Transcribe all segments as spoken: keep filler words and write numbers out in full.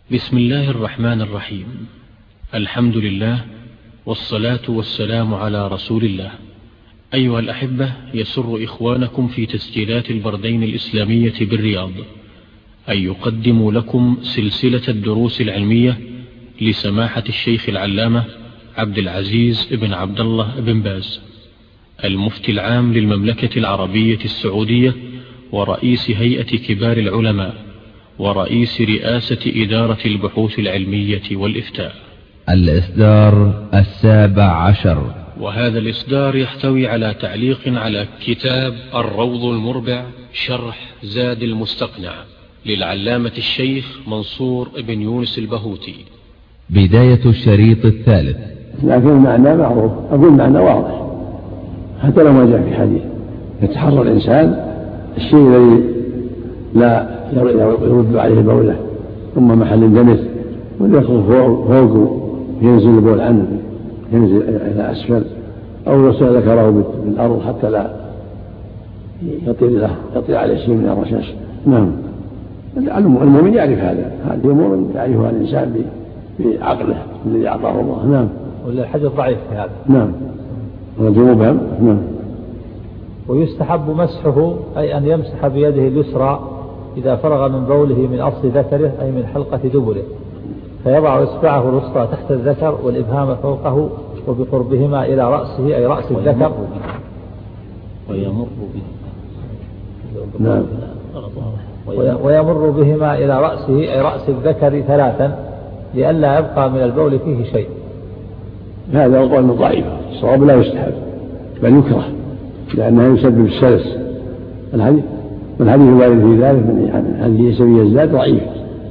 بسم الله الرحمن الرحيم. الحمد لله والصلاة والسلام على رسول الله. أيها الأحبة، يسر إخوانكم في تسجيلات البردين الإسلامية بالرياض أن يقدموا لكم سلسلة الدروس العلمية لسماحة الشيخ العلامة عبد العزيز بن عبد الله بن باز، المفتي العام للمملكة العربية السعودية ورئيس هيئة كبار العلماء ورئيس رئاسة إدارة البحوث العلمية والإفتاء. الإصدار السابع عشر، وهذا الإصدار يحتوي على تعليق على كتاب الروض المربع شرح زاد المستقنع للعلامة الشيخ منصور بن يونس البهوتي. بداية الشريط الثالث. لكن المعنى معروف، أقول معنى واضح حتى لو ما جاء في حديث. يتحرى الإنسان الشيء الذي لا يرد عليه البولة ثم محل دنس ويدخل فوق ينزل البول عنه، ينزل إلى أسفل أو يوصل ذكره بالأرض حتى لا يطير له يطير عليه شيء من الرشاش. نعم، المؤمن يعرف هذا، هذه أمور يعرفها الإنسان بعقله الذي أعطاه الله. نعم. ولا الحديث ضعيف في هذا. نعم، وجوبهم. نعم. ويستحب مسحه أي أن يمسح بيده اليسرى إذا فرغ من بوله من أصل ذكره أي من حلقة دبره، فيضع إصبعه الوسطى تحت الذكر والإبهام فوقه وبقربهما إلى رأسه أي رأس الذكر ويمر به. نعم. ويمر بهما إلى رأسه أي رأس الذكر ثلاثا لئلا يبقى من البول فيه شيء. هذا قول ضعيف، الصواب لا يستحب بل يكره لأنه يسبب السلس. الحديث والحديث الوارد في ذلك من يعني حديث عيسى بن يزداد ضعيف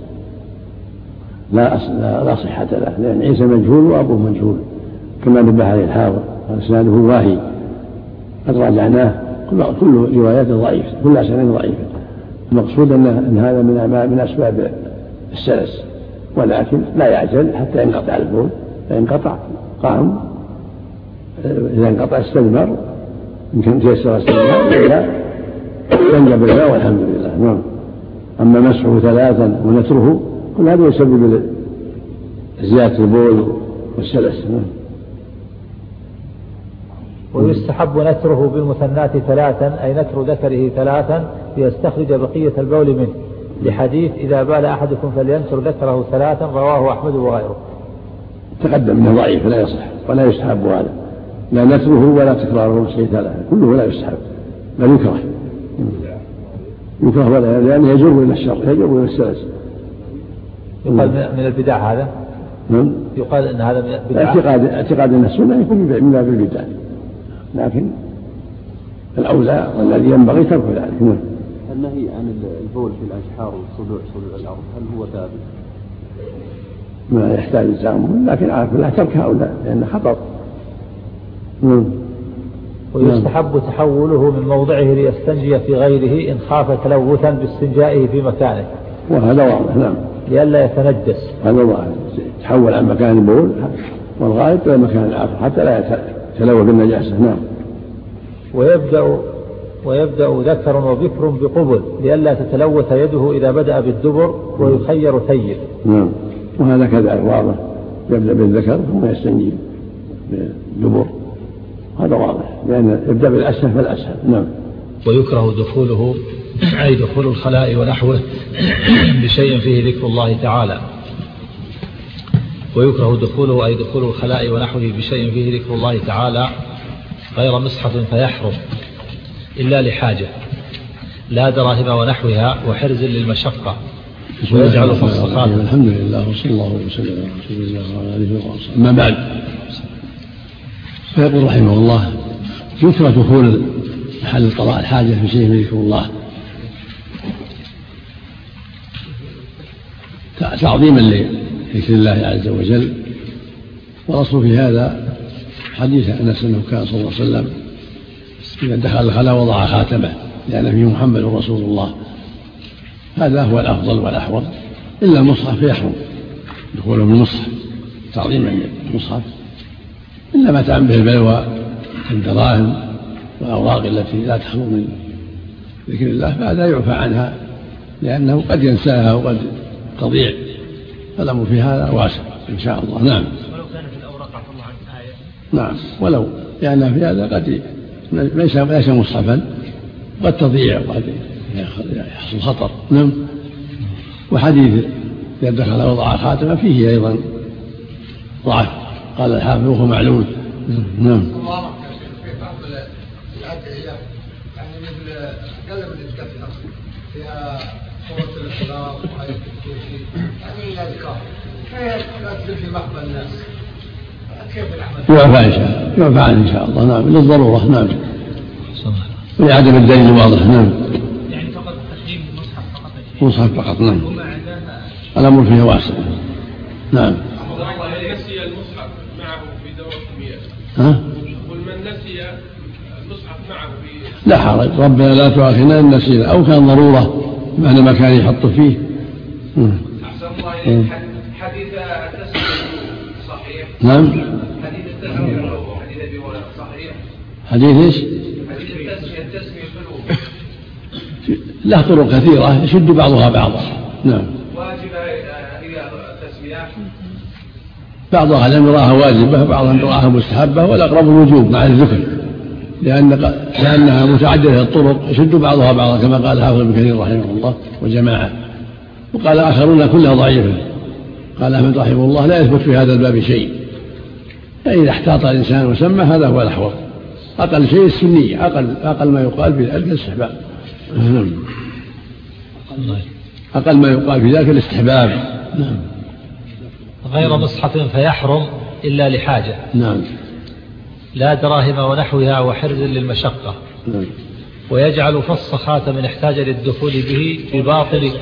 لا لا, لا صحة له، لأن عيسى مجهول وأبوه مجهول كما نبه عليه الحافظ، وإسناده واهي قد راجعناه، كل رواياته ضعيف، كل أسانيده ضعيفة. المقصود أن, أن هذا من من أسباب السلس، ولكن لا يعجل حتى ينقطع البول، فإن قطع قام، إذا انقطع استدمر يمكن تيسر استدمار إلا ينجب الماء والحمد لله. نعم. أما مسحه ثلاثا ونتره كل هذا يسبب زيادة البول والسلس. نعم. ويستحب نتره بالمثنات ثلاثا أي نتر ذكره ثلاثا ليستخرج بقية البول منه، لحديث إذا بال أحدكم فلينتر ذكره ثلاثا رواه أحمد وغيره. تقدم انه ضعيف لا يصح ولا يستحب هذا، لا نتره ولا تكراره شيء ثلاثة كله لا يستحب بل يكره يكره ولا لأنه يجر إلى الشر يجر إلى السلس. يقال من البدع هذا. نعم. يقال أن هذا من البدع. اعتقاد اعتقاد أن السنة يكون من باب البدع، لكن الأولى والذي ينبغي ترك ذلك. النهي عن البول في الأشحار والصدوع صدوع الأرض هل هو ثابت؟ ما يحتاج التأمل، لكن على كل ترك هؤلاء لأنه خطر. مم. ويستحب تحوله من موضعه ليستنجي في غيره إن خاف تلوثا باستنجائه في مكانه، وهذا واضح. نعم، لئلا يتنجس. هذا واضح، تحول عن مكان البول والغائط إلى مكان آخر حتى لا يتلوث بالنجاسة. نعم. ويبدأ ويبدأ ذكر وبكر بقبل لئلا تتلوث يده إذا بدأ بالدبر ويخير ثيب. نعم، وهذا كذلك واضح، يبدأ بالذكر ثم يستنجي بالدبر، هذا واضح، لأن يبدأ بالأسهل فالأسهل. نعم. ويكره دخوله أي دخول الخلاء ونحوه بشيء فيه ذكر الله تعالى. ويكره دخوله أي دخول الخلاء ونحوه بشيء فيه ذكر الله تعالى غير مصحف فيحرم إلا لحاجة لا دراهم ونحوها وحرز للمشقة، ويجعل فصل خاتم. الحمد لله وصلى الله وسلم على رسول الله وعلى آله وصحبه. أما بعد، فيقول رحمه الله: يكره دخول محل قضاء الحاجة في شيء ذكر الله تعظيما لذكر الله عز وجل. والأصل في هذا حديث أنس أنه كان صلى الله عليه وسلم إذا دخل الخلاء وضع خاتمه لأن فيه محمد رسول الله، هذا هو الأفضل والأحوط. إلا المصحف فيحرم دخوله من المصحف تعظيما للمصحف، إلا ما تعم به البلوى الدراهم والأوراق التي لا تخلو من ذكر الله فهذا يعفى عنها، لأنه قد ينساها وقد تضيع فالأمر في هذا واسع إن شاء الله. نعم. ولو كانت الأوراق عفى الله عن آية. نعم ولو لأن في هذا قد ليس ليس مصحفا قد تضيع وقد يحصل خطر. نعم. وحديث إذا دخل وضع خاتمة فيه أيضا ضعف، قال الحافظ وهو معلول. نعم. يعني مثل قلب الكفنة فيها صورة الإخلاص وآية الكرسي يعني الأذكار كيف تؤثر في مقبل الناس؟ كيف العمل؟ يعفى إن شاء الله، يعفى عنه إن شاء الله. نعم للضرورة. نعم ولعدم الدليل الواضح. نعم يعني فقط تقديم المصحف فقط. مصحف فقط. نعم الأمر فيه واسع. نعم. من نسي المصحف معه في دورة المياه. ها؟ قل من نسي المصحف معه في. لا حرج، ربنا لا تؤاخذنا إن نسينا أو كان ضرورة معنى ما كان يحط فيه. أحسن الله إليك. حديث التسمية صحيح؟ نعم. حديث التسمية حديث أبي هريرة صحيح؟ حديث إيش؟ حديث التسمية التسمية في الوضوء له طرق كثيرة يشد بعضها بعضا. نعم. واجبة هي التسمية؟ بعضها لم يراها واجبة بعضها يراها مستحبة والأقرب الوجوب مع الذكر لأن لأنها متعددة الطرق يشد بعضها بعضا كما قال حافظ ابن كثير رحمه الله وجماعة. وقال آخرون كلها ضعيفة. قال أحمد رحمه الله لا يثبت في هذا الباب شيء، يعني إذا احتاط الإنسان وسمى هذا هو الأحوط. أقل شيء السنية، أقل, أقل ما يقال في ذلك الاستحباب. أقل ما يقال في ذلك الاستحباب. غير مصحف فيحرم إلا لحاجة. نعم. لا دراهم ونحوها وحرز للمشقة. نعم. ويجعل فص خاتم احتاج للدخول به بباطل.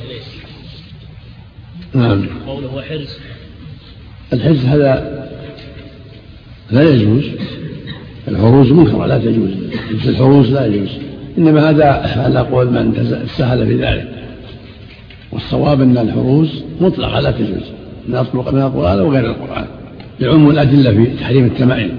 نعم. قوله حرز. الحرز هذا لا يجوز، الحروز منكرة لا تجوز، الحروز لا يجوز، إنما هذا على قول من استهل في ذلك، والصواب أن الحروز مطلقة لا تجوز من القرآن وغير القرآن لعموم الأدلة في تحريم التمائم.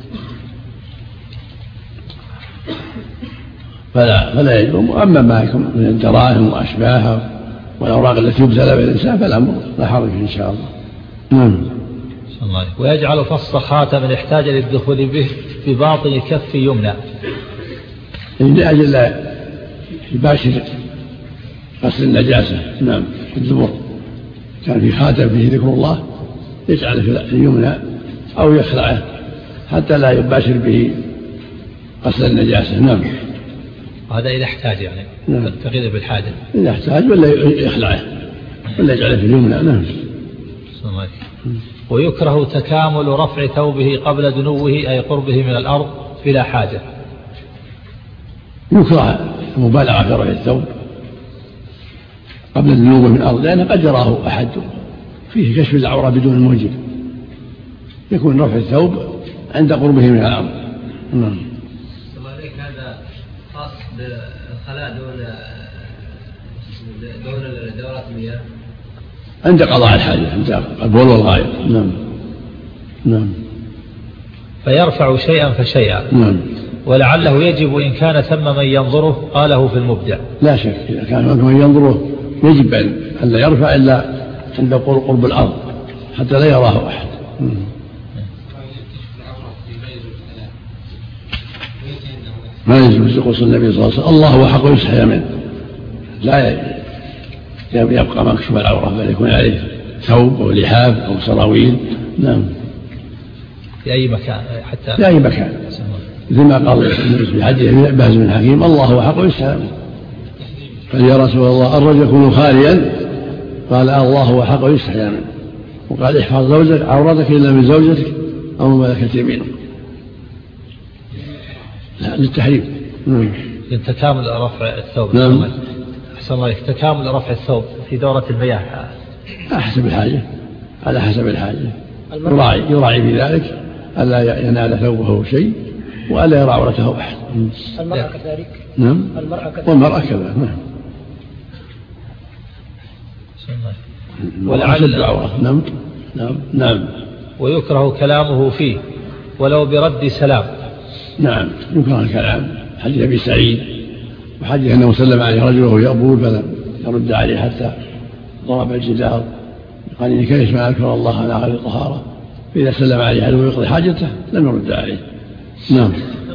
فلا فلا يجوز. أما ما يكون من الدراهم وأشباهها والأوراق التي يبتلى بها الإنسان فالأمر لا حرج إن شاء الله. نعم. ويجعل فص خاتم احتاج للدخول به بباطن كف يمنى لأجل لا يباشر غسل النجاسة. نعم. الزبر كان في خاتم فيه ذكر الله يجعل في اليمنى أو يخلعه حتى لا يباشر به غسل النجاسة. نعم. هذا إذا احتاج يعني. نعم. تقيد بالحاجة إذا احتاج ولا يخلعه ولا يجعله في اليمنى. نعم. ويكره تكامل رفع ثوبه قبل دنوه أي قربه من الأرض بلا حاجة. يكره المبالغة في رفع الثوب قبل دنوه من الأرض لأنه قد يراه أحد فيه كشف العورة بدون موجب، يكون رفع الثوب عند قربه من الأرض. نعم. هذا خاص بالخلاء دون دون دورات المياه عند قضاء الحاجة عند البول والغائط. نعم. نعم. فيرفع شيئا فشيئا. نعم. ولعله يجب إن كان ثم من ينظره قاله في المبدع. لا شك إذا كان من ينظره يجب أن لا يرفع إلا عند قرب الأرض حتى لا يراه أحد. ما يجوز قص النبي صلى الله عليه وسلم الله هو حق يستحيا منه، لا يبقى مكشوف العورة بل يكون عليه ثوب أو لحاف أو سراويل. نعم. في أي مكان حتى في أي مكان مثل ما قال في حديث باز بن حكيم الله هو حق يستحيا منه. قال يا رسول الله الرجل يكون خاليا؟ قال الله هو حق يستحيا منه. وقال احفظ زوجك عورتك إلا من زوجتك أو ملكت يمينك. لا للتحريم. نعم. تكامل رفع الثوب. نعم. أحسن الله تكامل رفع الثوب في دورة المياه على حسب الحاجة، على حسب الحاجة يراعي يراعي في ذلك ألا ينال ثوبه شيء وألا يرى عورته أحد. المرأة كذلك. نعم. والمرأة كذلك. نعم. ولعل العورة. نعم. نعم. نعم. ويكره كلامه فيه ولو برد سلام. نعم. يكره الكلام. حديث أبي سعيد وحديث أنه سلم عليه رجل وهو يقبل فلم يرد عليه حتى ضرب الجدار قال إني كرهت ما أذكر الله على غير الطهارة، فإذا سلم عليه عدو يقضي حاجته لم يرد عليه. نعم.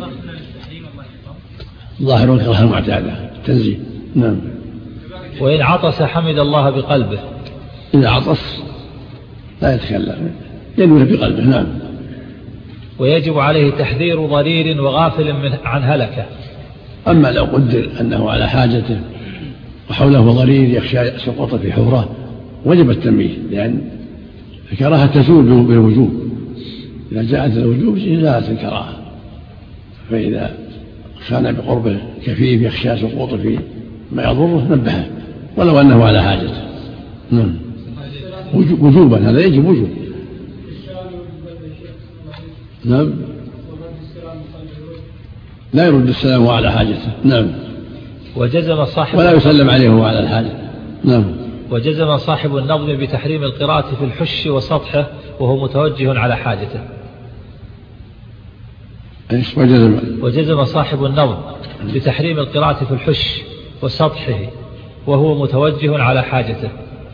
ظاهر الكراهة المعتادة تنزيه. نعم. وإن عطس حمد الله بقلبه. إذا عطس لا يتكلم، ينوي بقلبه. نعم. ويجب عليه تحذير ضرير وغافل من عن هلكه. أما لو قدر أنه على حاجته وحوله ضرير يخشى سقوط في حفرة وجب التنبيه، لأن الكراهة تزول بالوجوب، إذا جاءت الوجوب زالت الكراهة، فإذا كان بقربه كفيف يخشى سقوط في ما يضره نبهه ولو أنه على حاجته. نعم. وجوبا، هذا يجب وجوب. نعم. لا يرد السلام على حاجته. نعم. وجزم صاحب ولا يسلم عليه وهو على الحاجة. نعم. وجزم صاحب النظم بتحريم القراءة في الحش وسطحه وهو متوجه على حاجته. ايش وجزم؟ وجزم صاحب النظم بتحريم القراءة في الحش وسطحه وهو متوجه على حاجته.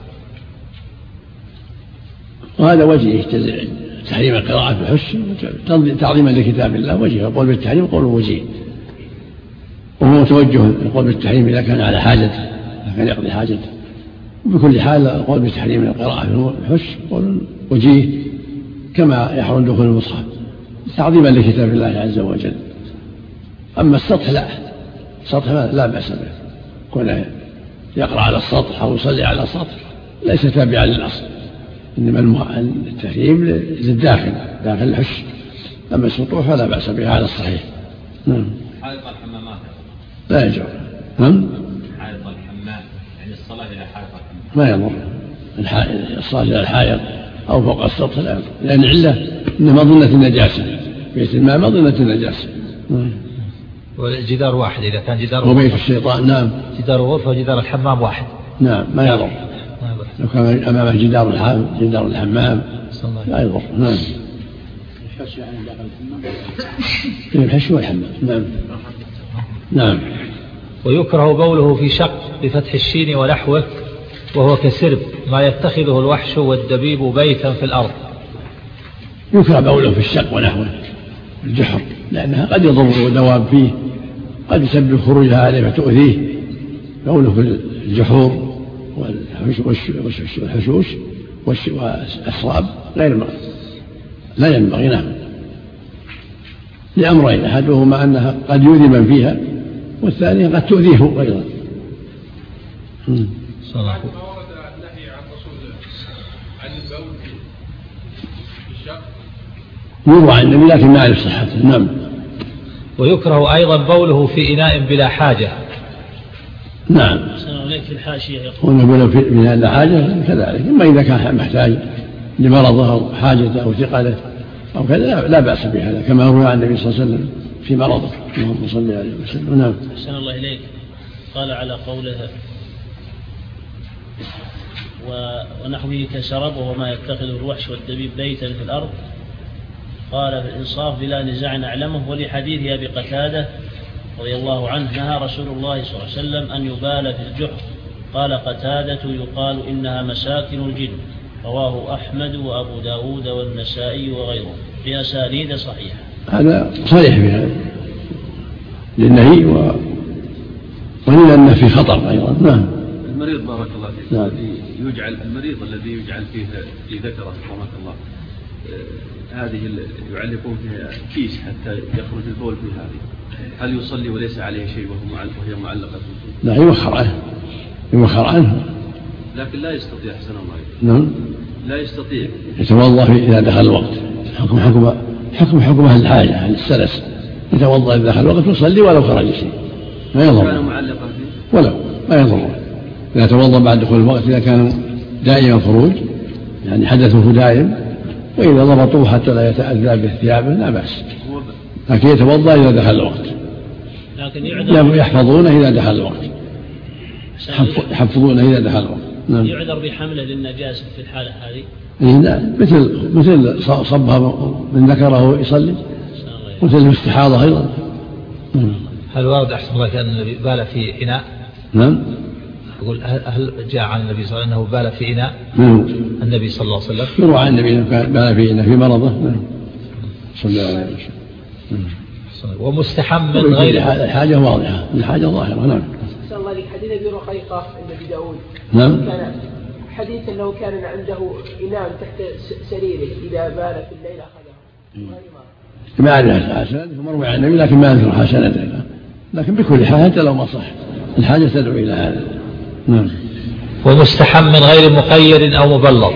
وهذا وجه تحريم القراءة في الحش تعظيما لكتاب الله، وجه يقول بالتحريم قول وجيه، وهو متوجه يقول بالتحريم إذا كان على حاجته، إذا كان يقضي حاجته. وبكل حال يقول بالتحريم القراءة في الحش قول وجيه كما يحرم دخول المصحف تعظيما لكتاب الله عز وجل. أما السطح لا، السطح لا بأس به، كونه يقرأ على السطح أو يصلي على السطح ليس تابعا للأصل، إنما التحريم للداخل داخل الحش. أما السطوح فلا بأس بها على الصحيح. نعم. حائط الحمامات لا يجوز. نعم. حائط الحمام يعني الصلاة إلى حائط الحمام ما يضر الصلاة إلى الحائط أو فوق السطح لا يضر، لأن علة إنها مظنة النجاسة، بيت الماء مظنة النجاسة. والجدار واحد إذا كان جدار وبيت الشيطان. نعم. جدار غرفة وجدار الحمام واحد. نعم ما يضر. لو كان أمامه جدار الحمام جدار الحمام لا يضر. نعم. الحش يعني داخل الحمام. الحش والحمام. نعم. نعم. ويكره بوله في شق بفتح الشين ونحوه وهو كسرب ما يتخذه الوحش والدبيب بيتا في الأرض. يكره بوله في الشق ونحوه الجحر، لأنها قد يضر دواب فيه، قد يسبب خروجها عليه فتؤذيه. بوله في الجحور والحشوش والأسراب غير لا ينبغي. نعم. لأمرين، أحدهما أنها قد يؤذي من فيها، والثانية قد تؤذيه أيضا. صلاح. ما ورد النهي عن رسول عن البول في الشق يروى عن النبي لكن ما أعرف صحته. نعم. ويكره أيضا بوله في إناء بلا حاجة. نعم. عليك في الحاشية يقول بوله في إناء بلا حاجة كذلك، إما إذا كان محتاج لمرضه أو حاجته أو ثقله أو كذا لا بأس بهذا، كما روى عن النبي صلى الله عليه وسلم في مرضه. اللهم صل عليه وسلم. نعم. أحسن الله إليك. قال على قولها ونحوه كسرب وما يتخذ الوحش والدبيب بيتا في الأرض، قال في الإنصاف بلا نزاع نعلمه. ولحديث أبي قتادة رضي الله عنه نهى رسول الله صلى الله عليه وسلم أن يبال في الجحر. قال قتادة يقال إنها مساكن الجن. رواه أحمد وأبو داود والنسائي وغيره بأسانيد صحيحة. هذا صريح في هذا للنهي و... ولأن أنه في خطر أيضا. نعم. المريض بارك الله فيك. نعم. الذي يجعل المريض الذي يجعل فيه في ذكره رحمه الله هذه يعلقون فيها كيس حتى يخرج البول في هذه، هل يصلي وليس عليه شيء وهي معلقة؟ لا يوخر عنه يوخر عنه لكن لا يستطيع حسن الله. نعم. لا يستطيع. يتوضأ إذا دخل الوقت. حكم حكم حكم حكم أهل الحاجة أهل السلس. يتوضأ إذا دخل الوقت ويصلي ولو خرج شيء ما يضر. كان معلقا فيه ولو ما يضر. إذا توضأ بعد دخول الوقت إذا كان دائما الخروج يعني حدثه دائم، وإذا ضبطوه حتى لا يتأذى بثيابه لا بأس، لكن يتوضأ إذا دخل الوقت. لكن يحفظونه إذا دخل الوقت. يحفظونه إذا دخل الوقت. نعم. يعذر بحمله للنجاسة في الحالة هذه. مثل مثل صبها من ذكره يصلي، مثل الاستحاضة أيضا. هل ورد أحسن الله أن بال في إناء؟ نعم. يقول هل جاء عن النبي صلى الله عليه وسلم أنه بال في إناء؟ نعم. النبي صلى الله عليه وسلم يروى عن النبي بال في إناء في مرضه. نعم. صلى الله عليه وسلم. ومستحم من غير الحاجة واضحة، الحاجة ظاهرة. نعم. صلى الله عليه حديث أبي رقيقة عند أبي داود. نعم. كان حديث أنه كان عنده إناء تحت سريره إذا بال في الليل أخذه. ما أعرف حسنة مروي عن النبي لكن ما أذكر حسنة، لكن بكل حال حتى لو ما صح الحاجة تدعو إلى هذا. نعم. ومستحم من غير مقير أو مبلط.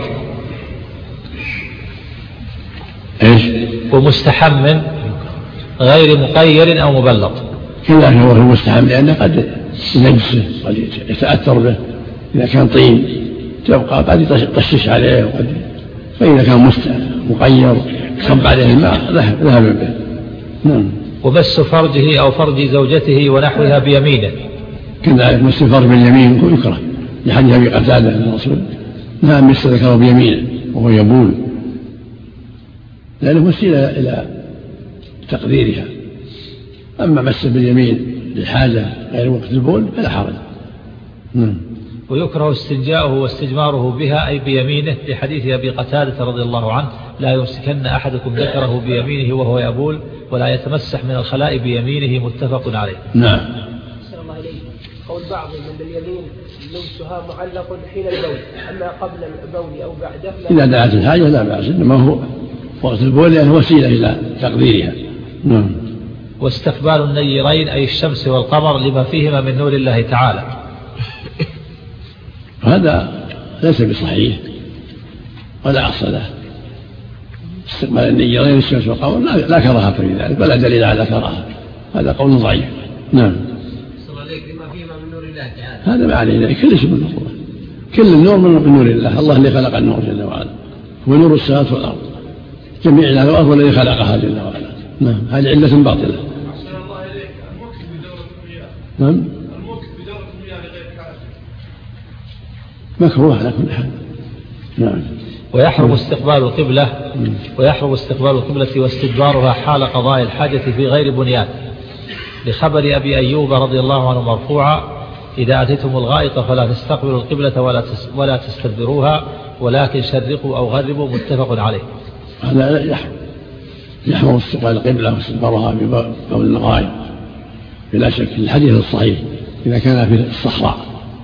إيش؟ ومستحم من غير مقير أو مبلط. كلا هو المستحم لأنه قد ينجسه، قد يتأثر به إذا كان طين تبقى قد يطشش عليه، وقد فإذا كان مقير صب عليه الماء ذهب ذهب به. نعم. ومس فرجه أو فرج زوجته ونحوها بيمينه. كذلك مس الفرج باليمين يكره لحديث أبي قتادة أن الرسول نهى أن يمس ذكره بيمينه وهو يبول، لأنه وسيلة إلى تقديرها. أما مس باليمين للحاجة غير وقت البول فلا حرج. نعم. ويكره استنجاؤه واستجماره بها أي بيمينه لحديث أبي قتادة رضي الله عنه لا يمسكن أحدكم ذكره بيمينه وهو يبول ولا يتمسح من الخلاء بيمينه، متفق عليه. نعم. صلى الله عليه. قول بعض من اليمين لبسها معلق حين البول، أما قبل البول أو بعده إذا دعت الحاجة لا بأس، إنما هو وقت البول لأنه وسيلة إلى تقديرها. نعم. واستقبال النيرين أي الشمس والقمر لما فيهما من نور الله تعالى. هذا ليس بصحيح ولا أصل له. استقبال النيرين الشمس والقمر لا كراهة في ذلك ولا دليل على كراهة، هذا قول ضعيف. نعم. هذا ما عليه ذلك، كل شيء من الله، كل النور من نور الله، الله اللي خلق النور جل وعلا، هو نور السماوات والأرض، جميع الأرض هو الذي خلقها جل وعلا. نعم. هذه علة باطلة. نعم. مكروه على كل حال. نعم. ويحرم استقبال القبلة ويحرم استقبال القبلة واستدبارها حال قضاء الحاجة في غير بنيان، لخبر أبي أيوب رضي الله عنه مرفوعا: إذا أتيتم الغائط فلا تستقبلوا القبلة ولا ولا تستدبروها ولكن شرقوا أو غربوا، متفق عليه. هذا يحرم يحرم استقبال القبلة واستدبارها بقول الغائط بلا شك. الحديث الصحيح إذا كان في الصحراء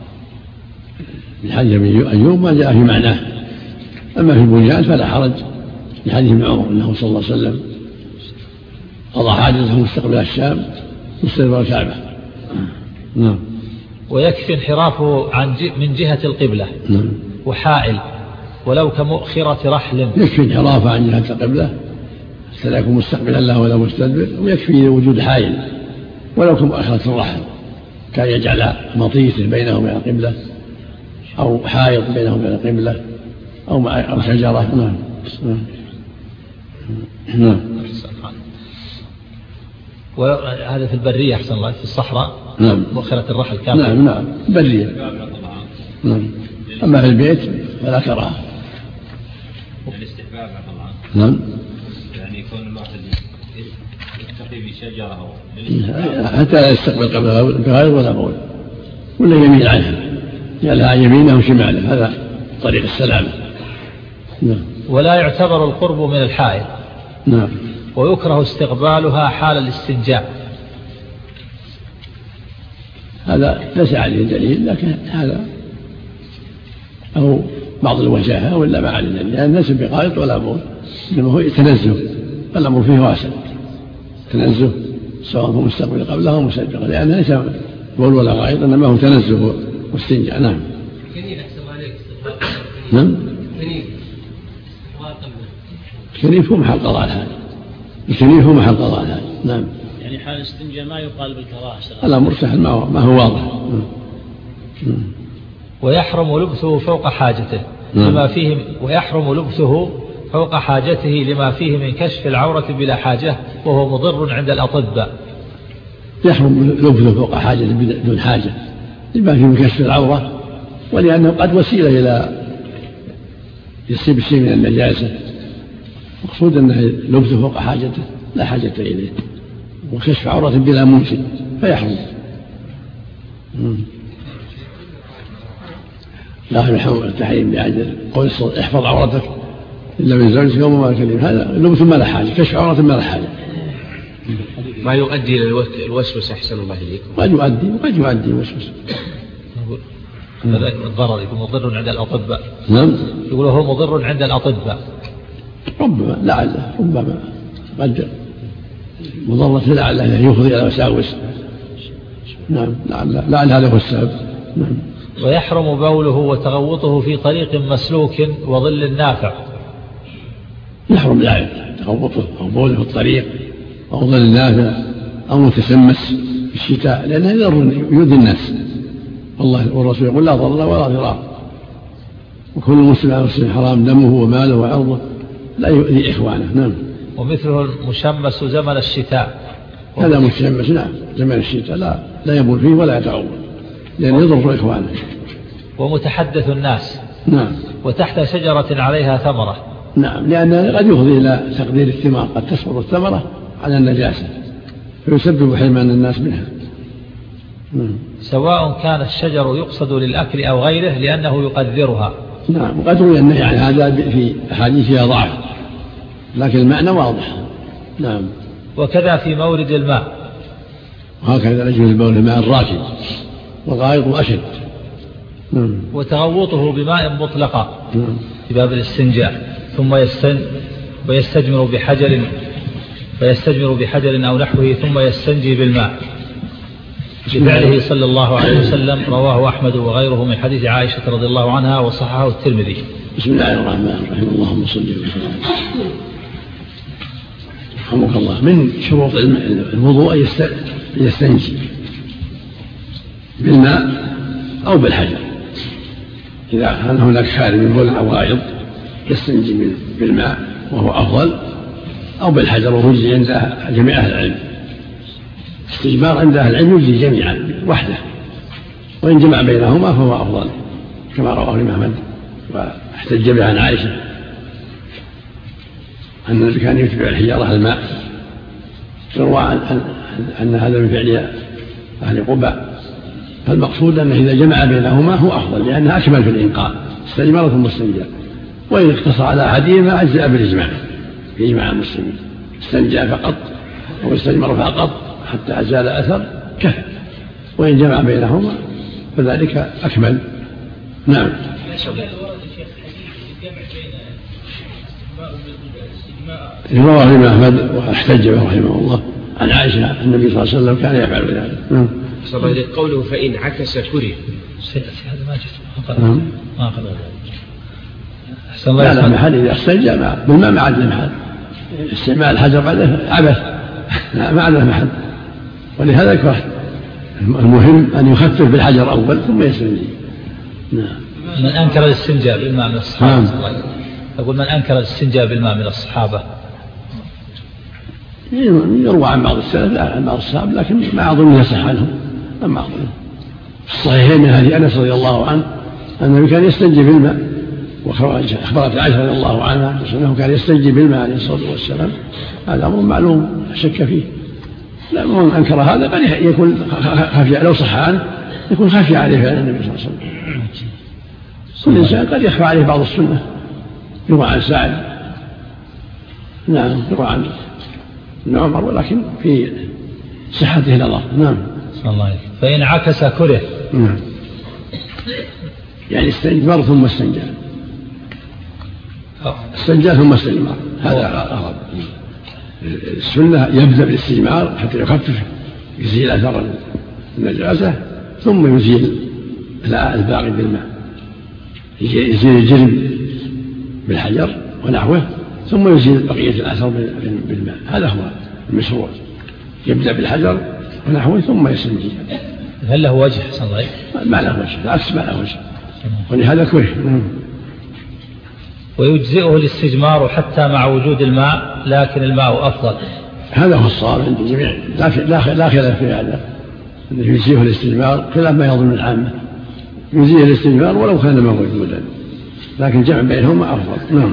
بحديث أبي أيوب ما جاء في معناه، أما في البنيان فلا حرج لحديث ابن عمر أنه صلى الله عليه وسلم قضى حاجته مستقبل الشام مستدبر الكعبة. نعم. ويكفي انحرافه عن من جهة القبلة. نعم. وحائل ولو كمؤخرة رحل. يكفي انحرافه عن جهة القبلة حتى يكون مستقبلا له ولا مستدبر، ويكفي وجود حائل ولو كمؤخرة الرحل، كان يجعل مطيس بينه وبين القبلة أو حائط بينه وبين القبلة أو أو شجرة. نعم. نعم. وهذا في البرية أحسن الله، في الصحراء. نعم. مؤخرة الرحل كامل. نعم. نعم. برية. نعم. أما في البيت فلا كراهة. الاستحباب الله. نعم. يعني يكون الواحد يتقي بشجرة حتى لا يستقبل قبلها بغير ولا بول ولا يمين عنها، يلها يمينه وشماله، هذا طريق السلامة. نعم. ولا يعتبر القرب من الحائل. نعم. ويكره استقبالها حال الاستنجاء. هذا ليس عليه دليل، لكن هذا أو بعض الوجاهة ولا ما عليه دليل، لأن ليس بغائط ولا بول، إنما هو تنزه، الأمر فيه واسع، تنزه سواء هو مستقبل قبله أو مستدبر، لأنه ليس بول ولا غائط، إنما هو تنزه واستنجاء. نعم. نعم. الكنيف هو محل قضاء الحاجة. الكنيف هو محل قضاء الحاجة. نعم. يعني حال الاستنجاء ما يقال بالكراهة. الأمر سهل ما هو واضح. ويحرم لبسه فوق حاجته لما فيه ويحرم لبسه فوق حاجته لما فيه من كشف العورة بلا حاجة، وهو مضر عند الأطباء. يحرم لبسه فوق حاجته بدون حاجة لما فيه من كشف العورة، ولأنه قد وسيلة إلى يصيب الشيء من النجاسة، مقصود أنه لبسه فوق حاجته لا حاجة إليه، وكشف عورة بلا موجب فيحرم. لا يحرم التحريم بعد قول احفظ عورتك إلا من زوجك أو ما كلم، هذا لبس ما له حاجة، كشف عورة ما له حاجة. ما يؤدي إلى الوسوسة أحسن الله إليكم. قد يؤدي وقد يؤدي وسوسة. هذا الضرر يكون مضر عند الأطباء. نعم. يقول هو مضر عند الأطباء. ربما لعله ربما قد مضرة لعله يفضي إلى وساوس. نعم لعل لعل هذا هو السبب. نعم. ويحرم بوله وتغوطه في طريق مسلوك وظل نافع. يحرم ذلك تغوطه أو بوله في الطريق أو ظل نافع أو متسمس في الشتاء، لأنه يضر يؤذي الناس. الله والرسول يقول لا ضرر ولا ضرار، وكل مسلم على مسلم حرام دمه وماله وعرضه، لا يؤذي إخوانه. نعم. ومثله المشمس زمن الشتاء. هذا مشمس نعم زمن الشتاء لا لا يبول فيه ولا يتعوض لأنه يضر إخوانه. ومتحدث الناس. نعم. وتحت شجرة عليها ثمرة. نعم لأنه قد يفضي إلى تقدير الثمار، قد تسقط الثمرة على النجاسة فيسبب حرمان الناس منها. نعم. سواء كان الشجر يقصد للأكل أو غيره لأنه يقدرها. نعم. وقد روي النهي عن هذا في أحاديث فيها ضعف لكن المعنى واضح. نعم. وكذا في مورد الماء. وهكذا يجوز البول الماء الراكد وغائط أشد. نعم. وتغوطه بماء مطلقا. نعم. في باب الاستنجاء ثم يستن ويستجمر بحجر فيستجمر بحجر أو نحوه ثم يستنجي بالماء بفعله صلى الله عليه وسلم. رواه أحمد وغيره من حديث عائشة رضي الله عنها وصححه الترمذي. بسم الله الرحمن الرحيم. اللهم صل وسلم. رحمك الله. من شروط الوضوء أن يستنجي بالماء أو بالحجر، إذا كان هناك خارج من بول أو غائط يستنجي بالماء وهو أفضل، أو بالحجر وهو يجزي عند جميع أهل العلم. استجمار عند أهل العلم يجزي جميعا وحده، وإن جمع بينهما فهو أفضل كما رواه الإمام أحمد واحتج به عن عائشة أن النبي كان يتبع الحجارة الماء. يروى أن هذا من فعل أهل قباء، فالمقصود أنه إذا جمع بينهما هو أفضل لأنها أكمل في الإنقاء استجمار ثم استنجاء. وإن اقتصر على أحدهما أجزأ بالإجماع في إجماع المسلمين، استنجاء فقط أو استجمر فقط حتى أزال أثر كفى، وإن جمع بينهما فذلك أكمل. نعم. رواه الإمام أحمد واحتج به رحمه الله عن عائشة النبي صلى الله عليه وسلم كان يفعل ذلك. نعم. صلى الله عليه قوله فإن عكس كره. هذا ما جت نعم. ما أخذ لا لا محل إذا استنجى بالماء ما عاد له محل، استعمال الحجر بعده عبث ما عاد له محل، ولهذا يكره. المهم أن يخفف بالحجر أول ثم يستنجي. نعم. من أنكر الاستنجاء بالماء من الصحابة. نعم. أقول من أنكر الاستنجاء بالماء من الصحابة يروى عن بعض السلف لا عن بعض الصحابة لكن ما أظن يصح عنهم. ما أظن الصحيحين من هذه أنس رضي الله عنه أنه كان يستنجي بالماء، وأخبرت عائشة رضي الله عنها أنه كان يستنجي بالماء عليه الصلاة والسلام. هذا أمر معلوم شك فيه. لا من أنكر هذا قد يكون خفي لو صح عنه يكون خفي عليه فعل النبي صلى الله عليه وسلم. كل إنسان قد يخفى عليه بعض السنة. يروى عن سعد نعم يروى عن ابن عمر ولكن في صحته نظر. نعم. صلى الله عليه. فإن عكس كره. نعم. يعني استجمار ثم استنجى، استنجى ثم استجمار، هذا أغرب. السنة يبدأ بالاستجمار حتى يخفف يزيل أثر النجاسة ثم يزيل الباقي بالماء، يزيل الجرم بالحجر ونحوه ثم يزيل بقية الأثر بالماء. هذا هو المشروع، يبدأ بالحجر ونحوه ثم يستنجي. هل له وجه صلى الله عليه؟ ما له وجه، العكس ما له وجه، ولهذا كره. ويجزئه الاستجمار حتى مع وجود الماء لكن الماء أفضل. هذا هو الصواب عند الجميع، لا خلاف في هذا، أنه يجزئه الاستجمار خلاف ما يظن العامة، يجزئه الاستجمار ولو كان موجودا لكن جمع بينهما أفضل. نعم.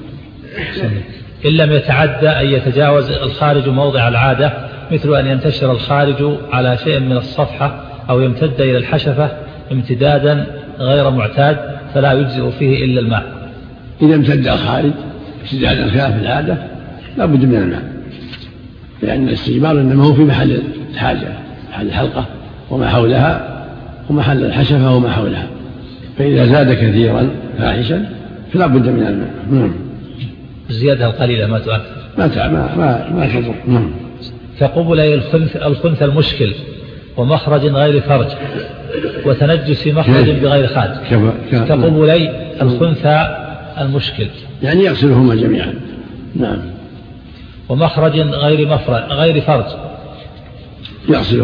إن لم يتعدى أن يتجاوز الخارج موضع العادة، مثل أن ينتشر الخارج على شيء من الصفحة أو يمتد إلى الحشفة امتدادا غير معتاد فلا يجزئ فيه إلا الماء. إذا امتد الخارج استجعادا خلاف العادة لا بد من الماء، لأن الاستجمار إنما هو في محل الحاجة، محل الحلقة وما حولها ومحل الحشفة وما حولها، فإذا زاد كثيرا فاحشا فلا بد من الماء. الزيادة القليلة ما تؤثر ما ما ما, ما تضر. كقبلي الخنث الخنث المشكل ومخرج غير فرج وتنجس مخرج بغير خارج. كقبلي الخنثى المشكل يعني يغسلهما جميعا. نعم. ومخرج غير مفرج غير فرج يغسله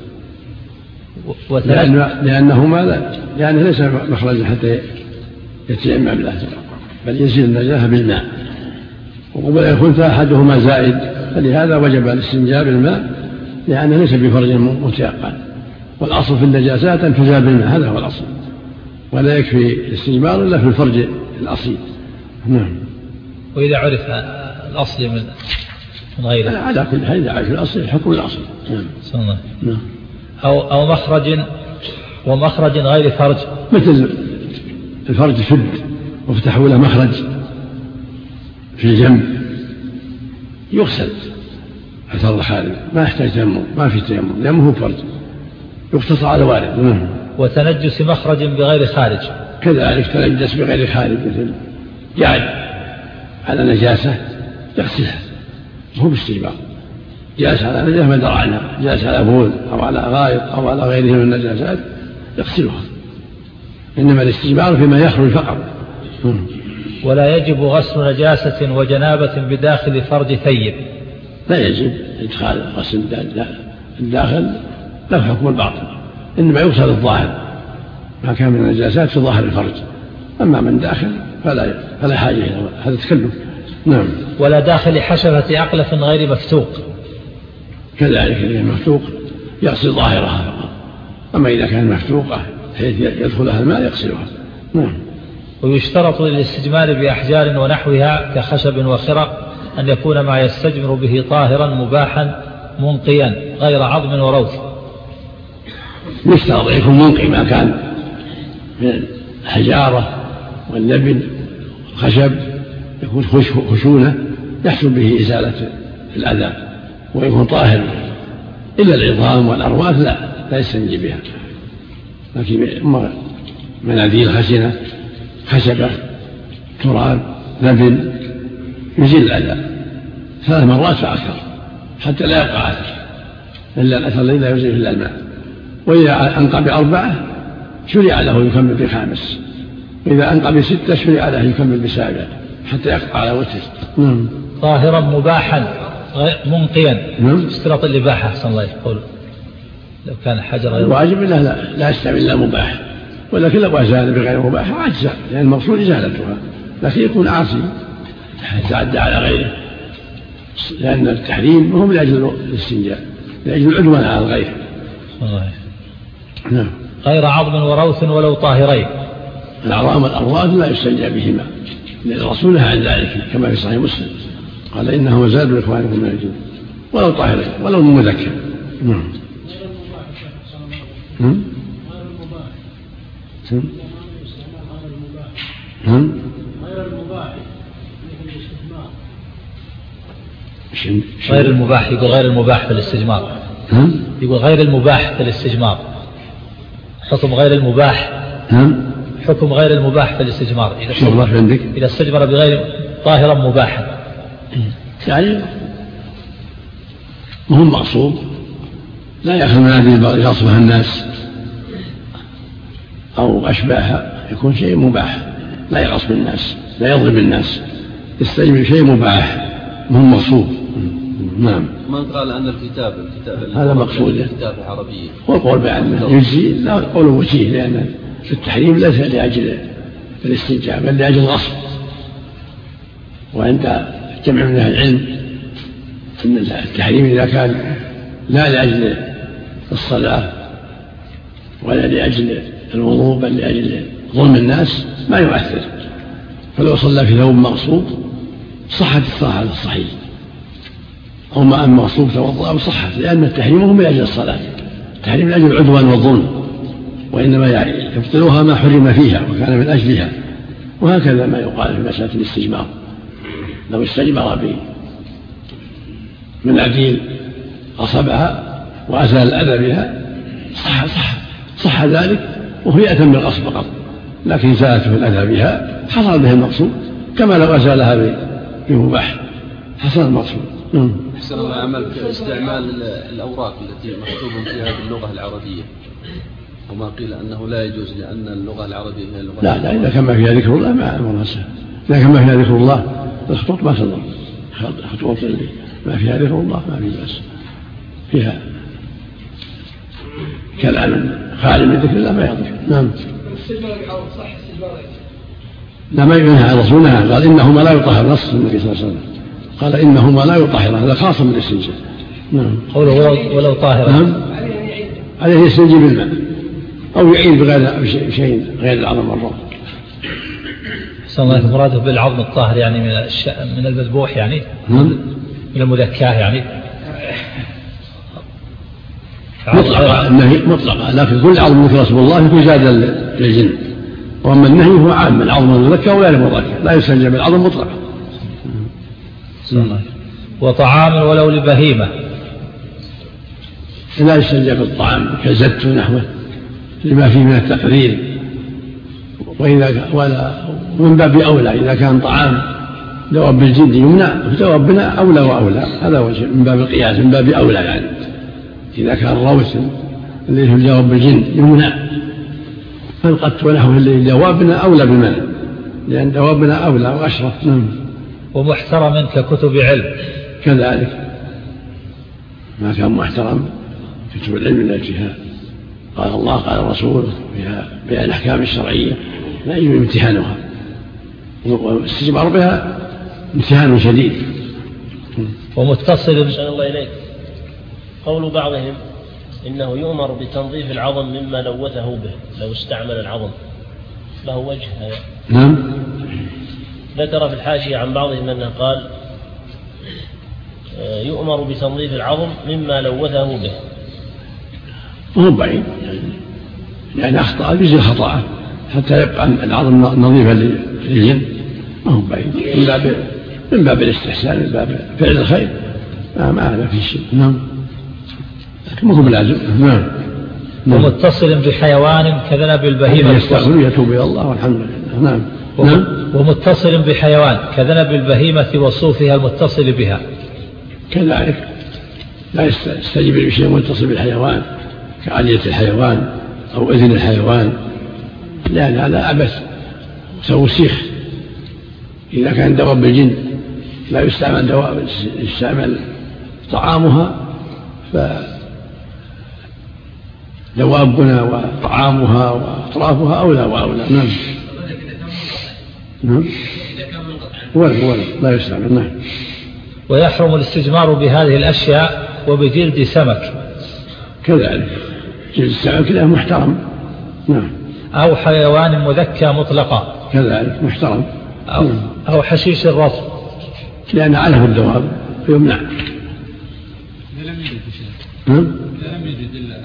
لأن لأنهما لا يعني ليس مخرجا حتى يتيمم له، بل يزيل النجاسة بالماء. وقبل الخنثى أحدهما زائد، فلهذا وجب الاستنجاء بالماء لأنه ليس بفرج متيقن، والأصل في النجاسات أن تزال بالماء، هذا هو الأصل، ولا يكفي الاستجمار إلا في الفرج الأصيل. نعم. وإذا عرف الأصل من من غيره على كل حال إذا عرف الأصل حكم الأصل. نعم. نعم. أو أو مخرج ومخرج غير فرج، مثل الفرج شد وفتحوا له مخرج في الجنب يغسل أثر الخارج، ما يحتاج تيمم، ما في تيمم لأنه هو فرج يقتصر على وارد. وتنجس مخرج بغير خارج كذلك تنجس بغير خارج، مثل جعل على نجاسة يغسلها هو باستجمار، جالس على نجاسة ما درى عنها، جالس على بول أو على غائط أو على غيره من النجاسات يغسلها، إنما الاستجمار فيما يخرج فقط. ولا يجب غسل نجاسة وجنابة بداخل فرج ثيب، لا يجب إدخال غسل الداخل لا حكم الباطن، إنما يغسل الظاهر ما كان من النجاسات في ظاهر الفرج، أما من داخل فلا فلا حاجة إلى هذا تكلف. نعم. ولا داخل حشفة أقلف غير مفتوق، كذلك إذا مفتوق يغسل ظاهرها فقط، أما إذا كان مفتوقة حيث يدخلها الماء يغسلها. نعم. ويشترط للاستجمار بأحجار ونحوها كخشب وخرق أن يكون ما يستجمر به طاهرا مباحا منقيا غير عظم وروث. يشترط يكون منقي ما كان من الحجارة واللبن والخشب، يكون خشونة يحصل به إزالة الأذى ويكون طاهر، إلا العظام والأرواث لا لا يستنجي بها، لكن مناديل خشنة خشبة تراب لبن يزيل الأذى ثلاث مرات فأكثر حتى لا يبقى أثر، إلا الأثر الذي لا يزيل إلا الماء. وإذا أنقى بأربعة شرع له يكمل بخامس، وإذا أنقى بستة شرع له يكمل بسابع حتى يقطع على وتر. نعم. طاهرا مباحا منقيا. نعم. اشتراط الإباحة صلى الله عليه وسلم، لو كان حجر الواجب لا لا, لا يستعمل إلا مباح، ولكن لو أزال بغير مباح عجز، لأن المقصود إزالتها، لكن يكون عاصي يتعدى على غيره، لأن التحريم هو من أجل الاستنجاء، لأجل العدوان على الغير. نعم. غير عظم وروث ولو طاهرين. الأعظام والأرواث لا يستنجى بهما، لأن الرسول نهى عن ذلك كما في صحيح مسلم، قال إنه مزاد لإخوانكم من الجن ولو طاهرين ولو مذكر. نعم. هم؟ هم؟ هم؟ غير المباح، يقول غير المباح في الاستجمار. هم؟ يقول غير المباح في الاستجمار، حكم غير المباح. هم؟ حكم غير المباح في الاستجمار إذا استجمر عندك إذا استجمر بغير طاهرا مباحا، يعني مهم معصوم، لا يأخذ من هذه يغصبها الناس أو أشباهها، يكون شيء مباح لا يغصب الناس لا يظلم الناس، يستجمر شيء مباح مهم مغصوب. نعم. من قال أن الكتاب الكتاب هذا مقصود الكتاب العربية والقول بأنه يجزي لا قول وجيه، لأن التحريم ليس لأجل الاستنجاء بل لأجل الغصب. وعند جمع من أهل العلم أن التحريم إذا كان لا لأجل الصلاة ولا لأجل الوضوء بل لأجل ظلم الناس ما يؤثر، فلو صلى في ثوب مغصوب صحت الصلاة على الصحيح، أو ما أن مغصوب توضأ وصحت، لأن التحريم هو من أجل الصلاة، التحريم من أجل العدوان والظلم، وإنما يبطلها ما حرم فيها وكان من أجلها. وهكذا ما يقال في مسألة الاستجمار، لو استجمر بمناديل أصبها وأزال الأذى بها صح, صح, صح ذلك وهي أتم القصد فقط، لكن زالته الأذى بها حصل به المقصود كما لو أزالها بمباح حصل المقصود. أحسن الله عمل استعمال الأوراق التي مكتوب فيها باللغة العربية، وما قيل أنه لا يجوز لأن اللغة العربية هي اللغة لا لا إذا كان ما فيها ذكر الله ما أمرها سهل، إذا كان ما فيها ذكر الله الخطوط ما تضر، خطوط اللي ما فيها ذكر الله ما في بأس، فيها كلام خالي من ذكر الله ما يضر. نعم. لا ما ينهى عن رسولنا، قال إنهما لا يطهر، نص النبي صلى الله عليه وسلم قال إنهما لا يطهر، هذا خاص من الاستنجاء. نعم. قوله ولو طاهرا. نعم. عليه يستنجي بالماء أو يعين بغير شيء غير العظم والروح. أحسن الله مراده بالعظم الطاهر يعني من الش... من المذبوح يعني نعم. من المذكاه يعني مطلقة، النهي مطلقة، لكن كل عظم ذكر اسم الله يكون زادا للجن، وأما النهي هو عام، العظم المذكى ولا المذكى لا يستنجى بالعظم مطلقا. وطعام ولو لبهيمة لا يستنجى بالطعام كزت ونحوه لما فيه من التقرير، وإذا ولا من باب أولى إذا كان طعام دواب الجن يمنع دوابنا أولى وأولى، هذا وجه من باب القياس، من باب أولى يعني إذا كان روث اللي هو دواب الجن يمنع، فالقت ونحوه اللي دوابنا أولى بالمنع لأن دوابنا أولى وأشرف. نعم. ومحترم ككتب علم كذلك ما كان محترم كتب العلم من أجلها، قال الله قال الرسول فيها بها الأحكام الشرعية لا يجب امتحانها، والاستجمار بها امتحان شديد. ومتصل إن الله إليك قول بعضهم إنه يؤمر بتنظيف العظم مما لوثه به لو استعمل العظم، له وجه هذا؟ نعم. ذكر في الحاشية عن بعضهم أنه قال يؤمر بتنظيف العظم مما لوثه به. هو بعيد يعني, يعني أخطأ يجزي خطأه حتى يبقى العظم نظيفا للجن، ما هو بعيد، من باب من باب الاستحسان، من باب فعل الخير، ما ما هذا في شيء. نعم. لكن ما هو بلازم. نعم. ومتصل بحيوان كذنب البهيمة يستغفر يتوب إلى الله والحمد لله. نعم. نعم. ومتصل بحيوان كذنب البهيمة وصوفها المتصل بها كذلك لا يستجيب بشيء متصل بالحيوان كعلية الحيوان أو أذن الحيوان، لأن هذا عبث وتوسيخ. إذا كان دواب الجن لا يستعمل دواب يستعمل طعامها، فدوابنا وطعامها وأطرافها أولى وأولى. نعم. نعم. ولا ولا لا يستعمل. نعم. ويحرم الاستجمار بهذه الأشياء وبجلد سمك كذلك، جلد السمك له محترم. نعم. أو حيوان مذكى مطلقا كذلك محترم. أو, نعم. أو حشيش الرص لأن عليه الدواب فيمنع. لم يجد شيء. نعم. لم يجد إلا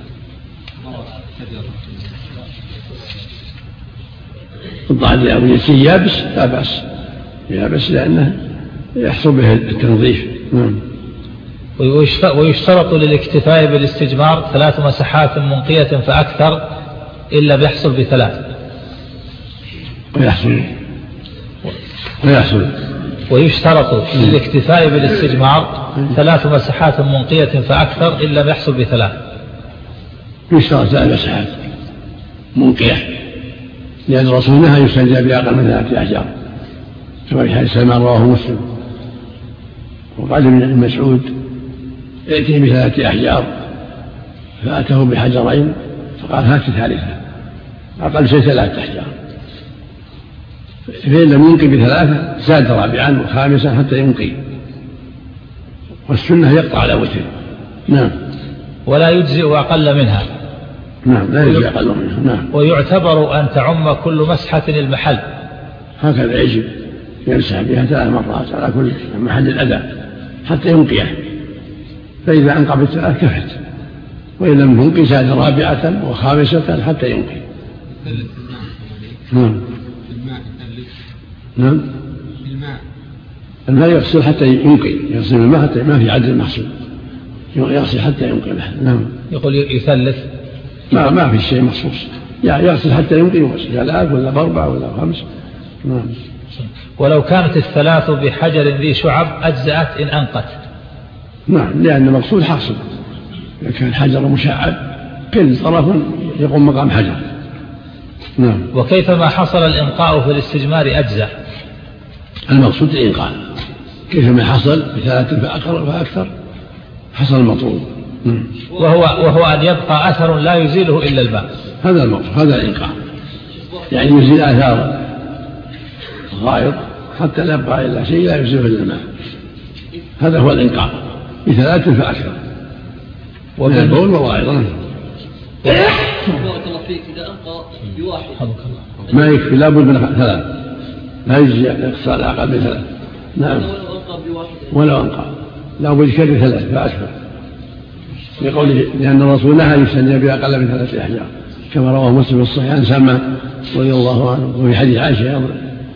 الضعف أو اليسير يابس لا بأس، يابس لأنه يحصل به التنظيف. نعم. ويشترط للاكتفاء بالاستجمار ثلاث مسحات منقية فأكثر إلا بيحصل بثلاث. ويحصل ويحصل ويشترط للاكتفاء بالاستجمار ثلاث مسحات منقية فأكثر إلا بيحصل بثلاث. يشترط ثلاث مسحات منقية لأن الرسول نهى يستنجى بأقل من ثلاثة أحجار كما في حديث سلمان رواه مسلم. وقال ابن مسعود ائته بثلاثة أحجار فأتاه بحجرين فقال هات ثالثة، أقل شيء ثلاثة أحجار، فإن لم ينقي بثلاثة زاد رابعا وخامسا حتى ينقي، والسنة يقطع على وتر. نعم. ولا يجزئ أقل منها. نعم لا يجزئ أقل منها. نعم. ويعتبر أن تعم كل مسحة المحل، هكذا يجب يمسح بها ثلاث مرات على كل محل الأذى حتى ينقيه، فإذا أنقى بالثلاث كفت، وإن لم ينقي زاد رابعة وخامسة حتى ينقي. نعم. الماء يثلث. نعم. الماء. الماء يغسل حتى ينقي، يغسل الماء حتى ما في عدل محسوب، يغسل حتى ينقي. نعم. يقول يثلث. ما ما في شيء مخصوص، يعني يغسل حتى ينقي يغسل ثلاث ولا بأربع ولا خمس. نعم. ولو كانت الثلاث بحجر ذي شعب أجزأت إن أنقت. نعم، لأن المقصود حاصل. إذا كان حجر مشعب كل طرف يقوم مقام حجر. نعم. وكيفما حصل الإنقاء في الاستجمار أجزأ. المقصود الإنقاء كيفما حصل بثلاث فأقل فأكثر حصل المطلوب. نعم. وهو وهو أن يبقى أثر لا يزيله إلا الماء. هذا المقصود، هذا الإنقاء، يعني يزيل آثار الغائط حتى لا يبقى إلا شيء لا يزيله إلا الماء. هذا هو الإنقاء بثلاث فأكثر من البول والغائط. بارك الله فيك. إذا أنقى بواحد ما يكفي، لا بد من ثلاث، لا يجزي الاقصاء أقل من ثلاث. نعم. ولو أنقى لا بد يكرر ثلاث فأكثر، لقوله لأن الرسول نهى يستنجى بأقل من ثلاث أحجار كما رواه مسلم في الصحيح عن سلمة رضي الله عنه، وفي حديث عائشة أمر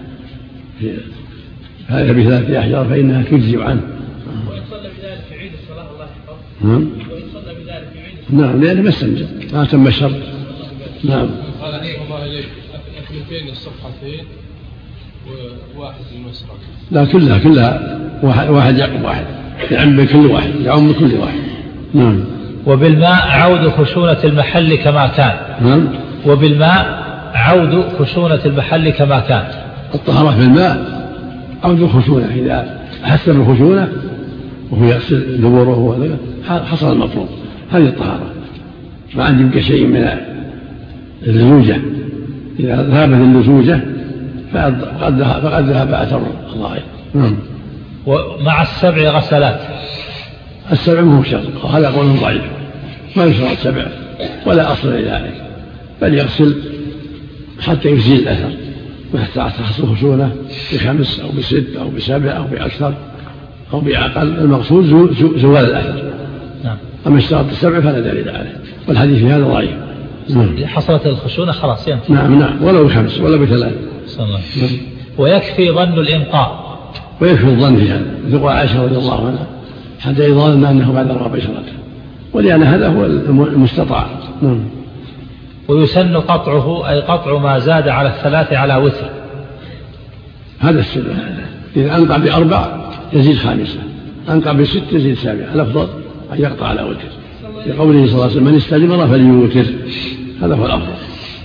هذا بثلاث أحجار فإنها تجزي عنه. ويصلى بذلك في عيد الصلاة الله يحفظه. نعم. ويصلى بذلك في عيد الصلاة. نعم، لأنه ما استنجى، ما تم الشرط. نعم. قال عليكم الله إليك اثنتين الصفحتين وواحد المسرق. لا، كلها كلها واحد واحد يعقب واحد، يعم بكل واحد، يعم بكل واحد. نعم. وبالماء عود خشونة المحل كما كان. نعم. وبالماء عود خشونة المحل كما كان. الطهارة بالماء عود الخشونة، إذا أحس بالخشونة وهو يغسل دبوره حصل المطلوب. هذه الطهارة، ما عندي يبقى شيء من اللزوجة. إذا ذهبت اللزوجة فقد فقد ذهب أثر الغائط. نعم. ومع السبع غسلات. السبع مو شرط، هذا قول ضعيف، ما يشرط سبع ولا أصل لذلك، بل يغسل حتى يزيل الأثر، وحتى تحصل خشونة بخمس أو بست أو بسبع أو بأكثر أو بأقل، المقصود زوال الأثر. نعم. أما اشترط السبع فلا دليل عليه، والحديث في هذا ضعيف. نعم. حصلت الخشونة خلاص ينتهي. نعم نعم، ولو بخمس ولا بثلاث. صلى الله عليه وسلم. ويكفي ظن الإنقاء. ويكفي الظن في هذا، ذكر عائشة رضي الله عنها حتى يظن أنه بعد رأى بشرته، ولأن هذا هو المستطاع. نعم. ويسن قطعه، أي قطع ما زاد على الثلاث على وتر. هذا السنة، إذا أنقع بأربع يزيد خامسة، أنقع بست يزيد سابعة، الأفضل أن يقطع على وتر، لقوله صلى الله عليه وسلم من استجمر فليوتر، هذا هو الأفضل.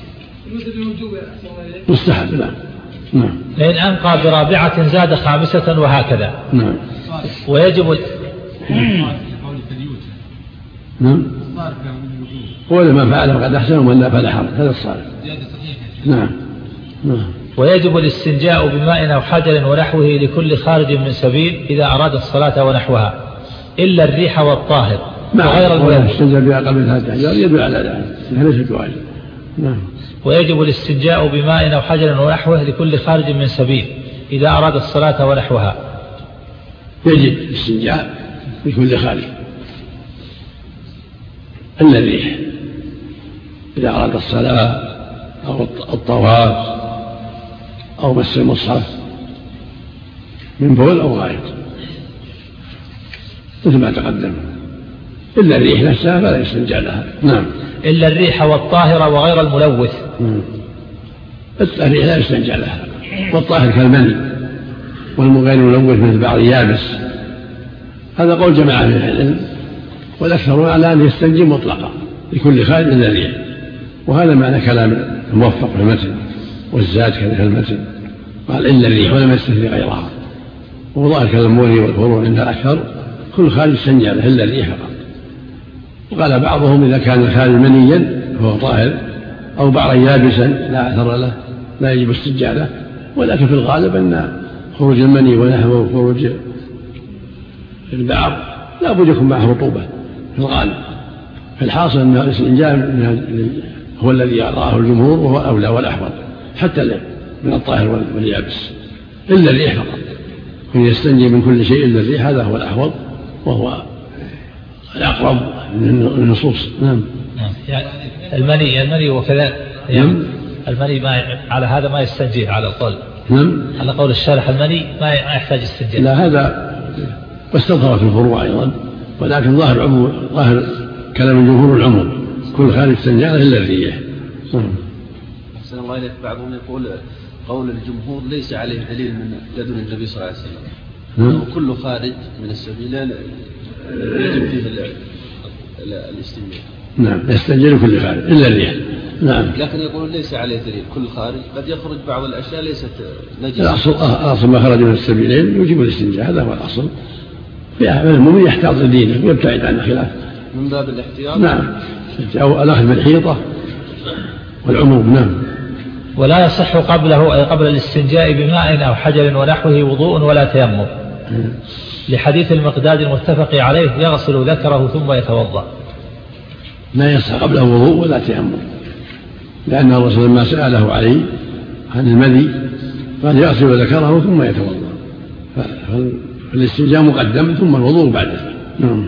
مستحب. لا. نعم. لأن أنقى برابعة زاد خامسة وهكذا. نعم. ويجب نعم. هو لما فعل فقد أحسن ومن لا فلا حرج، هذا الصالح. نعم. نعم. ويجب الاستنجاء بماء أو حجر ونحوه لكل خارج من سبيل إذا أراد الصلاة ونحوها، إلا الريح والطاهر وغير الملوث. الاستنجاء بأقل من ثلاثة أحجار يدل على ذلك، ليس بواجب. نعم. ويجب الاستنجاء بماء أو حجر ونحوه لكل خارج من سبيل إذا أراد الصلاة ونحوها. يجب الاستنجاء بكل خارج إلا الريح، إذا أراد الصلاة أو الطواف أو مس المصحف من بول أو غائط مثل ما تقدم، إلا الريح نفسها فلا يستنجى لها. نعم. إلا الريح والطاهر وغير الملوث. الريح لا يستنجى لها، والطاهر كالمني، والغير الملوث مثل بعض يابس. هذا قول جماعة من العلم، والأكثرون على أن يستنجي مطلقا لكل خارج إلا الريح، وهذا معنى كلام الموفق في المتن والزاد كذلك المتن، قال إلا الريح ولم يستثني غيرها. وظاهر كلام الموري والفروع عند الأكثر كل خارج استنجى له إلا الريح فقط. وقال بعضهم إذا كان الخارج منيا فهو طاهر، أو بعضا يابسا لا أثر له لا يجب استنجاء له، ولكن في الغالب أن خروج المني ونحوه وخروج البعض لا بد يكون معه رطوبة في الغالب. في الحاصل أن الاستنجاء هو الذي رآه الجمهور وهو أولى والأحوط حتى من الطاهر واليابس، إلا الريح فقط. كن يستنجي من كل شيء إلا الريح، هذا هو الأحوط وهو الأقرب من النصوص. نعم. المني المني وكذا. نعم. المني ما على هذا ما يستنجيه على القول. نعم. على قول الشارح المني ما يحتاج استنجاء. لا هذا واستظهرت الفروع أيضا، ولكن ظاهر عموم ظاهر كلام الجمهور العموم كل خارج استنجاء إلا الريح. أحسن الله إليك. بعضهم يقول قول الجمهور ليس عليه دليل من لدن النبي صلى الله عليه وسلم. نعم. كل خارج من السبيلين يجب فيه الاستنجاء. نعم يستنجي كل خارج إلا الريح. نعم. لكن يقولون ليس عليه دليل كل خارج قد يخرج بعض الأشياء ليست نجسة. الأصل أصل ما خرج من السبيلين يوجب الاستنجاء، هذا هو الأصل. المؤمن يحتاط لدينه ويبتعد عن الخلاف من باب الاحتياط. نعم. أو الأخذ بالحيطة والعموم. نعم. ولا يصح قبله أي قبل الاستنجاء بماء أو حجر ونحوه وضوء ولا تيمم، لحديث المقداد المتفق عليه يغسل ذكره ثم يتوضأ. لا يصح قبله وضوء ولا تيمم، لأن الرسول لما سأله عليه عن المذي قال يغسل ذكره ثم يتوضأ، فالاستنجاء مقدم ثم الوضوء بعده. نعم.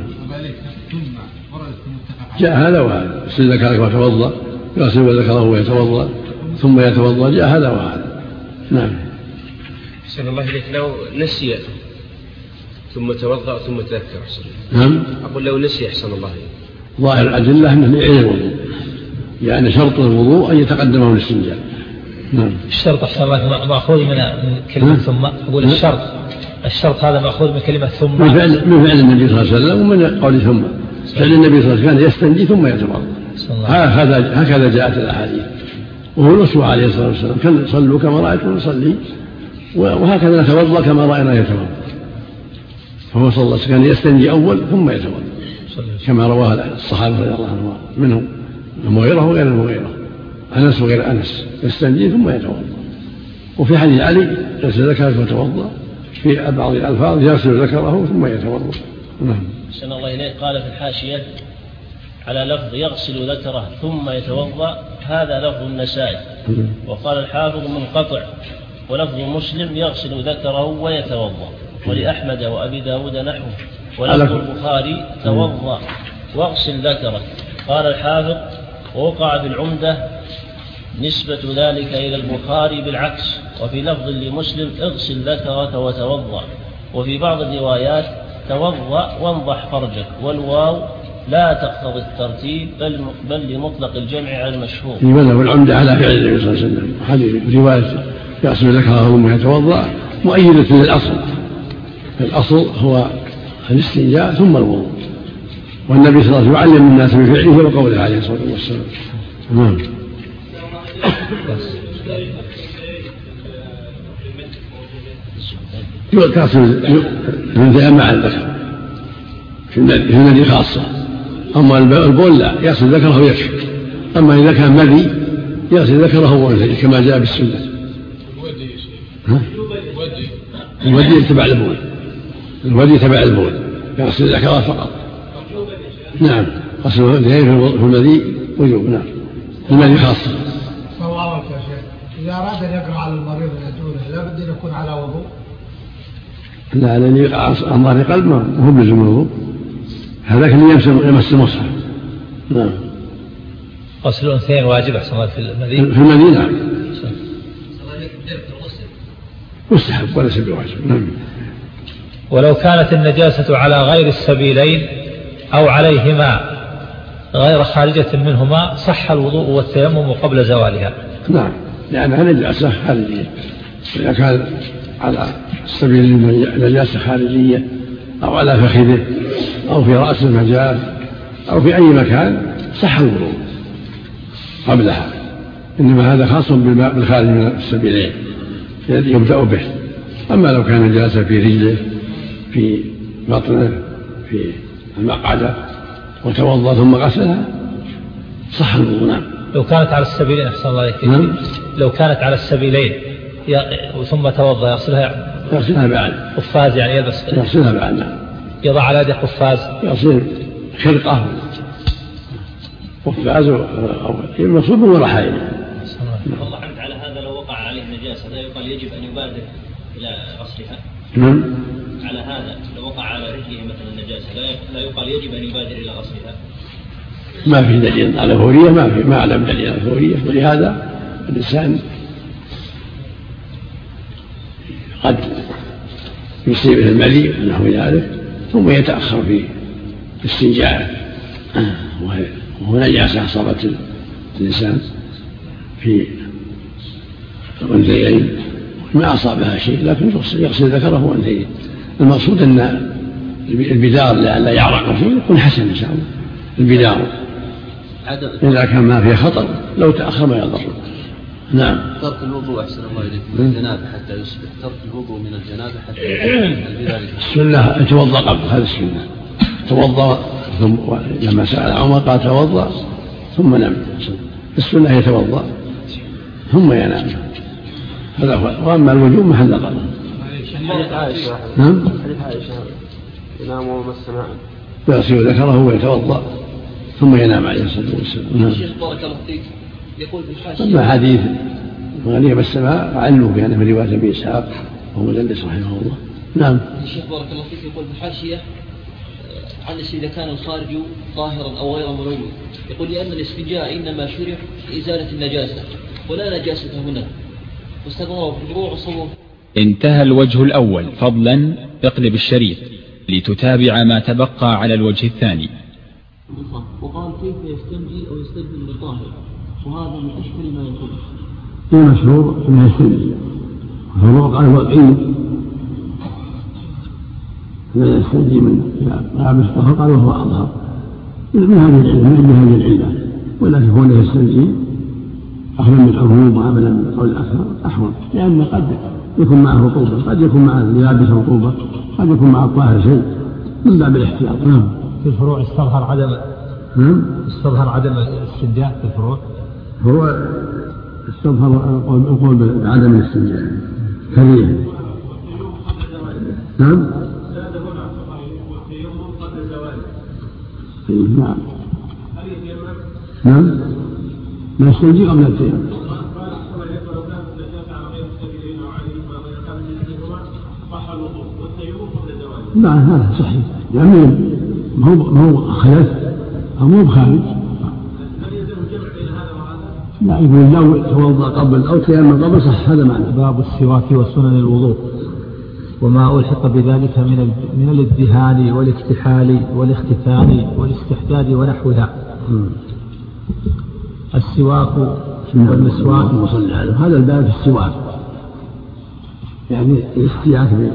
جاء هذا وهذا، يغسل ذكره ويتوضأ، يغسل ذكره ويتوضأ ثم يتوضأ، جاء هذا وهذا. نعم. أحسن الله إليك. لو نسي ثم توضأ ثم تذكر. نعم. أقول لو نسي أحسن الله إليك. ظاهر الأدلة أنه يعيد الوضوء، يعني شرط الوضوء أن يتقدمه الاستنجاء. نعم. الشرط أحسن الله مأخوذ من كلمة ثم. أقول الشرط الشرط هذا مأخوذ من كلمة ثم، من فعل, من فعل النبي صلى الله عليه وسلم ومن قول ثم. فعل النبي صلى الله عليه وسلم كان يستنجي ثم يتوضأ، هكذا هكذا جاءت الأحاديث، وهو الأسوة عليه الصلاة والسلام. كان صلوا كما رأيتم نصلي وهكذا نتوضأ كما رأينا يتوضأ، فهو صلى الله عليه وسلم كان يستنجي أول ثم يتوضأ كما رواه الصحابة رضي الله عنهم منهم المغيرة وغير المغيرة، أنس وغير أنس، يستنجي ثم يتوضأ. وفي حديث علي يغسل ذكره ويتوضأ، في بعض الألفاظ يغسل ذكره ثم يتوضأ. نعم. أحسن الله إليك. قال في الحاشية على لفظ يغسل ذكره ثم يتوضأ هذا لفظ النسائي، وقال الحافظ منقطع، ولفظ مسلم يغسل ذكره ويتوضأ، ولأحمد وأبي داود نحوه، ولفظ البخاري توضأ واغسل ذكرك. قال الحافظ ووقع بالعمدة نسبة ذلك إلى البخاري بالعكس، وفي لفظ لمسلم اغسل ذكرك وتوضأ، وفي بعض الروايات توضأ وانضح فرجك، والواو لا تقتضي الترتيب بل, بل لمطلق الجمع على المشهور. لماذا والعمدة على فعل النبي صلى الله عليه وسلم، هذه رواية يغسل ذكره ثم يتوضأ مؤيدة للأصل. الأصل هو الاستنجاء ثم الوضوء، والنبي صلى الله عليه وسلم يعلم الناس بفعله وقوله عليه الصلاة والسلام. نعم. يغسل الانثى مع الذكر في النادي خاصة، أما البول لا، يغسل ذكره ويكفي. أما إذا كان مذي يغسل ذكره وانثى كما جاء بالسنة. الودي تبع البول، الودي تبع البول، يغسل ذكره فقط. نعم. غسل الانثيين في المذي وجوب. نعم. المذي خاصة. صوابك يا شيخ. إذا أراد أن يقرأ على المريض يدعوه لا بد أن يكون على وضوء. لا، لأن يقع عن ظهر قلب ما هو بلزم الوضوء، هذاك اللي يمس المصحف. نعم. غسل الأنثيين واجب أحسن الله في المذي. في المذي نعم. مستحب وليس بواجب. نعم. ولو كانت النجاسة على غير السبيلين أو عليهما غير خارجة منهما صح الوضوء والتيمم قبل زوالها. نعم، لأنها نجاسة خارجية. إذا كان على السبيل نجاسة خارجية أو على فخذه أو في رأس المجال أو في أي مكان صح الوضوء قبلها، إنما هذا خاص بالماء بالخارج من السبيلين الذي يبدأ به. أما لو كان نجاسة في رجله في بطنه في المقعدة وتوضأ ثم غسلها صح الوضوء. نعم. لو كانت على السبيلين أحسن الله عليك. نعم. لو كانت على السبيلين ثم توضأ يغسلها يغسلها بعد قفاز، يعني يلبس يغسلها بعد. نعم. يضع على يده قفاز، يغسل خرقة قفاز أو المقصود من وراء حائله. والله عمد على هذا لو وقع عليه نجاسة لا يقال يجب أن يبادر إلى غسلها. نعم. على هذا لو وقع على رجله مثلا نجاسة لا يقال يجب أن يبادر إلى غسلها. ما في دليل على فورية، ما في ما أعلم دليل على فورية، ولهذا الإنسان قد يصيبه المليء ونحو ذلك ثم يتأخر في استنجاء، وهو نجاسة أصابت الإنسان في الأنثيين ما أصابها شيء لكن يغسل ذكره وأنثيه. المقصود أن البدار لا يعرق فيه يكون حسن إن شاء الله. البدار إذا كان ما فيه خطر لو تأخر ما يضر. نعم. ترك الوضوء أحسن الله إليك من الجنابة حتى يصبح، ترك الوضوء من الجنابة حتى السنة يتوضأ قبل، هذا السنة توضأ ثم لما سأل عمر قال توضأ ثم نام. السنة يتوضأ ثم ينام، هذا هو. وأما الوجوب محل قدر. حديث عائشة. نعم. حديث عائشة ينام ومس ماء. يغسل ذكره ويتوضأ ثم ينام عليه الصلاة والسلام. الشيخ بارك الله فيك يقول بالحاشية. أما حديث غنية بالسماء علوا بأنه من رواية أبي إسحاق وهو مدلس رحمه الله. نعم. الشيخ بارك الله فيك يقول بالحاشية عن إذا كان الخارج طاهرا أو غير ملوث، يقول لأن الاستنجاء إنما شرع لإزالة النجاسة ولا نجاسة هنا، واستمروا في الفروع وصووا. انتهى الوجه الأول، فضلا اقلب الشريط لتتابع ما تبقى على الوجه الثاني. وقال كيف يستنجي أو يستبدل بالطاهر، وهذا من أشكل ما يكون. المشهور أنه يستنجي، وهو قال هو العلم لا يستنجي من لابس طهر، قال وهو أظهر من هذه العلة من هذه العلة، ولكن هو لا يستنجي أخذا من العموم وعملا من قول الأكثر أحوط، لأن قد يكون معه رطوبة، قد يكون مع اليابس رطوبة، قد يكون مع الطاهر شيء، من باب الاحتياط. في الفروع استظهر عدم استظهر عدم الاستنجاء في الفروع. هو استظهر القول بعدم الاستنجاء كريه. نعم. نعم. نعم. ما يستنجي قبل التيمم. لا هذا صحيح، يعني ما هو خلاف أو مو بخارج. لا يقول لو توضأ قبل أو تيمم قبل صح، هذا معنى. باب السواك وسنن الوضوء وما ألحق بذلك من من الادهان والاكتحال والاختفان والاستحداد ونحوها. السواك والمسواك وصلى عليه. هذا الباب في السواك يعني الاستياك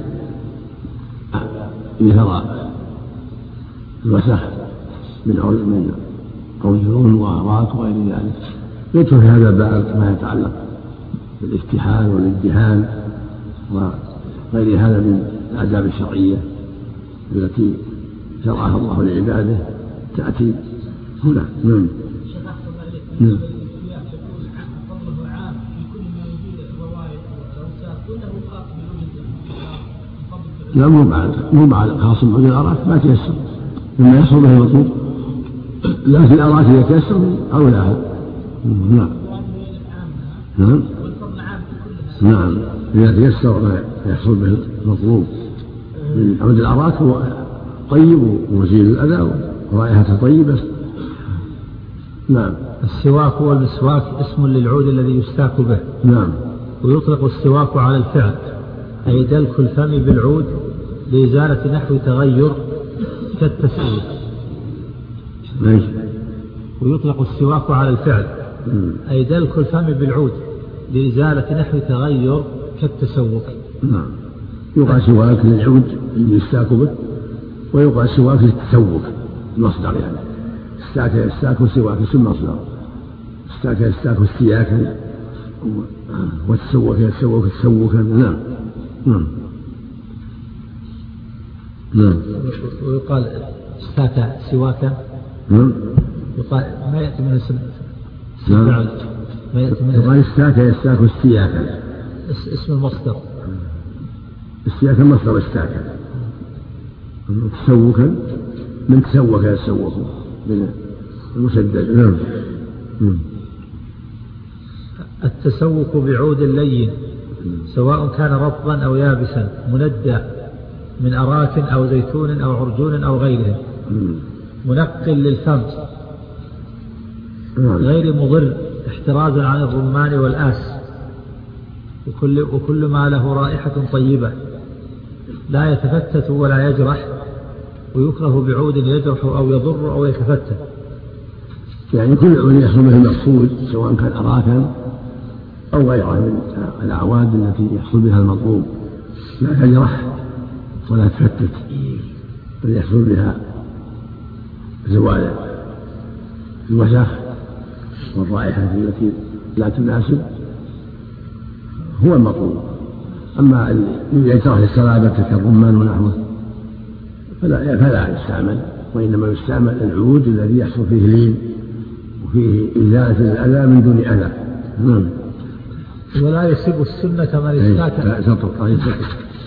بالهراء الوسخ من عجون وأهراك وغير ذلك. يدخل في هذا الباب ما يتعلق بالاكتحال والادهان وغير هذا من الآداب الشرعية التي شرعها الله لعباده تأتي هنا. نعم. نعم. لا مو بعد مو بعد خاص بعد الأراك ما تيسر مما يحصل به المطلوب، لكن الأراك إذا تيسر أولاها. نعم. نعم. نعم. إذا تيسر ما يحصل به المطلوب من عود الأراك هو طيب ومزيل الأذى ورائحته طيبة. نعم. السواك والمسواك اسم للعود الذي يستاك به. نعم. ويطلق السواك على الفعل، أي دلك الفم بالعود لإزالة نحو تغير كالتسويق. ويطلق السواك على الفعل أي دلك الفم بالعود لإزالة نحو تغير كالتسوق. نعم. يقع سواك للعود اللي يستاك به، ويقع سواك للتسوق المصدر، يعني استاك يستاك وسواك اسم مصدر، استاك يستاك استياكا والتسوق يتسوق تسوقا. نعم. نعم. نعم. ويقال استاك سواكا. نعم. يقال ما يأتي من اسم نعم. ما يأتي من يقال استاك يستاك استياكا اسم المصدر. استياكا مصدر استاكا، تسوكا من تسوك يتسوق من المسدد. نعم. نعم. التسوق بعود لين سواء كان رطبا أو يابسا مندى من أراك أو زيتون أو عرجون أو غيره، منقل للفم غير مضر احترازا عن الرمان والآس وكل, وكل ما له رائحة طيبة لا يتفتت ولا يجرح ويكره بعود يجرح أو يضر أو يتفتت. يعني كل عود يحصل به المقصود سواء كان أراكا أو غيرها من الأعواد التي يحصل بها المطلوب لا تجرح ولا تفتت بل يحصل بها زوال الوسخ والرائحة التي لا تناسب هو المطلوب. أما اللي يجرح للصلابة كالرمان ونحوه فلا, فلا يستعمل، وإنما يستعمل العود الذي يحصل فيه لين وفيه إزالة الأذى من دون أذى. ولا يسب السنة من استاك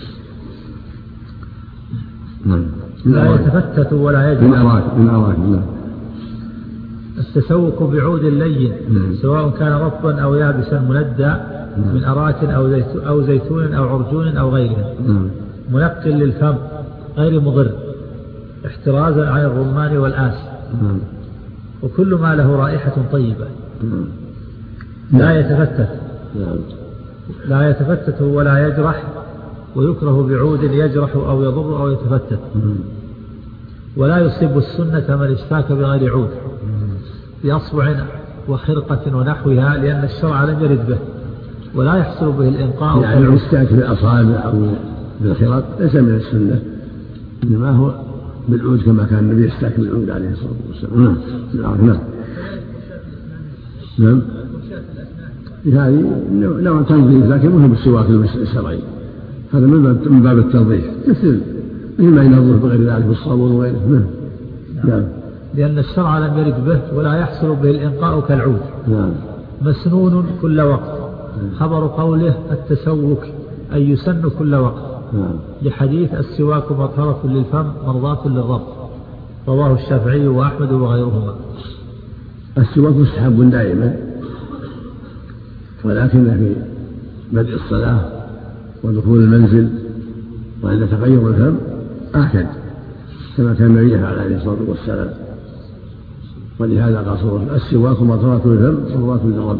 لا يتفتت ولا يجرح. من أراك من أراك من التسوق بعود لين سواء كان رطبا أو يابسا مندى من أراك أو زيتون أو عرجون أو غيره منقل للفم غير مضر احترازا عن الرمان والآس وكل ما له رائحة طيبة لا يتفتت لا يتفتت ولا يجرح ويكره بعود يجرح أو يضر أو يتفتت. ولا يصيب السنة من استاك بغير عود بأصبع وخرقة ونحوها لأن الشرع لم يرد به ولا يحصل به الإنقاء. يعني الاستاك بالأصابع أو بالخرق ليس من السنة، إنما هو بالعود كما كان النبي يستاك بالعود عليه الصلاة والسلام. نعم نعم نعم هذه نوع تنظيف لكن مهم بالسواك الشرعي، هذا من باب التنظيف مثل مثل ما ينظف بغير ذلك بالصابون وغيره. نعم لأن الشرع لم يرد به ولا يحصل به الإنقاء كالعود. نعم مسنون كل وقت خبر قوله التسوك أي يسن كل وقت نعم. لحديث السواك مطهرة للفم مرضاة للرب رواه الشافعي وأحمد وغيرهما. السواك مستحب دائما ولكن في بدء الصلاة ودخول المنزل وعند تغير الفم آكد كما كان النبي عليه الصلاة والسلام، ولهذا قال السواك مطهرة للفم مرضاة للرب.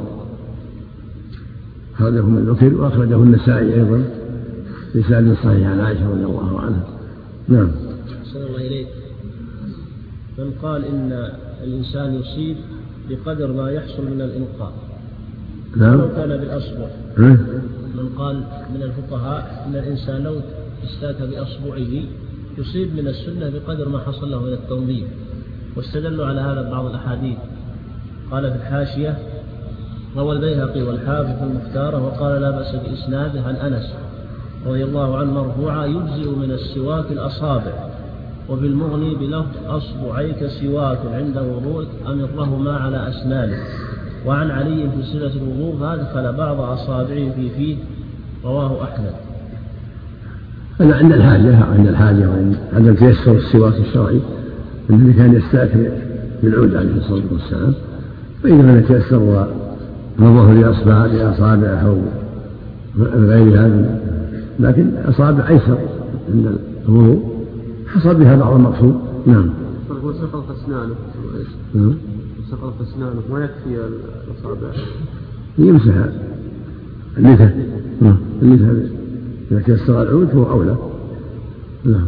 هذا من ذكر وأخرجه النسائي أيضا بسند صحيح عن عائشة رضي الله عنها. نعم. أحسن الله إليك. من قال إن الإنسان يصيب بقدر ما يحصل من الإنقاء نعم. لو كان بالأصبع. من قال من الفقهاء إن الإنسان لو استاك بأصبعه يصيب من السنة بقدر ما حصل له من التنظيف، واستدلوا على هذا بعض الأحاديث. قال في الحاشية روى البيهقي والحافظ في المختارة وقال لا بأس بإسناده عن أنس رضي الله عنه مرفوعا يجزئ من السواك الأصابع، وفي المغني بلفظ أصبعيك سواك عند وضوءك أمرهما على أسنانه. وعن علي في صلة الوضوء فأدخل بعض أصابعه في فيه رواه أحمد. هذا عند الحاجة عند الحاجة وعند عدم تيسر السواك الشرعي الذي كان يستاك بالعود عليه الصلاة والسلام، فإذا لم يتيسر ونظره لأصبع لأصابعه أو غير هذا، لكن أصابع أيسر عند الوضوء حصل بها بعض المقصود. نعم. وسقط أسنانه سقط أسنانه ويكفي الأصابع يمسح اللثة اللثة إذا كسر العود فهو أولى. نعم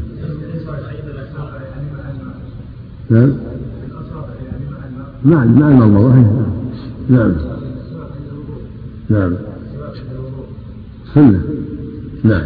نعم مع مع المضمضة. نعم نعم سنة. نعم.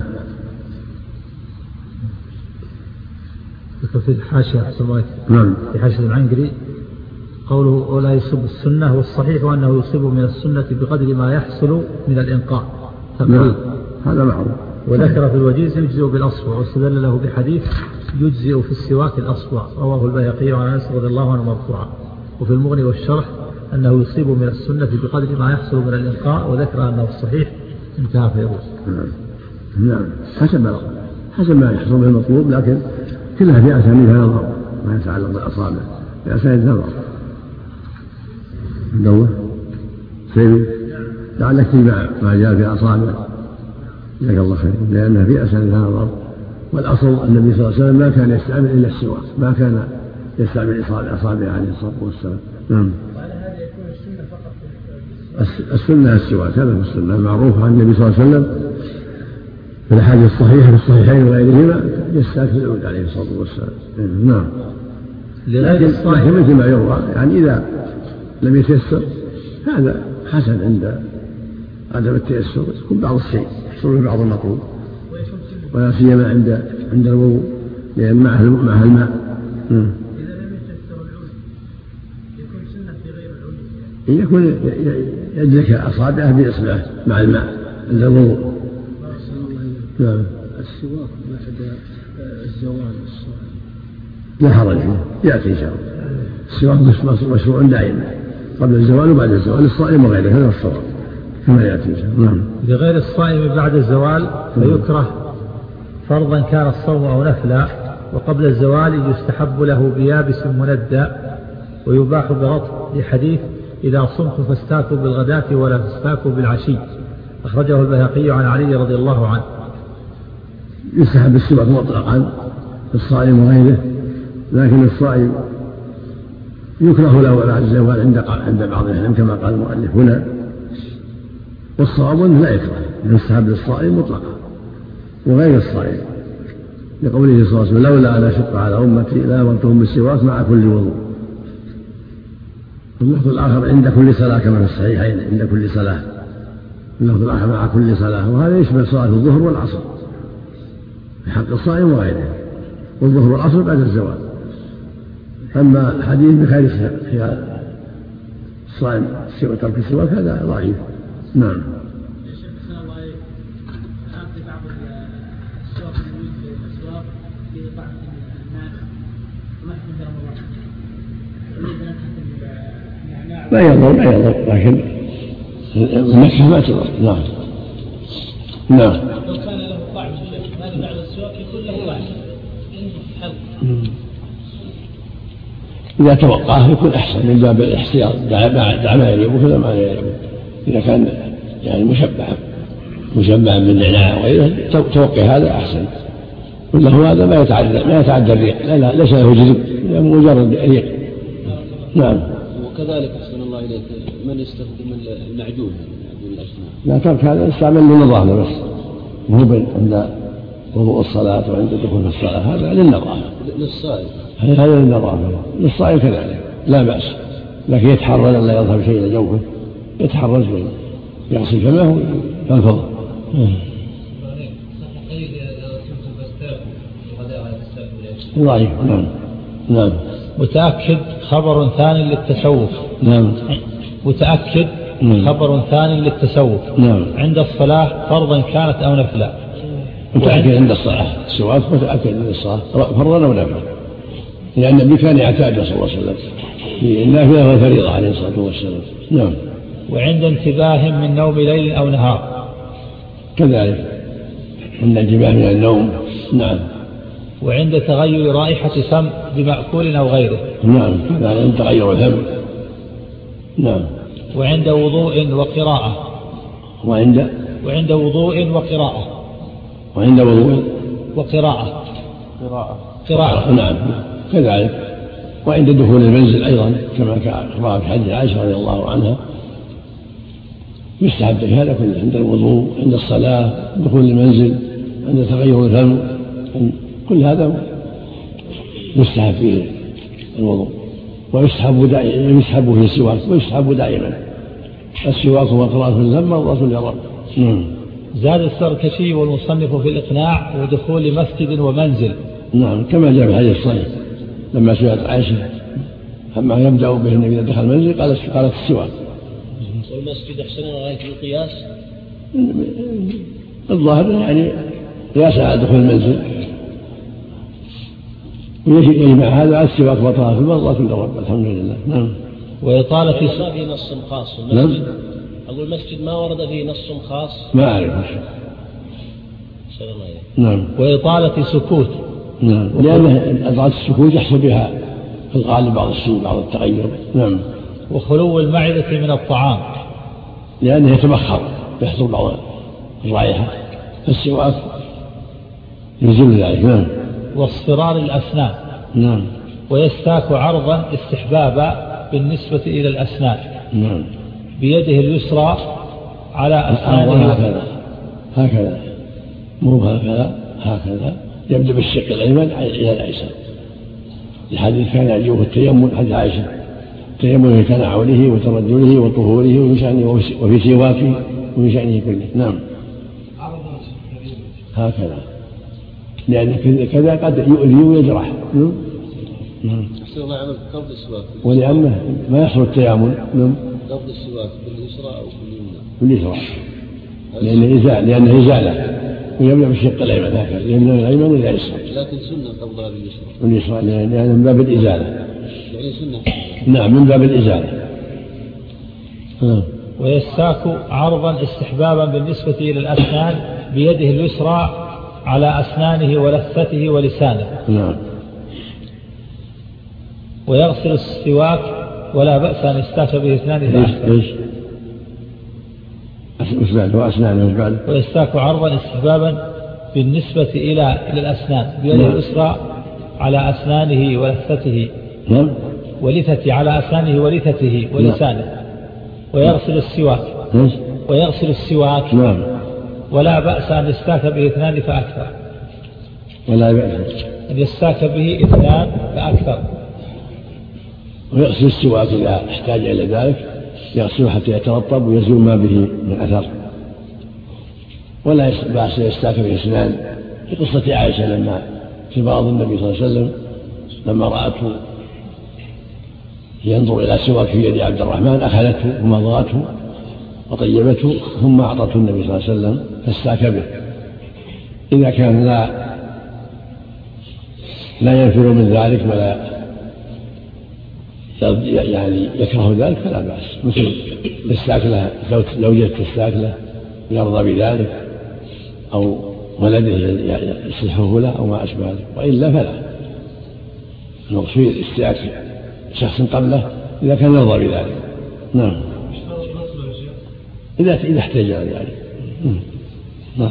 في الحاشية نعم في حاشية العنقري قوله ولا يصيب السنة، والصحيح أنه يصيب من السنة بقدر ما يحصل من الإنقاء. نعم. هذا معروف. وذكر في الوجيز يجزئ بالأصبع واستدل له بحديث يجزئ في السواك الأصبع رواه البيهقي عن أنس رضي الله عنه مرفوعا. وفي المغني والشرح أنه يصيب من السنة بقدر ما يحصل من الإنقاء، وذكر أنه الصحيح انتهى فيروز. نعم نعم حسب حسب ما يحصل من المطلوب، لكن كلها في أسانيدها نظر ما يتعلق بالأصابع في أسانيد نظر. ندور سيري لعلك تجمع ما جاء في أصابع جزاك الله خير، لأنها في أسانيدها نظر. والأصل النبي صلى الله عليه وسلم ما كان يستعمل إلا السواك، ما كان يستعمل أصابع عليه الصلاة والسلام. نعم. وعلى هذا يكون السنة فقط السنة السواك، هذا هو السنة المعروف عن النبي صلى الله عليه وسلم في الأحاديث الصحيحة في الصحيحين وغيرهما يستاك في العود عليه الصلاة والسلام. نعم. لكن مثل ما يروى يعني إذا لم يتيسر هذا حسن عند عدم التيسر، يكون بعض الشيء يحصل بعض المطلوب، ولا سيما عند عند الوضوء لأن معه معه الماء. يكون يدلك أصابعه بإصبعه مع الماء عند الوضوء. نعم. السواك بعد الزوال الصائم لا حرج فيه، يأتي إن شاء الله. السواك مشروع دائما قبل الزوال وبعد الزوال الصائم وغيره، هذا الصواب كما يأتي إن شاء الله. نعم. لغير الصائم بعد الزوال فيكره فرضا كان الصوم أو نفلا، وقبل الزوال يستحب له بيابس مندى ويباح برطب، لحديث إذا صمتم فاستاكوا بالغداة ولا تستاكوا بالعشي، أخرجه البيهقي عن علي رضي الله عنه. يستحب السواك مطلقا الصائم وغيره، لكن الصائم يكره له بعد الزوال عند عند بعض العلماء كما قال المؤلف هنا، والصواب لا يكره، يستحب للصائم مطلقا وغير الصائم، لقوله صلى الله عليه وسلم لولا أن أشق على أمتي لأمرتهم بالسواك مع كل وضوء. اللفظ الآخر عند كل صلاة كما في الصحيحين عند كل صلاة، اللفظ الآخر مع كل صلاة، وهذا يشمل صلاة الظهر والعصر في حق الصائم وغيره، والظهر والعصر بعد الزوال. أما حديث بخير في الصائم ترك السواك هذا ضعيف. نعم. لا يضر لا يضر لكن النكهة ما تضر. نعم. نعم. لو كان له طعم هذا بعد السواك يكون له طعم. إذا توقعه يكون أحسن من باب الاحتياط، دع ما يليق وكذا ما لا يليق. إذا كان يعني مشبعا مشبعا بالنعناع وغيره توقي هذا أحسن، وله هذا ما يتعدى ما يتعدى الريق، لا لا ليس له جذب، مجرد ريق. نعم. وكذلك أحسن الله إليك من يستخدم المعجون معجون الأسنان، لا ترك هذا استعمل للنظافة بس، مو عند وضوء الصلاة وعند الدخول في الصلاة، هذا للنظافة للصائم، هذا للنظافة، للصائم كذلك لا بأس، لكن يتحرز أن لا يظهر شيء إلى جوفه، يتحرز يغسل فمه وينفض. ضعيف. نعم. نعم. متأكد خبر ثاني للتسوف. نعم. متأكد نعم. خبر ثاني للتسوف. نعم. عند الصلاة فرضا كانت أو نفلا. متأكد عند الصلاة السواك متأكد عند الصلاة فرضا أو نفلا، لأن النبي كان يعتاد صلى الله عليه وسلم في النافلة والفريضة عليه الصلاة والسلام. نعم. وعند انتباه من نوم ليل أو نهار كذلك عند انتباه من النوم. نعم. وعند تغير رائحة فم بمأكول أو غيره. نعم. هذا عند تغير الفم. نعم. وعند وضوء وقراءة. وعند وعند وضوء وقراءة. وعند وضوء وقراءة. قراءة. قراءة. نعم كذلك. وعند دخول المنزل أيضا كما كان في حديث عائشة رضي الله عنها يستحب في هذا كله، عند الوضوء، عند الصلاة، دخول المنزل، عند تغير الفم، كل هذا يستحب فيه الوضوء، ويسحب دائما، يسحب فيه السواك ويسحب دائما. السواك وقراءة الفم مرضاة للرب. نعم. زاد السركشي والمصنف في الإقناع ودخول مسجد ومنزل. نعم كما جاء في الحديث الصحيح لما سئلت عائشة أما يبدأ به النبي إذا دخل المنزل قالت قالت السواك. والمسجد أحسن غاية القياس؟ الظاهر يعني قياس على دخول المنزل، ويجي مع هذا السواك وطهارة في المرضى للرب الحمد لله. نعم. وإطالة ما في نص خاص المسجد. نعم. أقول المسجد ما ورد فيه نص خاص. ما أعرف. نعم. وإطالة سكوت. نعم. لأن إطالة السكوت يحصل بها في الغالب بعض الشيء بعض التغير. نعم. وخلو المعدة من الطعام لأنه يتبخر يحصل بعض الرائحة، فالسواك يزيل ذلك. نعم. واصفرار الأسنان. نعم. ويستاك عرضا استحبابا بالنسبة إلى الأسنان. نعم. بيده اليسرى على أسنانه. هكذا هكذا مو هكذا هكذا يبدأ بالشق الأيمن إلى الأيسر. الحديث كان يعجبه التيمم، حديث عائشة التيمم في تنعله وترجله وطهوره وفي سواكه وفي شأنه كله. نعم هكذا، لأن كذا قد يؤذي ويجرح. ولأنه ما يحصل التيامن. لفظ السواك باليسرى أو باليمنى؟ باليسرى، لأنه إزالة لأنه إزالة ويبدأ بالشق الأيمن هكذا، اليمنى الأيمن إلى اليسرى. لكن سنة قبضها باليسرى. باليسرى لأنه من باب الإزالة. يعني سنة. نعم من باب الإزالة. ويستاك عرضا استحبابا بالنسبة إلى الأسنان بيده اليسرى على أسنانه ولثته ولسانه. نعم. ويغسل السواك ولا بأس أن يستاك به اثنان فأكثر. ليش؟ أسنانه وأسنانه. ويستاك عرضا استحبابا بالنسبة إلى إلى الأسنان بيده اليسرى على أسنانه ولثته. نعم. ولثته على أسنانه ولثته ولسانه. ويغسل السواك. ويغسل السواك. نعم. ولا بأس أن يستاك به اثنان فأكثر. ولا بأس أن يستاك به اثنان فأكثر. ويغسل السواك إذا احتاج إلى ذلك، يغسله حتى يترطب ويزول ما به من أثر. ولا بأس يستاك به اثنان، في قصة عائشة لما في بعض النبي صلى الله عليه وسلم لما رأته ينظر إلى سواك في يد عبد الرحمن أخذته ومضغته وطيبته ثم أعطته النبي صلى الله عليه وسلم فاستاك به. إذا كان لا لا ينفر من ذلك ولا يعني يكره ذلك فلا بأس، مثل تستاك له لو جئت تستاك له يرضى بذلك أو ولده يصلحه له أو ما أشبه ذلك، وإلا فلا. المقصود استياك شخص قبله إذا كان يرضى بذلك. نعم. إذا إذا احتاج إلى ذلك. نعم.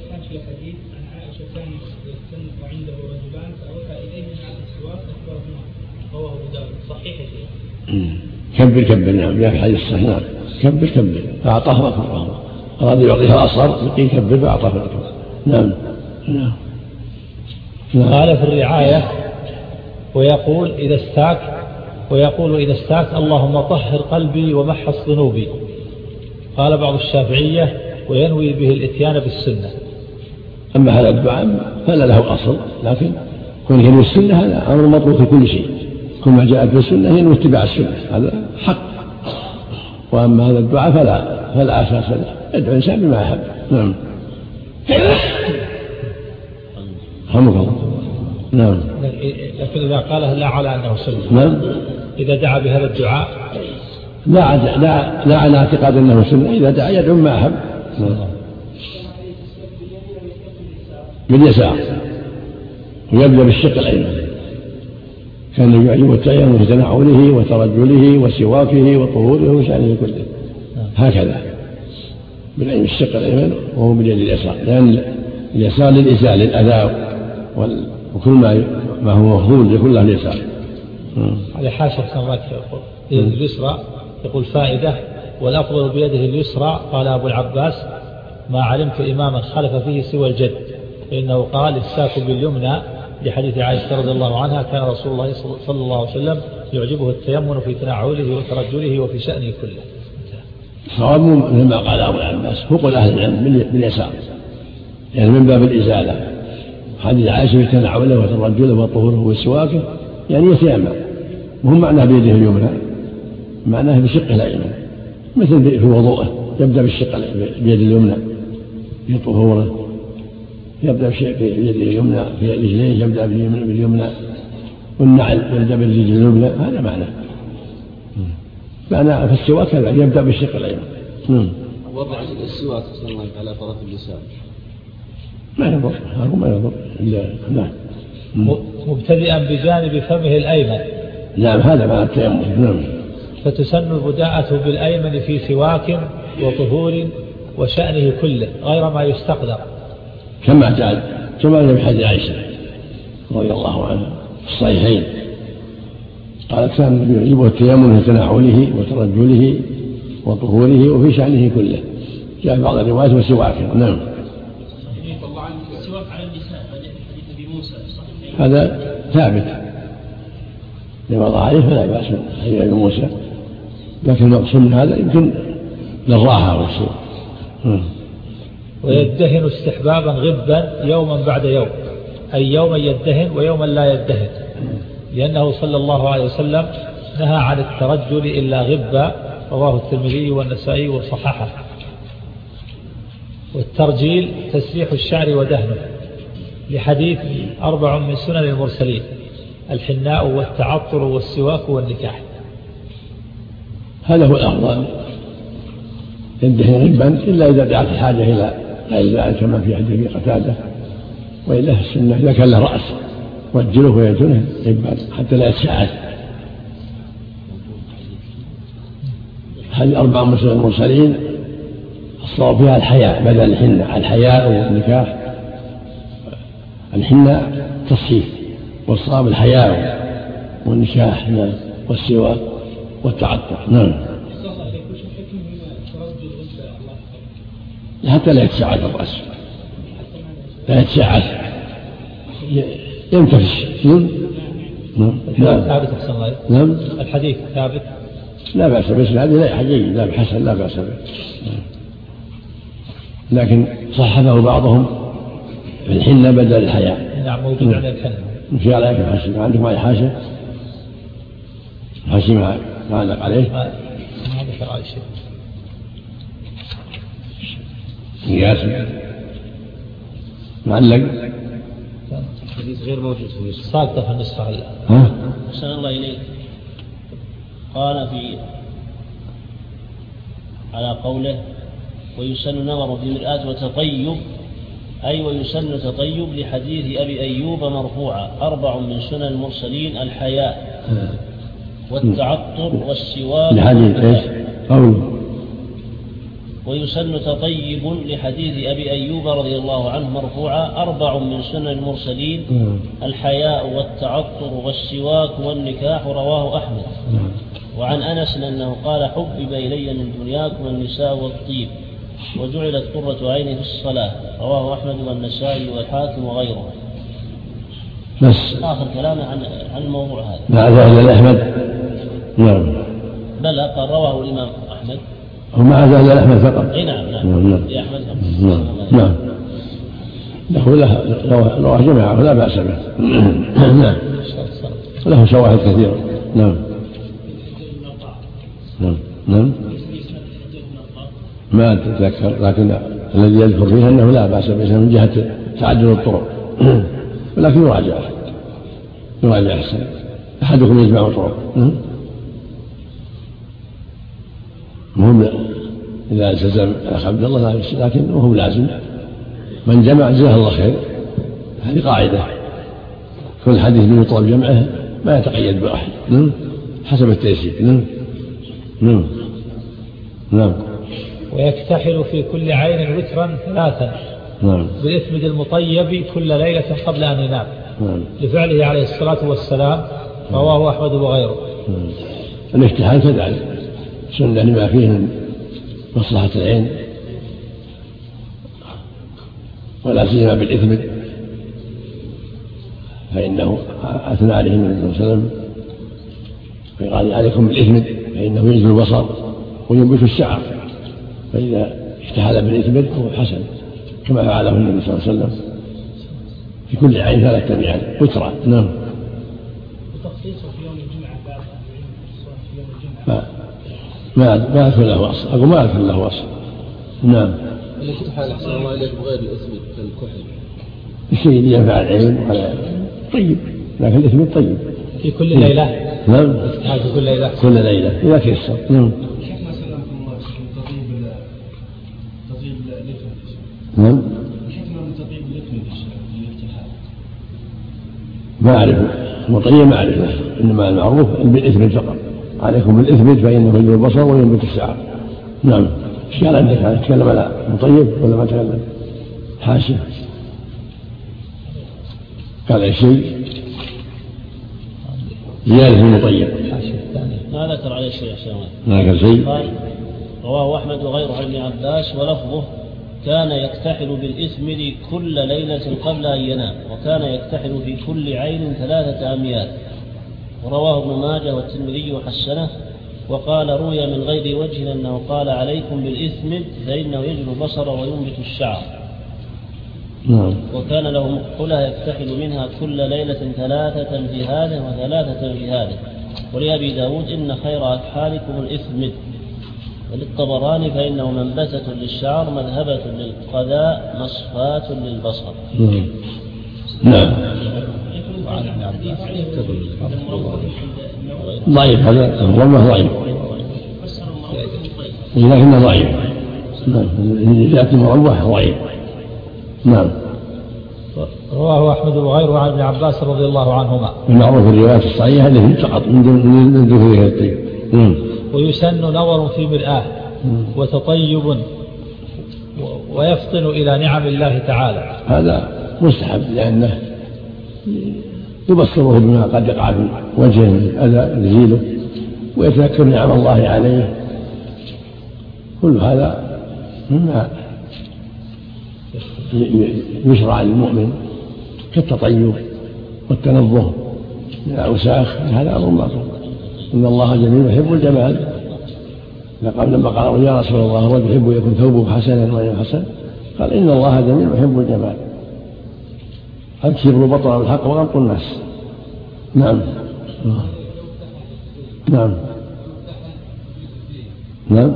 كبر كبر. نعم يا حديث الصحيح. نعم كبر كبر فأعطاه أكبر، أراد يعطيها أصغر يقي كبر فأعطاه أكبر. نعم. نعم. قال في الرعاية ويقول إذا استاك ويقول إذا استاك اللهم طهر قلبي ومحص ذنوبي. قال بعض الشافعية وينوي به الإتيان بالسنة. أما هذا الدعاء فلا له أصل، لكن كون ينوي السنة هذا أمر مطلوب في كل شيء، كل ما جاء في السنة ينوي اتباع السنة، هذا حق. وأما هذا الدعاء فلا فلا أساس له، يدعو الإنسان بما يحب. نعم. رحمك الله. نعم. لكن إذا قاله لا على أنه سنة. نعم. إذا دعا بهذا الدعاء لا لا لا على اعتقاد أنه سنة، إذا دعا يدعو ما أحب. باليسار ويبدأ بالشق الأيمن. كان يعجب التيمم في تنعله وترجله وسواكه وطهوره وشأنه كله هكذا بالأيمن الشق الأيمن وهو باليد اليسار، لأن اليسار للإزالة للأذى وكل ما ما هو مفضول يكون له اليسار. على حاشة سماك يقول يد اليسرى يقول فائدة والأفضل بيده اليسرى. قال أبو العباس ما علمت إماما خلف فيه سوى الجد، فإنه قال الساك باليمنى لحديث عائشة رضي الله عنها كان رسول الله صلى الله عليه وسلم يعجبه التيمم في تنعله وترجله وفي شأنه كله. صواب لما قال أبو العباس هو قول أهل العلم باليسار، يعني من باب الإزالة. حديث عائشة في تنعله وترجله وطهوره وسواكه يعني يتيمم، وهم معناه بيده اليمنى معناه بشقه الأيمن، مثل في وضوءه يبدأ بالشق بيد اليمنى في طهوره، يبدأ بشيء بيده اليمنى في رجليه يبدأ باليمنى، والنعل يبدأ بالرجل اليمنى، هذا معناه. معناه في السواك هذا يبدأ بالشق الأيمن. نعم. وضع السواك صلى الله على طرف اللسان ما يضر، هذا ما يضر إلا نعم. مبتدئا بجانب فمه الأيمن. نعم هذا معنى التيمم. نعم. فتسن البداءة بالأيمن في سواك وطهور وشأنه كله غير ما يستقدر، كما جاء كما جاء بحديث عائشة رضي الله عنها في الصحيحين قالت كان يعجبه التيمم في تنعله وترجله وطهوره وفي شأنه كله. جاء في بعض الروايات وسواكا. نعم. السواك على النساء حديث أبي موسى هذا ثابت لما وضع عليه فلا بأس من حديث أبي موسى، لكن المقصود من هذا يمكن للراحة والسوء. ويدهن استحبابا غبا يوما بعد يوم، أي يوما يدهن ويوما لا يدهن، لأنه صلى الله عليه وسلم نهى عن الترجل إلا غبا، رواه الترمذي والنسائي وصححه. والترجيل تسريح الشعر ودهنه، لحديث أربع من سنن المرسلين: الحناء والتعطر والسواك والنكاح. هذا هو الأفضل، يدهن غبا إلا إذا دعت الحاجة إلى غير ذلك كما في حديث قتادة، وإلا السنة إذا كان له رأس وجله ويدهنه غبا حتى لا يتشعث. هذه أربع من سنن المرسلين الصواب فيها الحياء بدل الحنة، الحياء والنكاح. الحنة تصحيح، والصواب الحياء والنكاح والسواك والتعطر. نعم. حتى لا يتشعث الرأس، لا يتشعث ينتفش. نعم. ثابت أحسن الله. نعم. الحديث ثابت لا بأس به، هذه لا حقيقي لا بحسن لا بأس به، لكن صححه بعضهم في الحنة بدل الحياء. نعم موجود عند الحنة. في عليك الحاشية عندكم على الحاشية الحاشية ما علق عليه ما ذكر عليه شيء. قياس معلق حديث غير موجود في النسخة، ساقطة في النسخة. ها؟ أحسن الله إليك. قال في على قوله: ويسن نظر في المرآة وتطيب، أي ويسن تطيب، لحديث أبي أيوب مرفوعا: أربع من سنن المرسلين الحياء والتعطر والسواك. لحديث إيش؟ قوله ويسن تطيب لحديث أبي أيوب رضي الله عنه مرفوعا: أربع من سنن المرسلين الحياء والتعطر والسواك والنكاح، رواه أحمد. وعن أنس أنه قال: حبب إلي من دنياكم النساء والطيب، وجعلت قرة عيني في الصلاة، رواه أحمد والنسائي والحاكم وغيره. بس آخر كلامه عن عن الموضوع هذا. مع ذلك أحمد. نعم. بلى قال رواه الإمام أحمد. ومع ذلك أحمد فقط. أي نعم نعم. نعم. يا أحمد. نعم. نعم. له له رواه جماعة ولا بأس به. نعم. له شواهد كثيرة. نعم. نعم. نعم. ما أتذكر، لكن الذي يذكر فيه أنه لا بأس به من جهة تعدد الطرق، ولكن يراجع يراجع السنة، أحدكم يجمع الطرق. مهم إذا التزم الأخ عبد الله، لكن وهو لازم من جمع جزاه الله خير. هذه قاعدة، كل حديث من يطلب جمعه ما يتقيد بواحد، حسب التيسير. نعم. نعم. نعم. ويكتحل في كل عين وترا ثلاثا. نعم. بالإثمد المطيب كل ليلة قبل أن ينام. نعم. لفعله عليه الصلاة والسلام، رواه أحمد وغيره. نعم. الاكتحال كذلك سنة لما فيه من مصلحة العين، ولا سيما بالإثمد، فإنه أثنى عليه النبي صلى الله عليه وسلم فقال: عليكم بالإثمد فإنه يجزي البصر وينبت الشعر، فإذا اكتحل بالإثمد هو حسن، كما فعله النبي صلى الله عليه وسلم في كل عين ثلاثة أيام وترا. نعم. وتخصيصه في يوم الجمعة بعد في يوم الجمعة ما ما أذكر له أصل، أقول ما أذكر له أصل. نعم. الاكتحال أحسن الله إليك بغير الإثم كالكحل، الشيء اللي ينفع العين ولا طيب، لكن الإثم طيب في كل ليلة. نعم. في كل ليلة. كل ليلة إذا تيسر. نعم. نعم. ما أعرف المطيب، ما أعرفه، إنما المعروف بالإثم فقط. عليكم بالإثم فإنه يجزي البصر وينبت الشعر. نعم. ايش قال عندك؟ تكلم على مطيب ولا ما تكلم؟ حاشا. قال أي شيء زيادة في المطيب. ما ذكر عليه شيء أحسن. ما ذكر شيء. قال رواه أحمد وغيره عن ابن عباس ولفظه: كان يكتحل بالإثمر كل ليلة قبل أن ينام، وكان يكتحل في كل عين ثلاثة أميال. ورواه ابن ماجه والترمذي وحسنه، وقال روي من غير وجه أنه قال: عليكم بالإثمر فإنه يجلو البصر وينبت الشعر. نعم. وكان له مقلة يكتحل منها كل ليلة ثلاثة في هذا وثلاثة في هذا. ولأبي داود: إن خير أكحالكم الإثمر. وللطبراني: فإنه منبتة للشعر مذهبة للقذاء مصفاة للبصر. نعم. نعم. ضعيف هذا والله ضعيف، لكنه ضعيف. نعم. يأتي مروح ضعيف. نعم. رواه أحمد وغيره عن ابن عباس رضي الله عنهما. المعروف الروايات الصحيحة التي فقط من دخولها الطيب. ويسن نظر في مرآة وتطيب ويفطن إلى نعم الله تعالى. هذا مستحب لأنه يبصره بما قد يقع في وجهه من أذى يزيله ويتذكر نعم الله عليه. كل هذا مما يشرع للمؤمن كالتطيب والتنظه من الأوساخ. هذا أمر معروف. إن الله جميل يحب الجمال. لما قالوا: يا رسول الله هو يحب يكون ثوبه حسنا وغير حسن؟ قال: إن الله جميل يحب الجمال. الكبر بطر الحق وغمط الناس. نعم. نعم. نعم.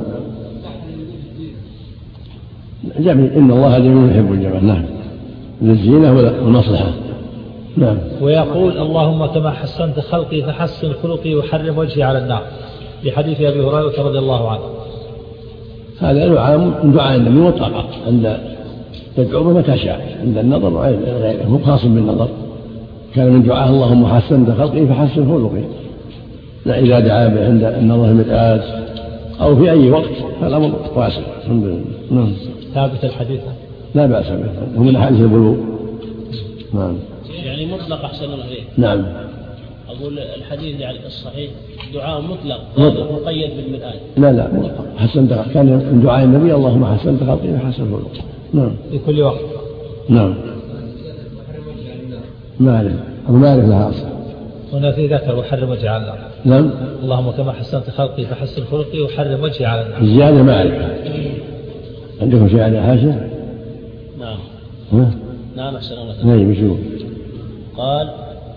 جميل. إن الله جميل يحب الجمال. نعم. للزينة والمصلحة. نعم. ويقول: اللهم كما حسنت خلقي فحسن خلقي وحرم وجهي على النار، لحديث أبي هريرة رضي الله عنه. هذا دعاء من دعاء النبي مطلقا، عند تدعو متى شاء، عند النظر وغيره، مو خاص بالنظر. كان من دعاء: اللهم حسنت خلقي فحسن خلقي. لا إذا دعا به عند النظر المرآة أو في أي وقت فالأمر واسع. الحمد لله. نعم. ثابت الحديث لا بأس به، هو من أحاديث البلوغ. نعم. يعني مطلق أحسن الله عليه. نعم. أقول الحديث يعني الصحيح دعاء مطلق مقيد بالمرآة. لا لا مطلق. حسنت كان من دعاء النبي: اللهم حسنت خلقي وحسن خلقي. نعم. في كل وقت. نعم. ما أعرف ما أعرف لها أصل. هنا في ذكر: وحرم وجهي على النار. نعم. اللهم كما حسنت خلقي فحسن خلقي وحرم وجهي على النار. زيادة ما أعرفها. عندكم شيء على حاشة؟ نعم. ها؟ نعم أحسن الله. نعم. شوف. قال: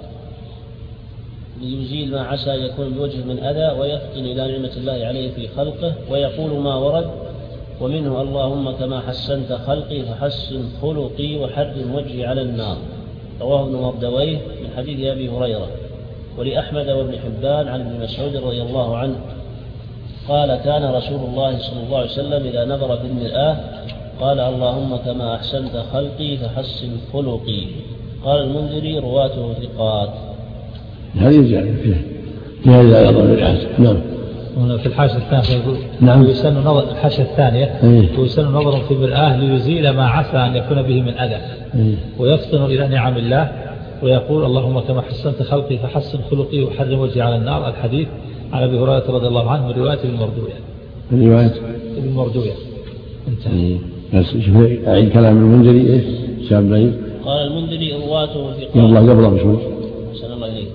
ليزيل ما عسى يكون بوجه من أذى ويفطن إلى نعمة الله عليه في خلقه، ويقول ما ورد، ومنه: اللهم كما حسنت خلقي فحسن خلقي وحرم وجهي على النار. رواه ابن مردويه من حديث أبي هريرة. ولأحمد وابن حبان عن ابن مسعود رضي الله عنه قال: كان رسول الله صلى الله عليه وسلم إذا نظر في المرآة قال: اللهم كما أحسنت خلقي فحسن خلقي. قال المنذري: رواته ثقات. هذه زيادة فيه في هذا أيضا بالعهد. نعم. هنا في الحاشة الثانية يقول: نعم. ويسن نظر الحاشة الثانية ويسن نظر في المرآة ليزيل ما عسى أن يكون به من أذى ويفطن إلى نعم الله، ويقول: اللهم كما حسنت خلقي فحسن خلقي وحرم وجهي على النار. الحديث عن أبي هريرة رضي الله عنه من رواية ابن مردوية. من رواية ابن مردوية. انتهى. بس شوف أعيد كلام المنذري إيش شاب بعيد. قال المنذري: رواته ثقات. والله قبله بشوي. سلام الله عليه.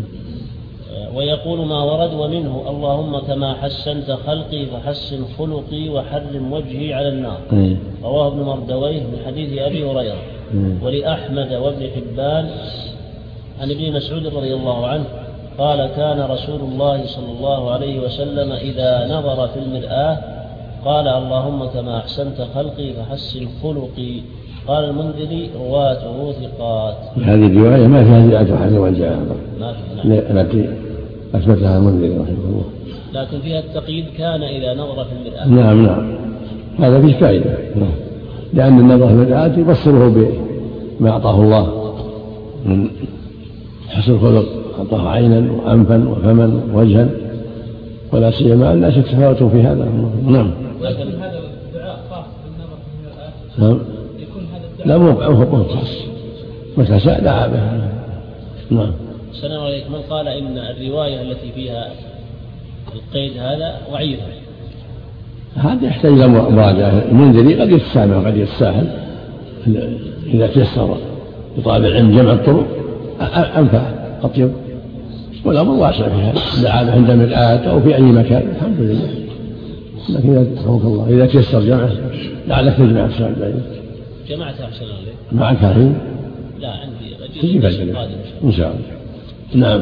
ويقول ما ورد، ومنه: اللهم كما حسنت خلقي فحسن خلقي وحرم وجهي على النار. مم. رواه ابن مردويه من حديث أبي هريرة. ولأحمد وابن حبان عن ابن مسعود رضي الله عنه قال: كان رسول الله صلى الله عليه وسلم إذا نظر في المرآة قال: اللهم كما أحسنت خلقي فحسن خلقي. قال المنذري: رواته ثقات. هذه الرواية ما فيها زيادة حسن وجهها ما التي أثبتها المنذري رحمه الله، لكن فيها التقييد: كان إذا نظر في المرآة. نعم نعم. هذا فيه فائدة، لأن النظر في المرآة يبصره بما أعطاه الله من حسن الخلق. أعطاه عينا وأنفا وفما ووجها، ولا سيما الناس يتفاوتوا في هذا. نعم. ويكون هذا الدعاء خاص بالنظر في المرآة. نعم. يكون هذا الدعاء لا مو خاص، متى شاء دعا به. نعم. السلام عليكم. من قال إن الرواية التي فيها القيد هذا ضعيفة، هذا يحتاج إلى مراجعة. المنذري قد يتسامح وقد يتساهل إذا تيسر لطالب العلم جمع الطرق أنفع أطيب، والأمر واسع فيها دعا عند مرآة أو في أي مكان الحمد لله. لكن إذا رحمك الله إذا تيسر جمعه لعلك تجمع الساعة البعيد. جمعتها أحسن الله معك هذه؟ لا عندي تجيب الجمع إن شاء الله. نعم.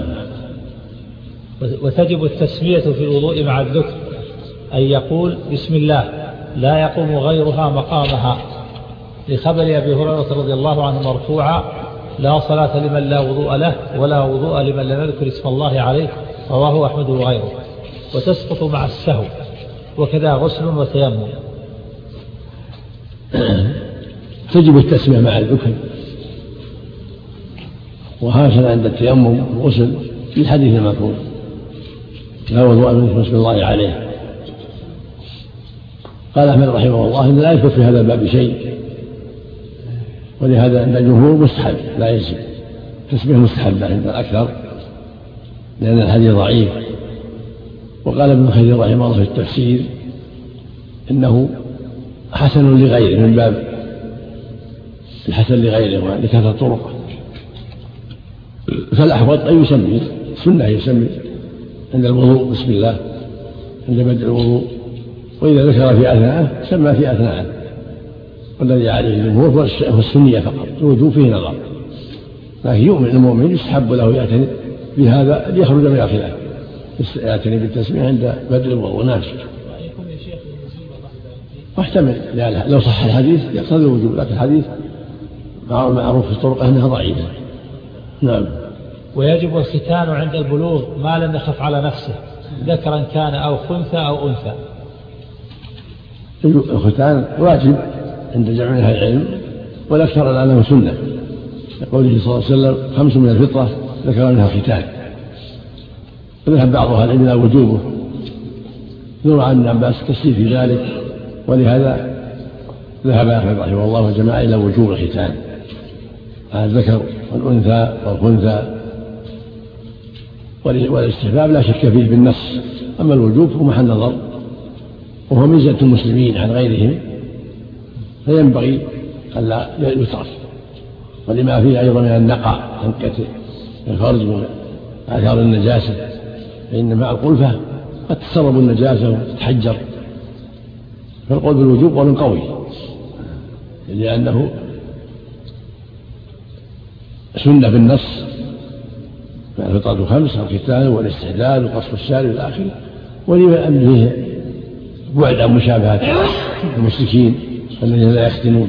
وتجب التسمية في الوضوء مع الذكر، أن يقول بسم الله لا يقوم غيرها مقامها، لخبر أبي هريرة رضي الله عنه مرفوعا لا صلاة لمن لا وضوء له ولا وضوء لمن لم يذكر اسم الله عليه، رواه أحمد وغيره. وتسقط مع السهو، وكذا غسل وتيمم. تجب التسمية مع الذكر، وهكذا عند التيمم والغسل في الحديث المذكور لا وضوء من اسم الله عليه. قال أحمد رحمه الله إن لا يثبت في هذا الباب شيء، ولهذا عند الجمهور مستحب لا يجب تسمية مستحبة عند الأكثر لأن الحديث ضعيف. وقال ابن خليل رحمه الله في التفسير إنه حسن لغيره من باب الحسن لغيره لكثرة طرق، فالأحوط أن يسمي سنة يسمي عند الوضوء بسم الله عند بدء الوضوء، وإذا ذكر في أثناءه سمى في أثناءه. والذي عليه الجمهور هو السنية فقط، الوجوب فيه نظر، لكن يؤمن المؤمن يستحب له يعتني بهذا ليخرج من الخلاف، يعتني بالتسمية عند بدء الوضوء. ناس واحتمل لو صح الحديث يقتضي الوجوب، لكن الحديث معروف في الطرق أنها ضعيفة. نعم. ويجب الختان عند البلوغ ما لم يخف على نفسه، ذكرا كان أو خنثى أو أنثى. الختان واجب عند جميع أهل العلم، والأكثر الآن سنة، يقول صلى الله عليه وسلم خمس من الفطرة ذكر منها الختان. وذهب بعض أهل العلم إلى وجوبه، نروى عن ابن عباس تفسير في ذلك، ولهذا ذهب أحمد رحمه الله وجماعة إلى وجوب الختان على الذكر والأنثى والخنثى. والاستحباب لا شك فيه بالنص، أما الوجوب فهو محل نظر، وهو ميزة المسلمين عن غيرهم، فينبغي ألا يترك. ولما فيه أيضا من النقع تنقة الفرج من آثار النجاسة، فإن مع القلفة قد تسرب النجاسة وتتحجر، فالقول بالوجوب قول قوي لأنه سنة بالنص، الفطرة خمس الختان والاستحلال وقصف الشارب إلى آخره. ولما أن فيه بعد عن مشابهات المشركين الذين لا يختنون.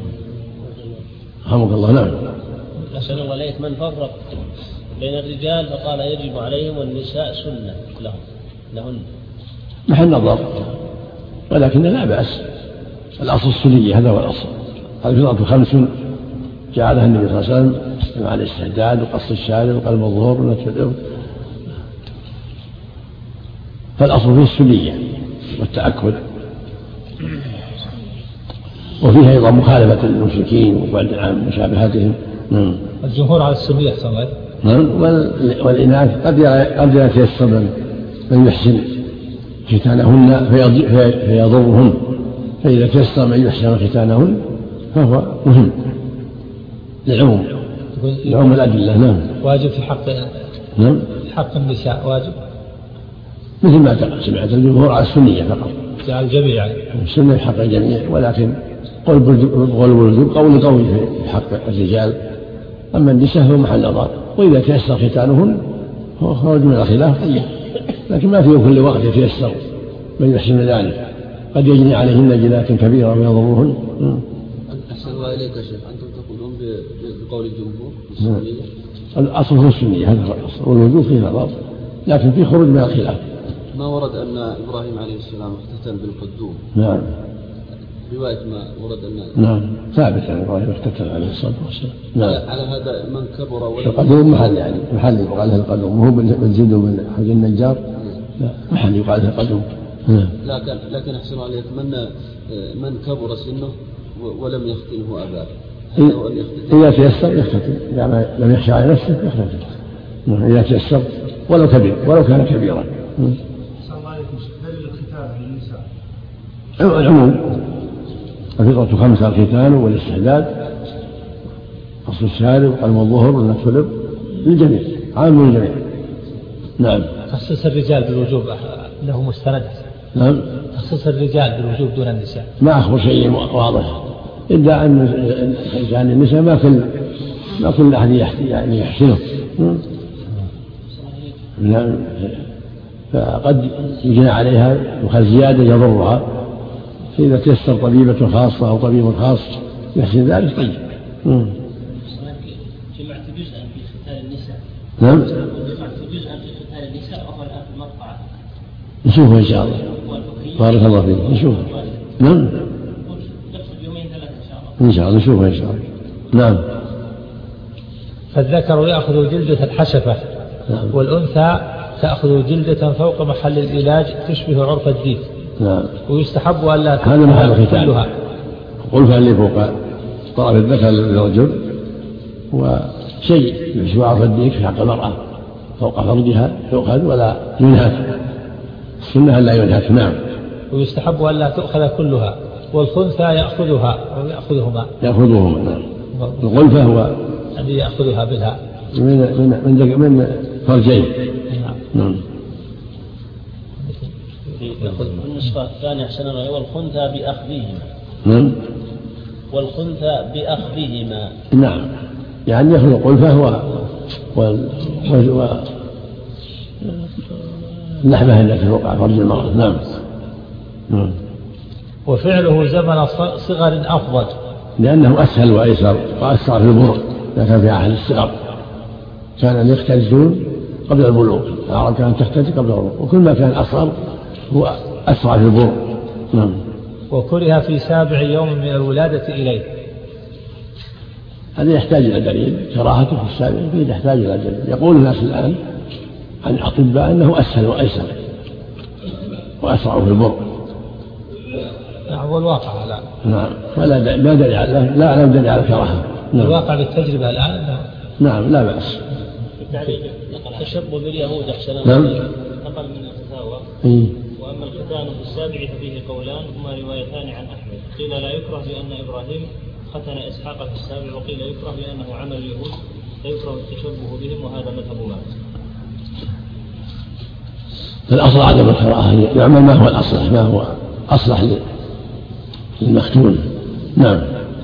رحمك الله. نعم. أحسن الله إليك. من فرق بين الرجال فقال يجب عليهم والنساء سنة لهم لهن محل نظر، ولكن لا بأس، الأصل السنية هذا هو الأصل. الفطرة خمس جعلها النبي صلى الله عليه وسلم مع الاستعداد وقص الشارب وقلب الظهور ونتف الإبط، فالأصل فيه السنية والتأكد، وفيها أيضا مخالفة المشركين وبعد عن مشابهاتهم. نعم. الجمهور على السنية صلى. نعم. والإناث قد قد يتيسر من يحسن ختانهن فيضرهن، فإذا تيسر من يحسن ختانهن فهو مهم للعموم لعموم الأدلة. نعم. واجب في حق نعم حق النساء واجب مثل ما سمعت الجمهور على السنية فقط، على الجميع يعني السنة في حق الجميع، ولكن قول بالوجوب قول قوي في حق الرجال. أما النساء هو محل نظر، وإذا تيسر ختانهن هو خرج من الخلاف طيب، لكن ما في كل وقت يتيسر من يحسن ذلك، قد يجني عليهن جنات كبيرة ويضرهن. أحسن الله إليك يا شيخ، أنتم تقولون بقول الجمهور السنية؟ الأصل هو السنية، هذا هو الأصل، والوجوب فيه نظر، لكن في خروج من الخلاف. ما ورد أن إبراهيم عليه السلام اختتن بالقدوم؟ نعم. رواية ما ورد أن نعم ثابت عن إبراهيم اختتن عليه الصلاة والسلام. نعم. على هذا من كبر ولا القدوم محل يعني محل يقال له القدوم، وهو بالزيد ومن حج النجار لا محل يقال له القدوم. نعم. لكن لكن أحسن عليك من من كبر سنه ولم يختنه أباه إذا تيسر يختتن، يعني لم يخشى على نفسه يختتن. إذا تيسر ولو كبير ولو كان كبيرا. صلى الله عليه وسلم دليل الختان للنساء العموم الفطرة خمسة: الختان والاستحداد، قص الشارب وقلم الظهر ونتف الإبط، للجميع، عام للجميع. نعم. تخصيص الرجال بالوجوب له مستند؟ نعم. تخصيص الرجال بالوجوب دون النساء ما أخبر شيء واضح، إلا أن ختان النساء ما كل ما كل أحد يعني يحسنه. نعم. فقد يجنى عليها وخل زيادة يضرها، فإذا تيسر طبيبة خاصة أو طبيب خاص يحسن ذلك طيب. جمعت جزءا في ختان النساء. نعم. جمعت جزءا في ختان النساء وهو الآن في المطبعة. نشوفه إن شاء الله. بارك الله فيك. نشوفه. نعم. يقصد يومين ثلاثة إن شاء الله. إن شاء الله نشوفه إن شاء الله. نعم. فالذكر يأخذ جلدة الحشفة. نعم. والأنثى تأخذ جلدة فوق محل العلاج تشبه عرف الديك. نعم. ويستحب أن لا هذا محل الختان. الغلفة اللي فوق طرف الذكر للرجل، وشيء يشبه عرف الديك في حق المرأة فوق فرجها يؤخذ ولا ينهك، السنة لا ينهك. نعم. ويستحب أن لا تؤخذ كلها، والخنثى يأخذها أو يأخذهما. يأخذهما. نعم. الغلفة هو الذي يأخذها بالها من من من, من فرجين. نعم. النسخة الثانية أحسن الله والخنثى بأخذهما. نعم. والخنثى بأخذهما. نعم. يعني يأخذ الغلفة و وال و اللحمة التي فوق فرج المرأة. نعم. نعم. وفعله زمن صغر أفضل، لأنه أسهل وأيسر وأسرع في البلوغ. إذا كان في أحد الصغر كان يختلجون قبل البلوغ، العرب كانت تختلج قبل البلوغ، وكل ما كان أصغر هو أسرع في البلوغ. نعم. وكره في سابع يوم من الولادة إليه. هذا يحتاج إلى دليل، كراهته في السابع فيه يحتاج إلى دليل. يقول الناس الآن عن الأطباء أنه أسهل وأيسر وأسرع في البلوغ. نعم. والواقع لا. نعم. ولا لا دليل على لا لا دليل على الكراهة. نعم. الواقع بالتجربة الآن. نعم. لا بأس. تشبه باليهود أحسن. نعم. نقل من الفتاوى. وأما الختان في السابع ففيه قولان هما روايتان عن أحمد، قيل لا يكره لأن إبراهيم ختن إسحاق في السابع، وقيل يكره لأنه عمل اليهود فيكره التشبه بهم، وهذا مذهب مالك. الأصل عدم الكراهة، يعمل ما هو الأصلح، ما هو أصلح للمختون. نعم.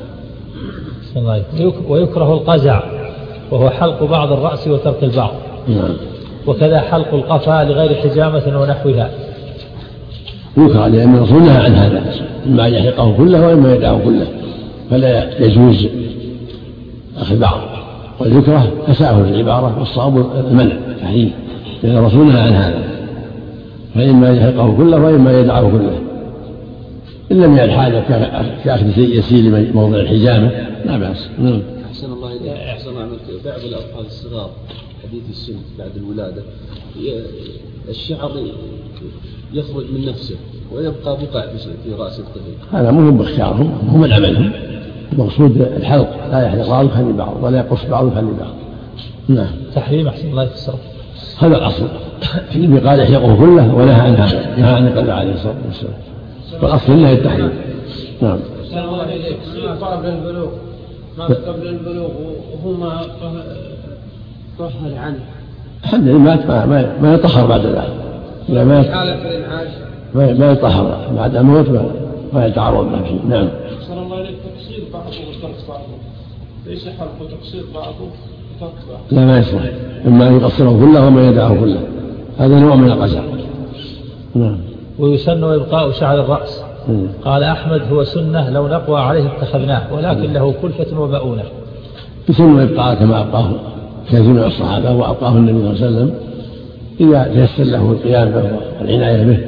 ويكره القزع وهو حلق بعض الرأس وترك البعض. نعم. وكذا حلق القفا لغير حجامة ونحوها. يكره لأن الرسول نهى عن هذا، إما أن يحلقه كله وإما يدعه كله، فلا يجوز أخذ بعض. والذكره تساهل في العبارة، والصواب المنع تحريم، لأن الرسول نهى عن هذا، فإما أن يحلقه كله وإما يدعه كله. إن لم يعد حاجة كأخذ يسير لموضع الحجامة لا بأس. نعم. أحسن الله إليك. أحسن عملك. بعض الأطفال الصغار حديث السن بعد الولادة الشعر يخرج من نفسه ويبقى بقع في رأس الطفل. هذا مهم باختيارهم، هم من عملهم. المقصود الحلق، لا يحلق بعض يخلي بعض، ولا يقص بعض يخلي بعض. نعم. تحريم أحسن الله يفسره. هذا الأصل. النبي قال يحلقه كله ونهى عن هذا، نهى عن القلع عليه الصلاة والسلام، والأصل الله التحريم. نعم. ما قبل البلوغ ما قبل البلوغ وهما طهر عنه. الحمد لله ما ما ما يطهر بعد ذلك. إذا مات ما ما يطهر بعد الموت، ما يتعرض له شيء. نعم. صلى الله عليه تقصير بعضه وترك بعضه، ليس حلق تقصير بعضه وترك بعضه. لا ما يصلح، إما أن يقصره كله وما يدعه كله، هذا نوع من القزع. نعم. ويسن إبقاء شعر الرأس. م. قال أحمد هو سنة لو نقوى عليه اتخذناه، ولكن له كلفة ومؤونة. يسن إبقاء كما أبقاه كثير من الصحابة وأبقاه النبي صلى الله عليه وسلم إذا تيسر له القيام به والعناية به.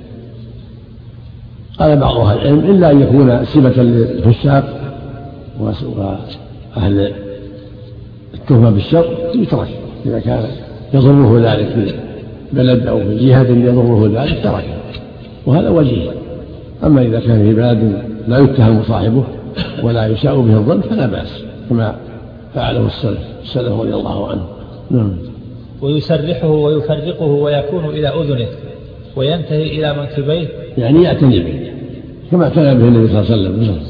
قال بعض أهل العلم إلا أن يكون سمة للفساق وأهل التهمة بالشر يترك، إذا كان يضره ذلك في بلد أو في جهة يضره ذلك تركه، وهذا وجيه. أما إذا كان في بلاد لا يتهم صاحبه ولا يساء به الظن فلا بأس، كما فعله السلف السلف رضي الله عنه. نعم. ويسرحه ويفرقه ويكون إلى أذنه وينتهي إلى منكبيه، يعني يعتني به كما اعتنى به النبي صلى الله عليه وسلم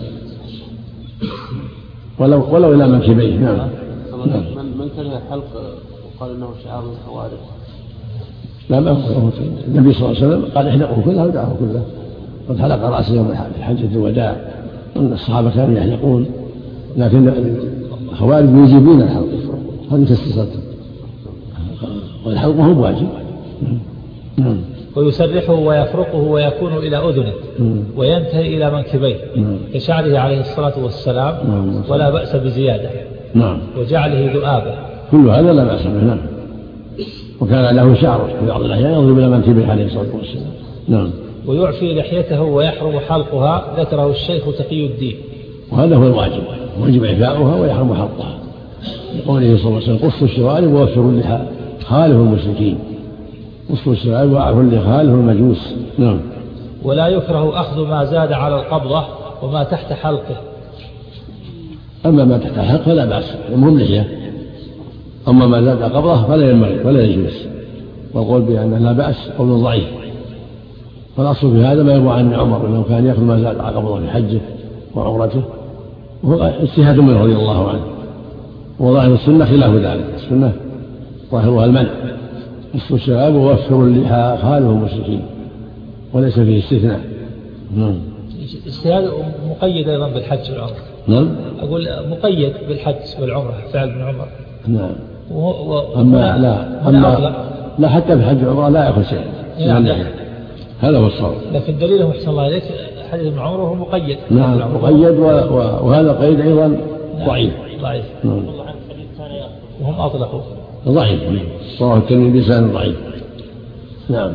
ولو ولو إلى منكبيه. نعم. من من كره الحلق وقال إنه شعار من الخوارج. لا ما هو النبي صلى الله عليه وسلم قال احلقوا كله ودعه كله. قد حلق رأسه يوم حجة الوداع، الصحابة كانوا يحلقون، لكن الخوارج يجيبون الحلق، هذا تستطيع والحلق هو بواجب. نعم. ويسرحه ويفرقه ويكون إلى أذنه وينتهي إلى منكبيه كشعره عليه الصلاة والسلام، ولا بأس بزيادة. نعم. وجعله ذؤابا، كل هذا لا بأس به. نعم. وكان له شعر في بعض الأحيان يضرب إلى منكبيه عليه الصلاة والسلام. نعم. ويعفي لحيته ويحرم حلقها، ذكره الشيخ تقي الدين. وهذا هو الواجب، واجب إعفاؤها ويحرم حلقها، لقوله صلى الله عليه وسلم قصوا الشوارب ووفروا اللحى خالفوا المشركين، قصوا الشوارب وأعفوا اللحى خالفوا المجوس. نعم. ولا يكره أخذ ما زاد على القبضة وما تحت حلقه. أما ما تحت الحلق فلا بأس، المهم لحية. أما ما زاد على قبضه فلا ينبغي ولا يجوز، والقول بأنه لا بأس قول ضعيف. فالأصل في هذا ما يروى عن عمر أنه كان يأخذ ما زاد على قبضه في حجه وعمرته، وهو اجتهاد منه رضي الله عنه. وظاهر السنة خلاف ذلك، السنة ظاهرها المنع، قصوا الشباب ووفروا اللحى خالفوا المشركين، وليس فيه استثناء. نعم. اجتهاد مقيد أيضا بالحج والعمرة. نعم. أقول مقيد بالحج والعمرة، فعل ابن عمر. نعم. و... و... أما لا أما لا حتى في الحج والعمرة لا يأخذ شيء. نعم. هذا هو الصواب. لكن دليله أحسن الله عليك حديث ابن عمر وهو مقيد. نعم مقيد و... و... وهذا القيد أيضا ضعيف. ضعيف. نعم. وهم أطلقوا. ضعيف. صار الترمذي بلسان ضعيف. نعم.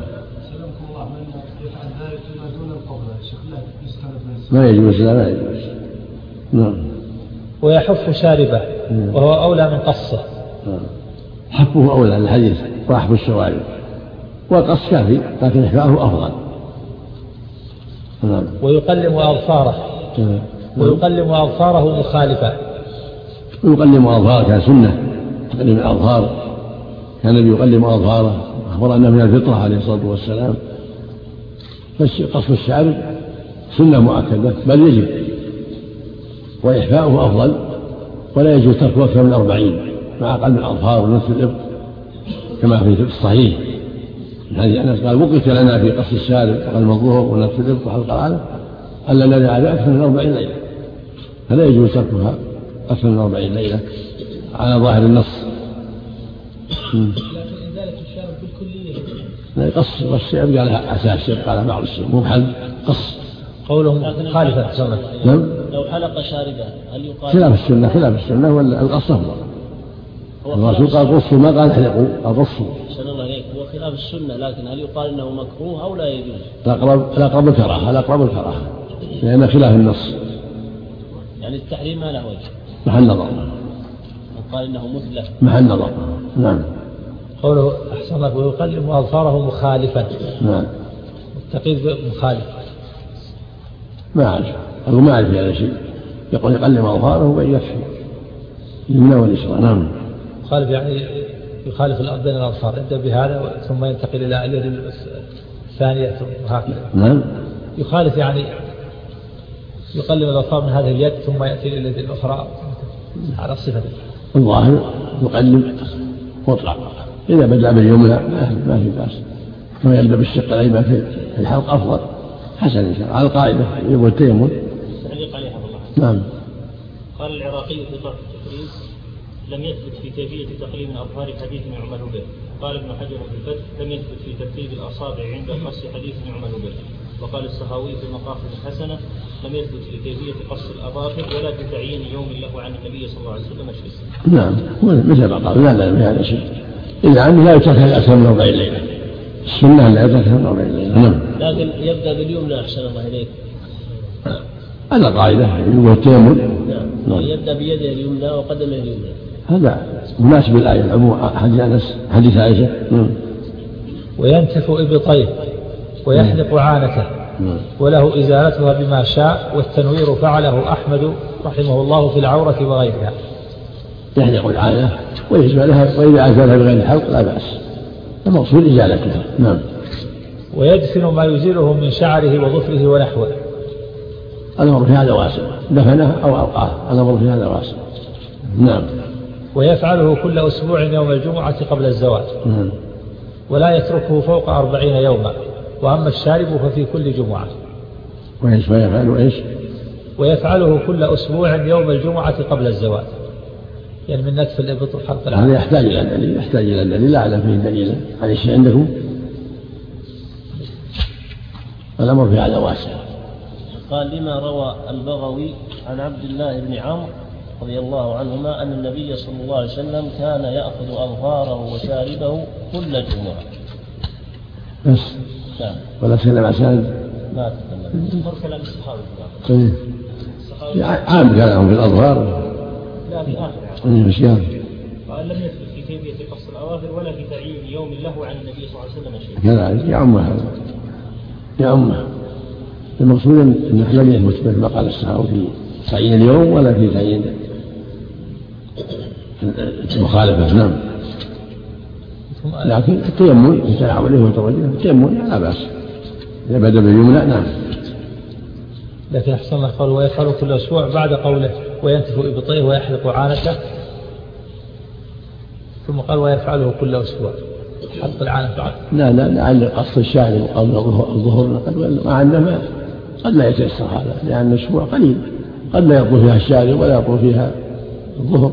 ما يجوز لا ما يجوز. نعم. ويحف شاربه وهو أولى من قصه. نعم. حفه أولى الحديث وحف الشوارب، والقص كافي لكن إحفاؤه أفضل. نعم. ويقلم أظفاره. نعم. ويقلم أظفاره مخالفة. ويقلم أظفاره كان سنة تقليم الأظفار، كان النبي يقلم أظفاره، أخبر أنه من الفطرة عليه الصلاة والسلام. فقص الشعر سنة مؤكدة بل يجب، وإحفاؤه أفضل، ولا يجوز تركه أكثر من أربعين مع قلم الأظفار ونصف الإبط كما في الصحيح من حديث أنس قال وقت لنا في قص الشارب وقلم الظهر ونصف الإبط وحلق العانة ألا الذي على أكثر من أربعين ليلة، فلا يجوز تركها أكثر من أربعين ليلة على ظاهر النص. لكن إزالة الشارب بالكلية لا قص قص يبقى على أساس، يبقى على بعض الشيء مو بحل قص. قولهم خالفة سنة. نعم. لو حلق شاربه هل يقال خلاف السنة؟ خلاف السنة والقص أفضل. الرسول قال قصوا ما قال احلقوا، قال قصوا. أحسن الله عليك، هو خلاف السنة، لكن هل يقال إنه مكروه أو لا يجوز؟ الأقرب الأقرب الكراهة، الأقرب الكراهة لأن خلاف النص. يعني التحريم ما له وجه. محل نظر. قال إنه مثلى. محل نظر. نعم. قوله أحسن الله ويقلم أظفاره مخالفا. نعم. التقييد مخالف. ما أعرف، أقول ما أعرف هذا شيء. يقول يقلم أظفاره ويكفي اليمنى واليسرى. نعم. مخالف يعني يخالف بين الأظفار، يبدأ بهذا ثم ينتقل إلى اليد الثانية ثم هكذا. نعم. يخالف يعني يقلم الأظفار من هذه اليد ثم يأتي إلى اليد الأخرى على الصفة. الظاهر يقلم مطلق، إذا بدأ باليمنى ما في بأس، ويبدأ بالشق الأيمن في الحلق أفضل حسن إن شاء الله على القاعدة يبغى التيمم. نعم. قال العراقي في طرح التفريز لم يثبت في كيفية تقليم الأظفار حديث يعمل به. قال ابن حجر في الفتح لم يثبت في ترتيب الأصابع عند قص حديث يعمل به. وقال السخاوي في المقاصد الحسنة لم يثبت في كيفية قص الأظافر ولا في تعيين يوم له عن النبي صلى الله عليه وسلم شيء. نعم مثل ما قال لا لا بهذا شيء، إذا عنه لا يترك أكثر من أربعين ليلة، السنة لا يترك من أربعين ليلة. نعم. لكن يبدأ باليمنى أحسن الله إليك. هذا قاعدة يبغى التيمم. نعم. يبدأ بيده اليمنى وقدمه اليمنى. هذا مناسب الآية العموم حديث أنس حديث عائشة. نعم. وينتف إبطيه ويحلق عانته وله إزالتها بما شاء، والتنوير فعله أحمد رحمه الله في العورة وغيرها. يحلق العانة ويزالها، وإذا أزالها بغير الحلق لا بأس، المقصود إزالتها. نعم. ويدفن ما يزيله من شعره وظفره ونحوه. الأمر في هذا واسع، دفنه أو ألقاه، الأمر في هذا واسع. نعم. ويفعله كل أسبوع يوم الجمعة قبل الزواج. نعم. ولا يتركه فوق أربعين يوما، وأما الشارب ففي كل جمعة. وإيش ويفعله إيش؟ ويفعله كل أسبوع يوم الجمعة قبل الزواج، يعني من نتف الإبط وحلق العانة. هذا يحتاج إلى دليل، يحتاج إلى دليل، لا أعلم فيه دليل. هذا شيء عندكم؟ الأمر في هذا واسع. قال لما روى البغوي عن عبد الله بن عمرو رضي الله عنهما أن النبي صلى الله عليه وسلم كان يأخذ أظفاره وشاربه كل جمعة. بس. نعم. ولا سلم عساد؟ ما تكلم. مر كلام الصحابة. طيب. عام كلامهم في الأظفار. لا في آخر. أشياء. قال لم يثبت في كيفية قص الأواخر ولا في تعيين يوم له عن النبي صلى الله عليه وسلم شيء. كذلك يعم هذا. يعم. المقصود أنه لم يثبت مثل ما قال الصحابة في تعيين اليوم ولا في تعيين المخالفة. نعم. لكن التيمم يتناوله وترجله التيمم لا بأس إذا بدأ باليمنى. نعم. لكن أحسن الله قال ويفعل كل أسبوع بعد قوله وينتف إبطيه ويحلق عانته، ثم قال ويفعله كل أسبوع حلق العانة بعد. لا لا لعل قص الشعر وقبل الظهر ما عندما قد لا يتيسر هذا، لأن الأسبوع قليل، قد لا يطول فيها الشعر ولا يطول فيها الظهر،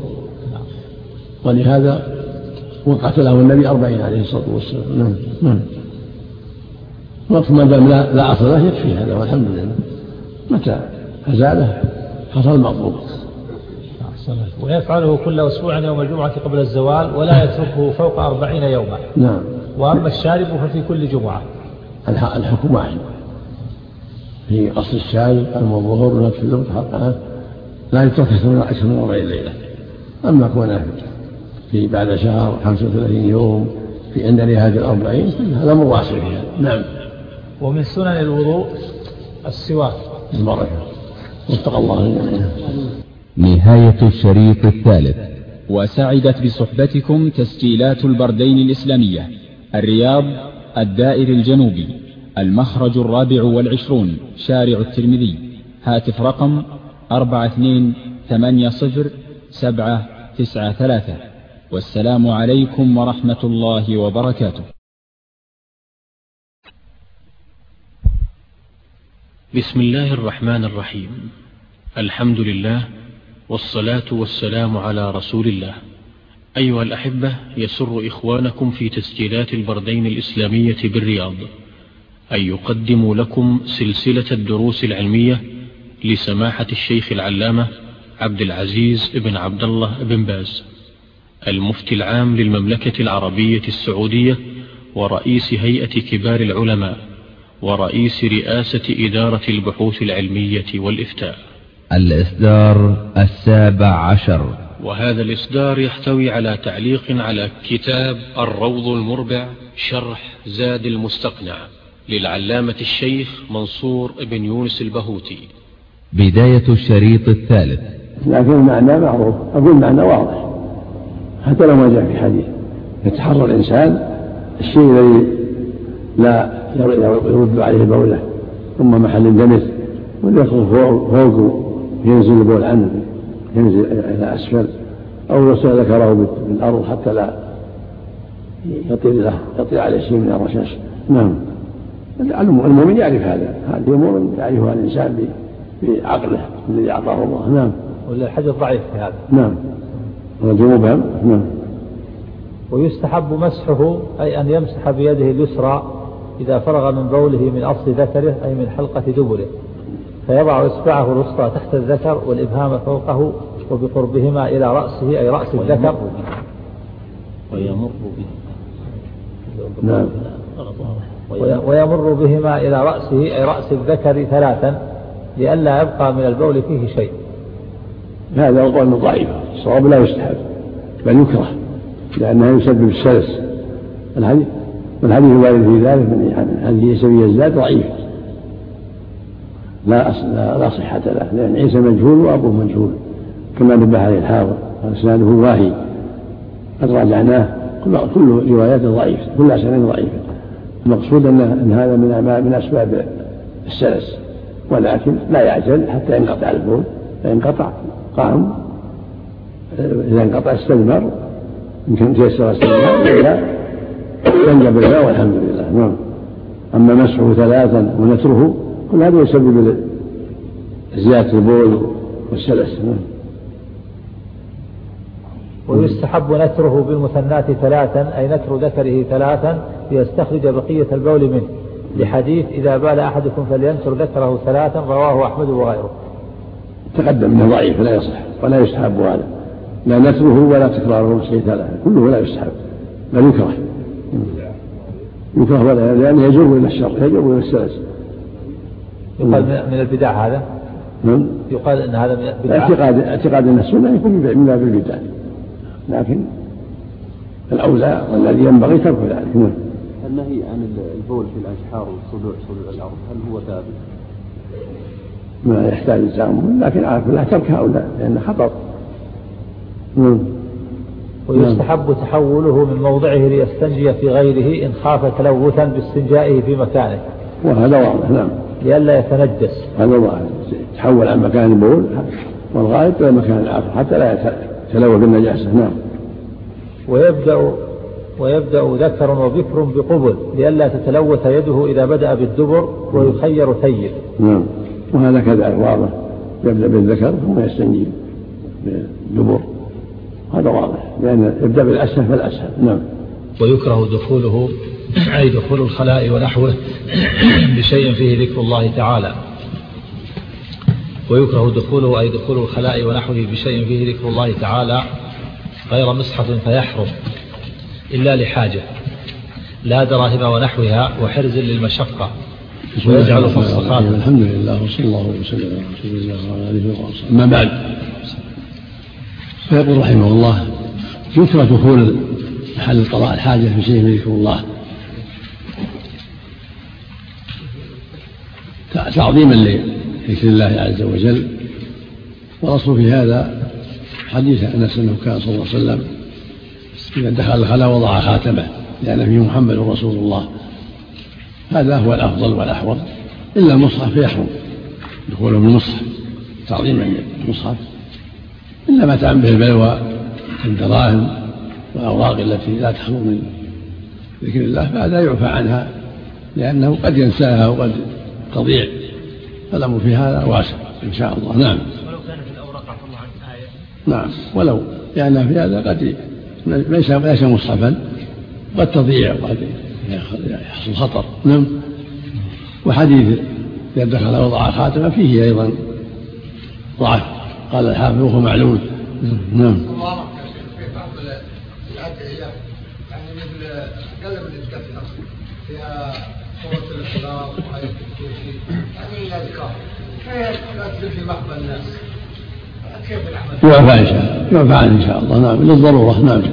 ولهذا وقت له النبي أربعين عليه الصلاة والسلام. نعم. نعم. وقت ما دام لا, لا أصل له يكفي هذا والحمد لله. متى أزاله حصل المطلوب. ويفعله كل أسبوع يوم الجمعة قبل الزوال ولا يتركه فوق أربعين يوما. نعم. وأما الشارب ففي كل جمعة. الحكم واحد في قص الشارب والظهر ونتف الإبط حقها لا يترك أكثر من أربعين ليلة. أما كونه في بعد شهر خمسة وثلاثين يوم في عند نهاية الأربعين هذا أمر واسع فيها. نعم. ومن سنن الوضوء السواك. البركة. واتقى الله. نهاية الشريط الثالث. وسعدت بصحبتكم تسجيلات البردين الإسلامية، الرياض، الدائر الجنوبي، المخرج الرابع والعشرون، شارع الترمذي، هاتف رقم أربعة اثنين ثمانية صفر سبعة تسعة ثلاثة. والسلام عليكم ورحمة الله وبركاته. بسم الله الرحمن الرحيم. الحمد لله والصلاة والسلام على رسول الله. أيها الأحبة، يسر إخوانكم في تسجيلات البردين الإسلامية بالرياض أن يقدموا لكم سلسلة الدروس العلمية لسماحة الشيخ العلامة عبد العزيز بن عبد الله بن باز، المفتي العام للمملكة العربية السعودية ورئيس هيئة كبار العلماء ورئيس رئاسة إدارة البحوث العلمية والإفتاء. الإصدار السابع عشر. وهذا الإصدار يحتوي على تعليق على كتاب الروض المربع شرح زاد المستقنع للعلامة الشيخ منصور بن يونس البهوتي. بداية الشريط الثالث. لكن المعنى معروف، أقول المعنى واضح حتى لو ما جاء في حديث. يتحرى الإنسان الشيء الذي لا يرد عليه بوله ثم محل دمث ويدخل فوق ينزل البول عنه، ينزل إلى أسفل أو يوصل ذكره بالأرض حتى لا يطير له يطير عليه شيء من الرشاش. نعم. المؤمن يعرف هذا، هذه أمور يعرفها الإنسان بعقله الذي أعطاه الله. نعم. ولا الحديث ضعيف في هذا. نعم. رجل مبهم. نعم. ويستحب مسحه أي أن يمسح بيده اليسرى إذا فرغ من بوله من أصل ذكره أي من حلقة دبره، فيضع إصبعه الوسطى تحت الذكر والإبهام فوقه وبقربهما إلى رأسه أي رأس الذكر ويمر به. نعم. ويمر بهما إلى رأسه أي رأس الذكر ثلاثا لئلا يبقى من البول فيه شيء. هذا القول ضعيف، الصواب لا يستحب بل يكره لأنه يسبب السلس. الحديث والحديث الوارد في ذلك من هذه عيسى بن يزداد ضعيف لا لا, لا صحة له، لأن عيسى مجهول وأبوه مجهول كما نبه عليه الحافظ، وإسناده واهي قد راجعناه، كل روايات ضعيف، كل أسانيد ضعيفة. المقصود أن هذا من من أسباب السلس، ولكن لا يعجل حتى ينقطع البول، فإن قطع قام، إذا انقطع استدمر إن كان تيسر استدمر، إلا ينجب الماء والحمد لله. نعم. أما مسحه ثلاثا ونتره كل هذا يسبب زيادة البول والسلس. ويستحب نتره بالمثنات ثلاثا، أي نتر ذكره ثلاثا ليستخرج بقية البول منه، لحديث إذا بال أحدكم فلينتر ذكره ثلاثا رواه أحمد وغيره. تقدم من ضعيف لا يصح ولا يستحب هذا، لا نتره ولا تكراره شيء ثلاثا، كله لا يستحب بل يكره يكره ولا، لأنه يجر إلى الشر، يجر إلى السلس. يقال من البدع هذا؟ نعم. يقال أن هذا من البدع. اعتقاد اعتقاد أن السنة يكون من باب البدع، لكن الأولى والذي ينبغي ترك ذلك. النهي عن البول في الأشحار والصلوع صلوع الأرض هل هو ثابت؟ ما يحتاج التأمل، لكن عارف لا ترك هؤلاء لأنه خطر. مم. ويستحب تحوله من موضعه ليستنجي في غيره إن خاف تلوثا باستنجائه في مكانه، وهذا واضح. نعم. لئلا يتنجس. هذا واضح، تحول عن مكان البول والغائط إلى مكان آخر حتى لا يتلوث بالنجاسة. نعم. ويبدأ ويبدأ ذكر وبكر بقبل لئلا تتلوث يده إذا بدأ بالدبر، ويخير ثيب. نعم. وهذا كذلك واضح، يبدأ بالذكر ثم يستنجي بالدبر، هذا واضح، لأن يبدأ بالأسهل فالأسهل. نعم. ويكره دخوله أي دخول الخلاء ونحوه بشيء فيه ذكر الله تعالى. ويكره دخوله أي دخول الخلاء ونحوه بشيء فيه ذكر الله تعالى غير مصحف فيحرم إلا لحاجة لا دراهم ونحوها وحرز للمشقة. ويجعل فصخات. الحمد لله وصلى الله وسلم على رسول الله وعلى آله وصحبه. أما بعد، فيقول رحمه الله: يكره دخول محل قضاء الحاجة في شيء من ذكر الله تعظيما لذكر الله عز وجل. والأصل في هذا حديث أنس أنه كان صلى الله عليه وسلم إذا دخل الخلاء وضع خاتمه لأن فيه محمد رسول الله، هذا هو الأفضل والأحوط. إلا المصحف يحرم دخوله بالمصحف تعظيما للمصحف، إلا ما تعم به البلوى الدراهم والأوراق التي لا تخلو من ذكر الله فهذا يعفى عنها، لأنه قد ينساها وقد تضيع، فالأمر في هذا واسع إن شاء الله. نعم. ولو كانت الأوراق عفى الله عن آية. نعم، ولو لأن في هذا قد ليس ليس مصحفا، قد تضيع وقد يحصل خطر. نعم. وحديث إذا دخل وضع خاتمه فيه أيضا ضعف، قال الحافظ وهو معلول. نعم. في بعض الأدعية يعني مثل قلم الإذكار فيها صورة الإخلاص وآية الكرسي يعني الأذكار لا تزل في محضر الناس، كيف العمل؟ يعفى إن شاء الله، يعفى عنه إن شاء الله. نعم، للضرورة. نعم.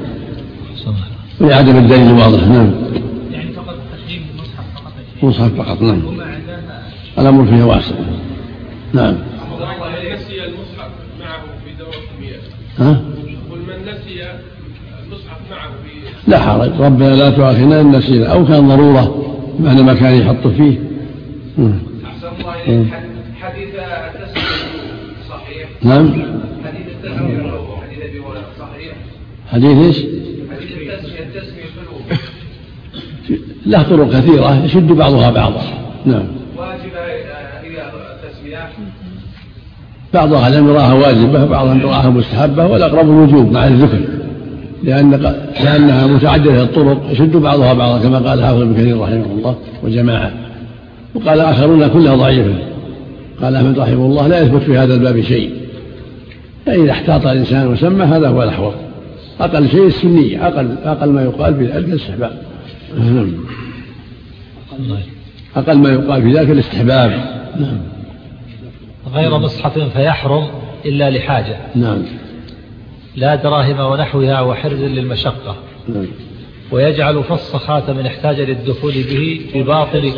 ولعدم الدليل واضح. نعم. يعني فقط تقديم المصحف فقط. مصحف فقط. نعم. الأمر فيه واسع. نعم. من نسي المصحف معه في دورة المياه. ها؟ ومن نسي المصحف معه في لا حرج، ربنا لا تؤاخذنا إن نسينا، أو كان ضرورة معنى مكان يحط فيه. أحسن الله إليك. حديث التسمية صحيح؟ نعم. حديث التسمية حديث أبي هريرة صحيح؟ حديث إيش؟ حديث التسمية التسمية قلوب له طرق كثيرة يشد بعضها بعضا. نعم. واجبة هي التسمية؟ بعض أهل العلم رآها واجبة، بعضهم رآها مستحبة، والأقرب الوجوب مع الذكر، لأن لأنها متعددة الطرق يشد بعضها بعضا كما قال حافظ ابن كثير رحمه الله وجماعة. وقال آخرون كلها ضعيفة. قال أحمد رحمه الله: لا يثبت في هذا الباب شيء، فإذا احتاط الإنسان وسمى هذا هو الأحوط. أقل شيء السنية، أقل أقل ما يقال في ذلك الاستحباب. أقل ما يقال في ذلك الاستحباب. نعم. غير مصحف فيحرم إلا لحاجة. نعم. لا دراهم ونحوها وحرز للمشقة. نعم. ويجعل فص خاتم احتاج للدخول به بباطل.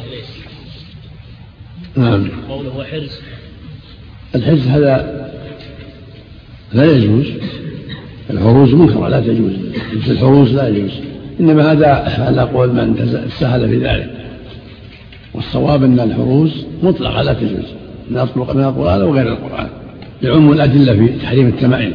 نعم. قوله وحرز، الحرز هذا لا يجوز، الحروز منكرة لا تجوز، الحروز لا يجوز، إنما هذا على قول من سهل في ذلك، والصواب أن الحروز مطلقة لا تجوز نطلق من القرآن وغير القرآن يعم الأدلة في تحريم التمائم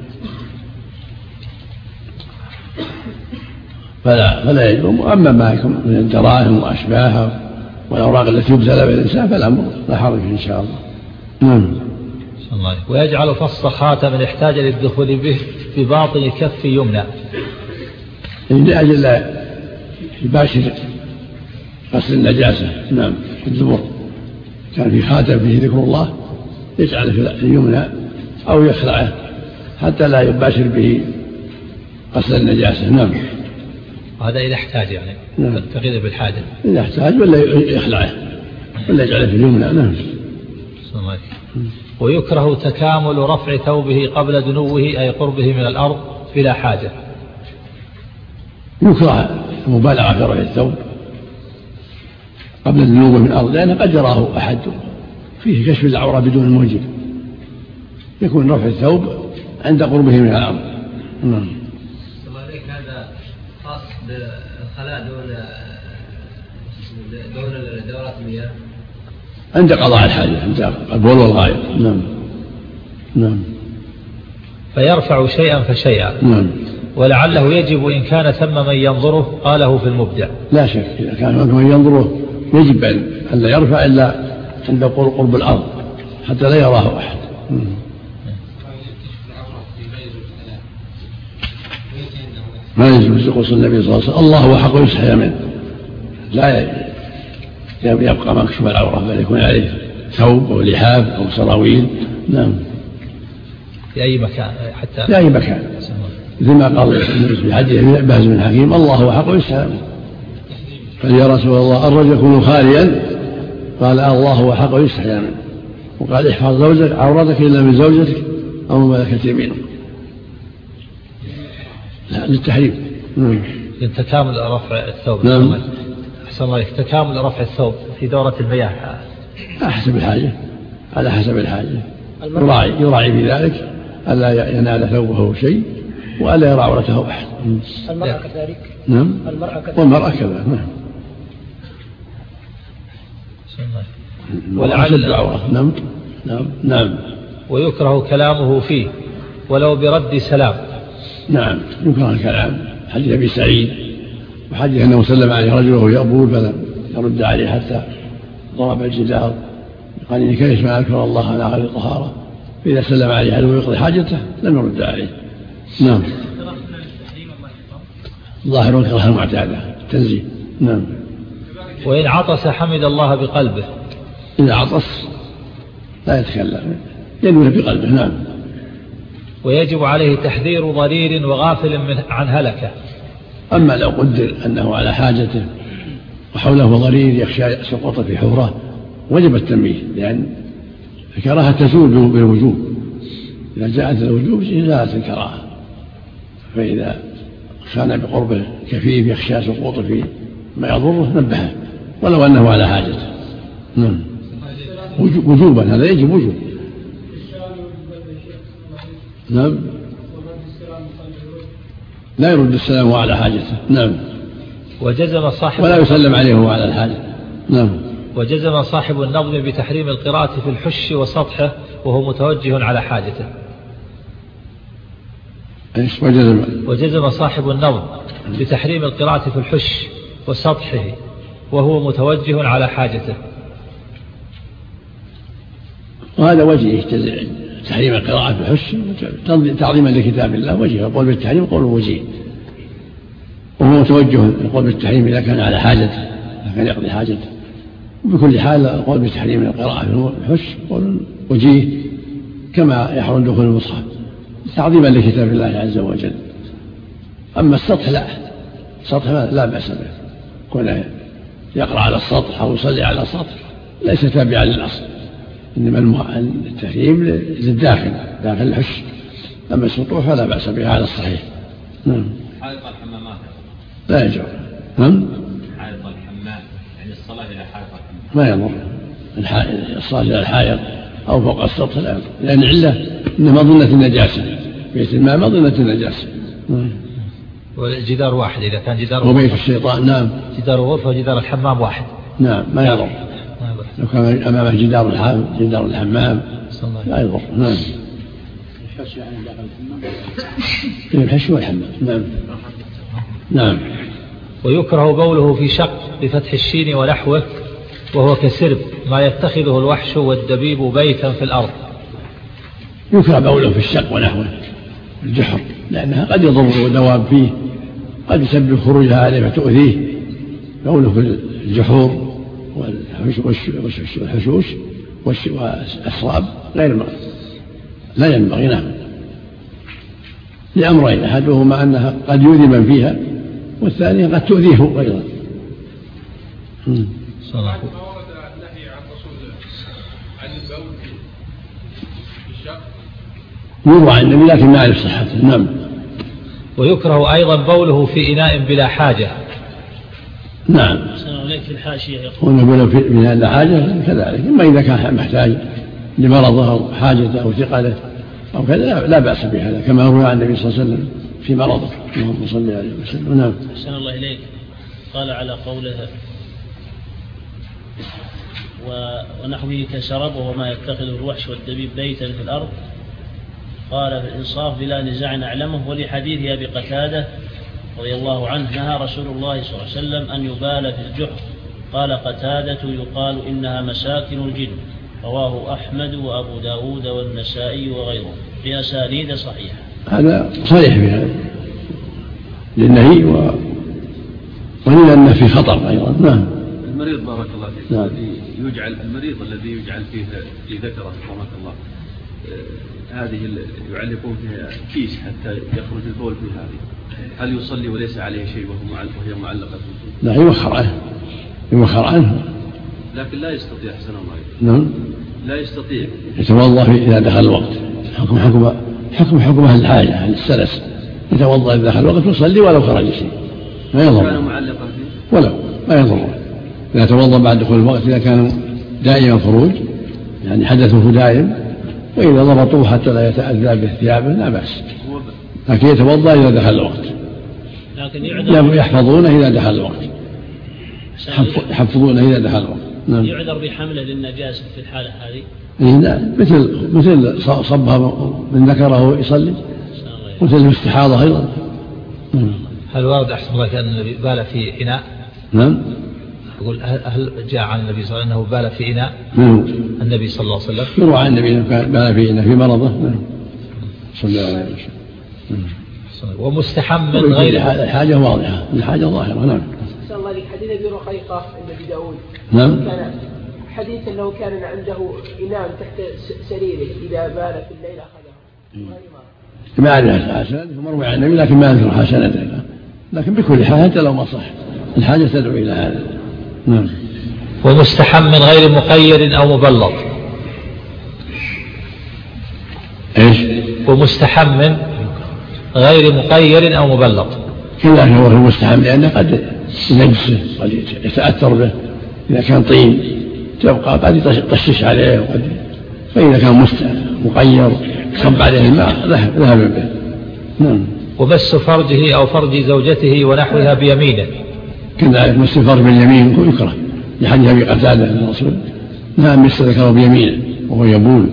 فلا, فلا يجوز. أما ما يكون من الدراهم وأشباهها والأوراق التي يبتلى بها الإنسان فالأمر لا حرج إن شاء الله. نعم. ويجعل فص خاتم احتاج للدخول به في باطن كف يمنى لأجل لا يباشر غسل النجاسة. نعم في الدبر كان في خاتم فيه ذكر الله يجعل في اليمنى أو يخلعه حتى لا يباشر به غسل النجاسة. نعم. هذا إذا احتاج يعني نعم. تقيد بالحاجة إذا احتاج ولا يخلعه ولا يجعله في اليمنى. نعم. ويكره تكامل رفع ثوبه قبل دنوه أي قربه من الأرض بلا حاجة. يكره المبالغة في رفع الثوب قبل دنوه من الأرض لأنه قد يراه أحد فيه كشف العورة بدون موجب يكون رفع الثوب عند قربه من الأرض. نعم. هذا خاص بالخلاء دون دون دورات المياه عند قضاء الحاجة عند البول والغائط. نعم. نعم. فيرفع شيئا فشيئا. نعم. ولعله يجب إن كان ثم من ينظره قاله في المبدع. لا شك إذا كان من ينظره يجب أن لا يرفع إلا عند قرب الأرض حتى لا يراه أحد. ما يجوز غسل النبي صلى الله عليه وسلم الله حق يستحيا منه لا يبقى مكشوف العورة بل يكون عليه ثوب أو لحاف أو سراويل. نعم. في أي مكان حتى في أي مكان مثل ما قال في حديث باز بن حكيم الله حق يستحيا منه قال يا رسول الله الرجل يكون خاليا قال الله حق يستحيا منه وقال احفظ زوجك عورتك إلا من زوجتك أو ملكت يمينك للتحريم. نعم. تكامل رفع الثوب. نعم. أحسن الله تكامل رفع الثوب في دورة المياه على حسب الحاجة على حسب الحاجة يراعي يراعي في ذلك ألا ينال ثوبه شيء وألا يرى عورته أحد. المرأة كذلك. نعم. والمرأة كذلك. نعم. ولعل العورة. نعم. نعم. نعم. ويكره كلامه فيه ولو برد سلام. نعم يكره الكلام. حديث أبي سعيد وحديث أنه سلم عليه رجل وهو يقول فلم يرد عليه حتى ضرب الجدار قال إني كيف ما أذكر الله على غير طهارة فإذا سلم عليه هل هو يقضي حاجته لم يرد عليه. نعم. ظاهر الكراهة المعتادة التنزيه. نعم. وإن عطس حمد الله بقلبه. إذا عطس لا يتكلم ينوي بقلبه. نعم. ويجب عليه تحذير ضرير وغافل من عن هلكه. أما لو قدر أنه على حاجته وحوله ضرير يخشى سقوط في حفرة وجب التنبيه لأن الكراهة تزول بالوجوب إذا جاءت الوجوب زالت الكراهة فإذا كان بقربه كفيف يخشى سقوط في ما يضره نبهه ولو أنه على حاجته. نعم. وجوبا هذا يجب وجوب. نعم. لا يرد السلام على حاجته. نعم. وجزم صاحب ولا يسلم عليه وهو على الحاجة. نعم. وجزم صاحب النظم بتحريم القراءة في الحش وسطحه وهو متوجه على حاجته. ايش وجزم وجزم صاحب النظم بتحريم القراءة في الحش وسطحه وهو متوجه على حاجته. وهذا وجه تحريم القراءة في الحش تعظيما لكتاب الله وجه يقول بالتحريم قول وجيه وهو متوجه يقول بالتحريم إذا كان على حاجته إذا كان يقضي حاجته. وبكل حال القول بالتحريم القراءة في الحش قول وجيه كما يحرم دخول المصحف تعظيما لكتاب الله عز وجل. أما السطح لا السطح لا بأس به كونه يقرأ على السطح أو يصلي على السطح ليس تابعا للأصل إنما التحريم للداخل داخل الحش. أما السطوح فلا بأس بها على الصحيح. نعم. حائط الحمامات لا يجوز. نعم. حائط الحمام يعني الصلاة إلى حائط الحمام ما يضر الصلاة إلى الحائط أو فوق السطح لا يضر لأن العلة إنما ظنة النجاسة بيت الماء ما ظنة النجاسة. والجدار واحد إذا كان جدار وبيت الشيطان. نعم. جدار غرفة وجدار الحمام واحد نعم ما يضر. لو كان أمامه جدار الحمام جدار الحمام لا يضر. نعم. الحش يعني داخل الحمام. الحش والحمام. نعم. نعم. ويكره بوله في شق بفتح الشين ونحوه وهو كسرب ما يتخذه الوحش والدبيب بيتا في الأرض. يكره بوله في الشق ونحوه الجحر لأنها قد يضر دواب فيه قد يسبب خروجها عليه فتؤذيه. بوله في الجحور والحشوش والأسراب غير ما لا ينبغي. نعم. لأمرين أحدهما أنها قد يؤذي من فيها والثانية قد تؤذيه أيضا. ما ورد النهي عن رسول عن البول في الشق يروى عن النبي لكن ما أعرف صحته. نعم. ويكره أيضا بوله في إناء بلا حاجة. نعم. في الحاشية يقول ونقول في إناء بلا حاجة كذلك، إما إذا كان محتاج لمرضه أو حاجته أو ثقله أو كذا لا بأس بهذا كما روى عن النبي صلى الله عليه وسلم في مرضه. اللهم صل عليه وسلم. نعم. أحسن الله إليك. قال على قولها ونحوه كشرب وهو ما يتخذه الوحش والدبيب بيتا في الأرض. قال في الإنصاف بلا نزاع نعلمه ولحديث أبي قتادة رضي الله عنه نهى رسول الله صلى الله عليه وسلم أن يبال في الجحر. قال قتادة يقال إنها مساكن الجن. رواه أحمد وأبو داود والنسائي وغيره بأسانيد صحيحة. هذا صريح في هذا للنهي و... ولأن في خطر أيضا. نعم. المريض بارك الله فيك. نعم. الذي يجعل المريض الذي يجعل فيه في ذكره رحمه الله هذه يعلقون فيها كيس حتى يخرج البول في هذه، هل يصلي وليس عليه شيء وهي معلقة؟ لا يوخر عنه يوخر عنه لكن لا يستطيع حسن الله. نعم. لا يستطيع يتوضأ إذا دخل الوقت. حكم حكم حكم حكم أهل الحاجة أهل السلس. يتوضأ إذا دخل الوقت ويصلي ولو خرج شيء ما يضر. كان معلقا فيه ولو ما يضر. إذا توضأ بعد دخول الوقت إذا كان دائما الخروج يعني حدثه دائم وإذا ضبطوه حتى لا يتأذى بثيابه لا بأس. لكن يتوضأ إذا دخل الوقت. لكن يحفظونه إذا دخل الوقت. يحفظونه إذا دخل الوقت. نعم. يعذر بحمله للنجاسة في الحالة هذه. نعم. مثل مثل صبها من ذكره يصلي مثل الاستحاضة أيضا. هل ورد أحسن الله كان النبي بال في إناء؟ نعم. يقول هل جاء عن النبي صلى الله عليه وسلم أنه بال في إناء؟ نعم. النبي صلى الله عليه وسلم يروى عن النبي بال في إناء في مرضه. نعم. صلى الله عليه وسلم. ومستحم من غير الحاجة واضحة الحاجة ظاهرة. نعم. صلى الله عليه حديث أبي رقيقة عند أبي داود. نعم. كان حديث أنه كان عنده إناء تحت سريره إذا بال في الليل أخذه. ما أعرف حسنة مروي عن النبي لكن ما أذكر حسنة لكن بكل حال حتى لو ما صح الحاجة تدعو إلى هذا. نعم. ومستحم من غير مقيد أو مبلط. إيش؟ ومستحم من غير مقيد أو مبلط. كذلك هو المستحم لأنه قد ينجسه قد يتأثر به إذا كان طين تبقى قد يطشش عليه وقد فإذا كان مقير صب عليه الماء ذهب به. نعم. ومس فرجه أو فرج زوجته ونحوها بيمينه. كذلك مس الفرج باليمين يكره لحديث أبي قتادة من الرسول نعم مس ذكره بيمينه وهو يبول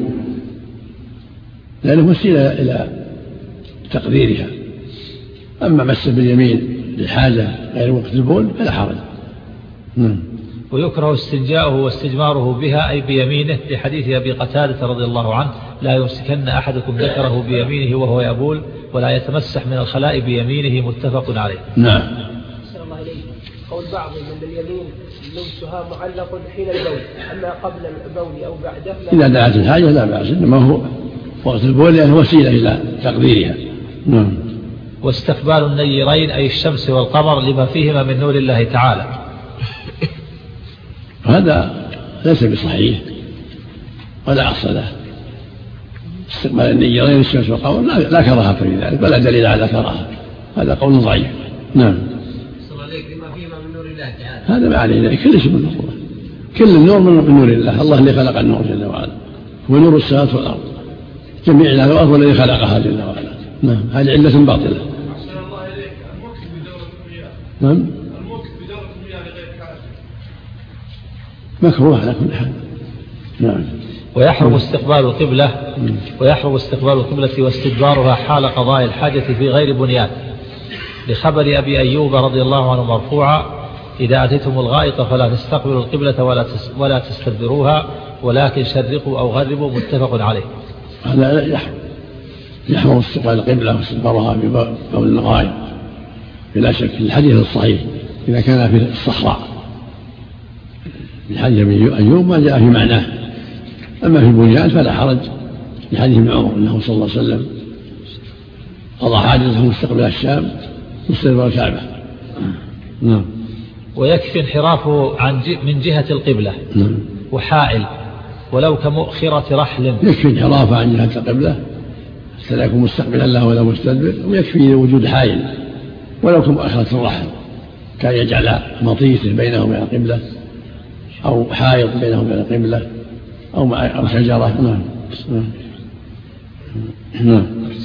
لأنه وسيلة إلى تقديرها. أما مس باليمين للحاجة غير وقت البول فلا حرج. نعم. ويكره استنجاؤه واستجماره بها أي بيمينه لحديث أبي قتادة رضي الله عنه لا يمسكن أحدكم ذكره بيمينه وهو يبول ولا يتمسح من الخلاء بيمينه متفق عليه. نعم. أحسن الله إليك. قول بعض من اليمين لبسها معلق حين البول أما قبل البول أو بعده إذا دعت الحاجة لا بأس إنما هو وقت البول لأنه وسيلة إلى تقديرها. نعم. واستقبال النيرين أي الشمس والقمر لما فيهما من نور الله تعالى. هذا ليس بصحيح ولا أصل له. استقبال النيرين الشمس والقمر لا كراهة في ذلك ولا دليل على كراهة. هذا قول ضعيف. نعم. هذا ما عليه ذلك كل شيء من الله. كل النور من نور الله. الله اللي خلق النور جل وعلا هو نور السماوات والأرض جميع الأرض والذي خلقها جل وعلا. نعم. هذه علة باطلة. الموقف بدورة المياه. نعم. الموقف بدورة المياه لغير كافر. مكروه على كل حال. نعم. ويحرم استقبال القبلة ويحرم استقبال القبلة واستدبارها حال قضاء الحاجة في غير بنيان، لخبر أبي أيوب رضي الله عنه مرفوعا: إذا أتيتم الغائط فلا تستقبلوا القبلة ولا ولا تستدبروها ولكن شرقوا أو غربوا، متفق عليه. هذا يحرم يحرم استقبال القبلة واستدبارها في بول الغائط بلا شك، في الحديث الصحيح إذا كان في الصحراء، الحديث أبي أيوب ما جاء في معناه. أما في البنيان فلا حرج، لحديث ابن عمر أنه صلى الله عليه وسلم قضى حاجته مستقبل الشام مستدبر الكعبة. نعم. ويكفي انحرافه عن من جهة القبلة نعم. وحائل ولو كمؤخرة رحل. يكفي انحرافه عن جهة القبلة حتى يكون مستقبلا له ولا مستدبر، ويكفي وجود حائل ولو كمؤخرة الرحل، كان يجعل مطيس بينه وبين القبلة أو حائط بينه وبين القبلة أو أو شجرة. نعم. نعم.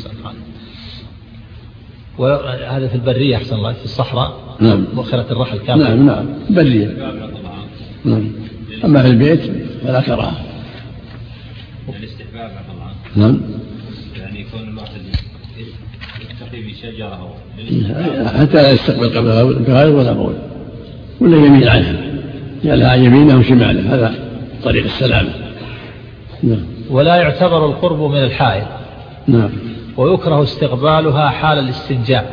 وهذا في البرية أحسن الله، في الصحراء. نعم. مؤخرة الرحل كامل. نعم. نعم. برية. نعم. أما في البيت فلا كراهة. الاستحباب عبد الله. نعم. يعني يكون الواحد يتقي بشجرة حتى لا يستقبل قبلها بغير ولا بول ولا يميل عنها، يلها يمينه وشماله، هذا طريق السلامة. نعم. ولا يعتبر القرب من الحائل. نعم. ويكره استقبالها حال الاستنجاء.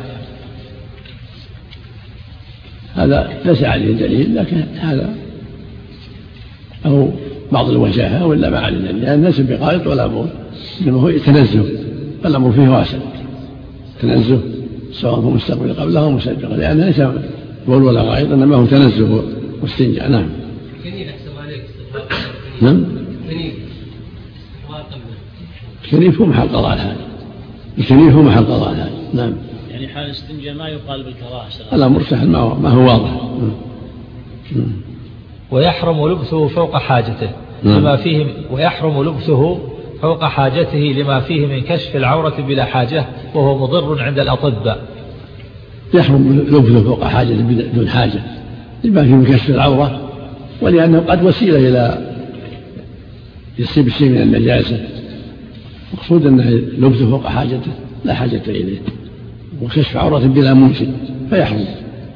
هذا ليس عليه دليل، لكن هذا أو بعض الوجاهة ولا ما عليه دليل، لأن ليس بغائط ولا بول، إنما هو تنزه، الأمر فيه واسع، تنزه سواء هو مستقبل قبله أو مستدبر، لأن ليس بول ولا غائط، إنما هو تنزه واستنجاء. نعم. نعم. الكنيف هو محل قضاء الحاجة، الكنيف هو محل قضاء الحاجة. نعم. يعني حال الاستنجاء ما يقال بالكراهة. الأمر سهل ما هو واضح. ويحرم لبسه فوق حاجته لما فيه ويحرم لبسه فوق حاجته لما فيه من كشف العورة بلا حاجة، وهو مضر عند الأطباء. يحرم لبسه فوق حاجته بدون حاجة لما فيه من كشف العورة، ولأنه قد وسيلة إلى يصيب الشيء من النجاسة، مقصود أنه لبسه فوق حاجته لا حاجة إليه، وكشف عورة بلا منشد فيحرم.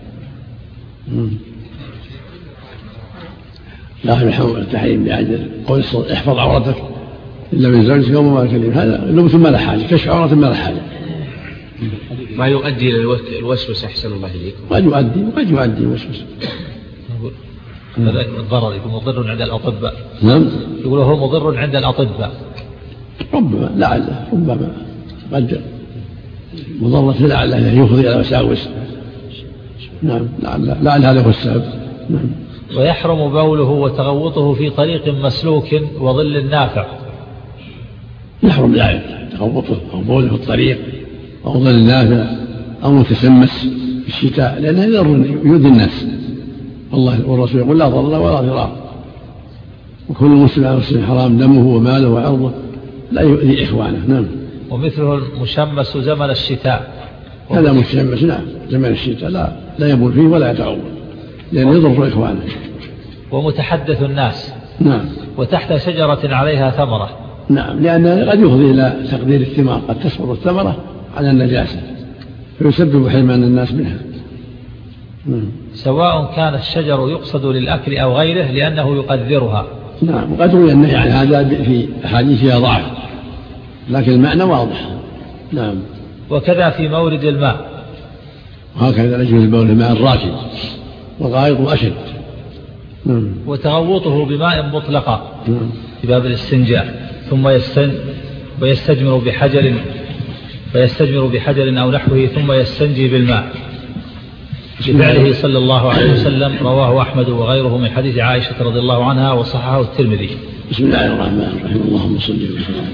لا يحرم التحريم بأجل قول احفظ عورتك إلا من زوجك أو ما كلم، هذا لبس ما لا حاجة، كشف عورة ما لا حاجة. ما يؤدي إلى الوسوسة أحسن الله إليكم. قد يؤدي وقد يؤدي الوسوسة. هذا الضرر يكون مضر عند الأطباء. نعم. يقول هو مضر عند الأطباء. ربما لعله ربما قد مضرة لعله يفضي إلى وساوس. نعم. لعل لعل هذا هو السبب. نعم. ويحرم بوله وتغوطه في طريق مسلوك وظل نافع. يحرم ذلك، تغوطه أو بوله في الطريق أو ظل نافع أو متسمس في الشتاء، لأنه يؤذي الناس. الله والرسول يقول لا ضرر ولا ضرار، وكل مسلم على مسلم حرام دمه وماله وعرضه، لا يؤذي إخوانه. نعم. ومثله المشمس زمن الشتاء. هذا مشمس نعم زمن الشتاء لا لا يبول فيه ولا يتعوض، لأنه يضر إخوانه. ومتحدث الناس. نعم. وتحت شجرة عليها ثمرة. نعم، لأنه قد يفضي إلى تقدير الثمار، قد تسقط الثمرة على النجاسة فيسبب حرمان الناس منها. نعم. سواء كان الشجر يقصد للأكل أو غيره لأنه يقدرها. نعم. وقد روي النهي عن هذا في أحاديث فيها ضعف، لكن المعنى واضح. نعم. وكذا في مورد الماء. وهكذا لا يجوز البول الماء الراكد، والغائط أشد. نعم. وتغوطه بماء مطلقا. نعم. في باب الاستنجاء، ثم يستن ويستجمر بحجر فيستجمر بحجر أو نحوه ثم يستنجي بالماء لفعله صلى الله عليه وسلم، رواه أحمد وغيره من حديث عائشة رضي الله عنها وصححه الترمذي. بسم الله الرحمن الرحيم. اللهم صل وسلم.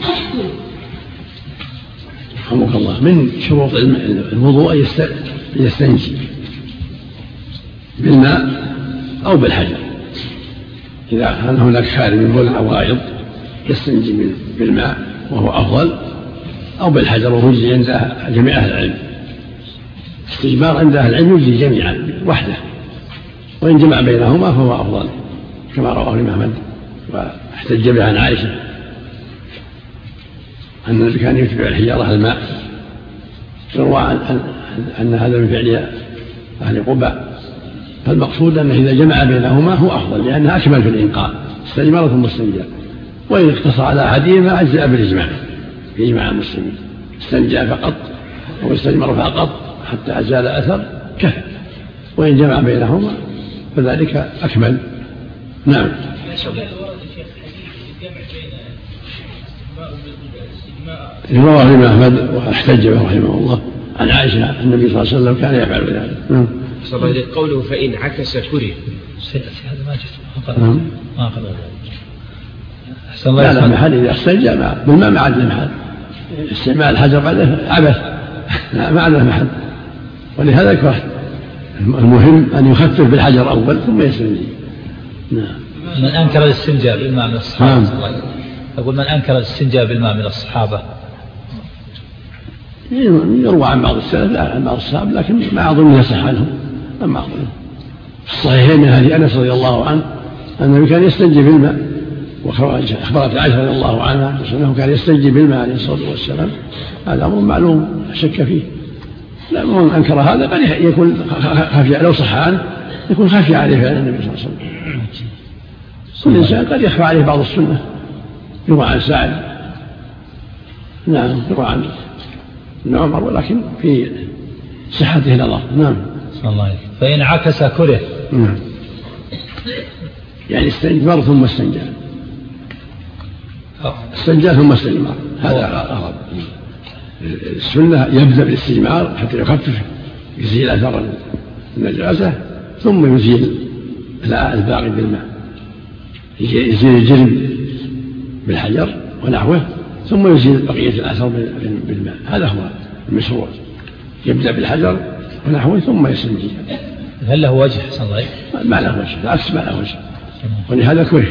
رحمك الله. من شروط الوضوء يستنجي بالماء أو بالحجر، إذا كان هناك خارج من بول أو غائط يستنجي بالماء وهو أفضل، أو بالحجر، وهو يجزي عند جميع أهل العلم. استجمار عند أهل العلم يجزي جميعا وحده، وإن جمع بينهما فهو أفضل. كما رواه الإمام أحمد واحتج به عن عائشة أن النبي كان يتبع الحجارة الماء. يروى أن هذا من فعل أهل قباء، فالمقصود أنه إذا جمع بينهما هو أفضل لأنها أكمل في الإنقاء، استجمار ثم استنجاء. وإن اقتصر على أحدهما أجزأ بالإجماع في إجماع المسلمين، استنجى فقط أو استجمر فقط حتى أزال أثر كفى، وإن جمع بينهما فذلك أكمل. نعم. رواه الإمام أحمد واحتج به رحمه الله عن عائشة النبي صلى الله عليه وسلم كان يفعل ذلك. نعم. صلى الله عليه قوله فإن عكس كره. هذا ما جت نعم. ما أخذ لا لا محل إذا استنجى بالماء ما عاد محل، استعمال الحجر بعده عبث ما عاد محل، ولهذا يكره. المهم أن يخفف بالحجر أول ثم يستنجي. نعم. من أنكر الاستنجاء بالماء من الصحابة. نعم. أقول من أنكر الاستنجاء بالماء من الصحابة يروى عن بعض السلف لا عن بعض الصحابة، لكن ما أظن يصح عنهم. أما أظن في الصحيحين من هذه أنس رضي الله عنه أنه كان يستنجي بالماء، وأخبرت عائشة رضي الله عنها أنه كان يستنجي بالماء عليه الصلاة والسلام. هذا أمر معلوم لا شك فيه. لا من أنكر هذا قد يكون خفي، لو صح عنه يكون خفي عليه فعل النبي صلى الله عليه وسلم. كل إنسان قد يخفى عليه بعض السنة. يروى عن سعد نعم يروى عن ابن عمر، ولكن في صحته نظر. نعم. صلى الله عليه. فإن عكس كره. نعم. يعني استنجمر ثم استنجى، استنجى ثم استجمر، هذا أغرب. السنة يبدأ بالاستجمار حتى يخفف يزيل أثر النجاسة ثم يزيل الباقي بالماء، يزيل الجرم بالحجر ونحوه ثم يزيل بقية الأثر بالماء. هذا هو المشروع، يبدأ بالحجر ونحوه ثم يستنجي. هل له وجه حسن الله؟ ما له وجه، العكس ما له وجه، ولهذا كره.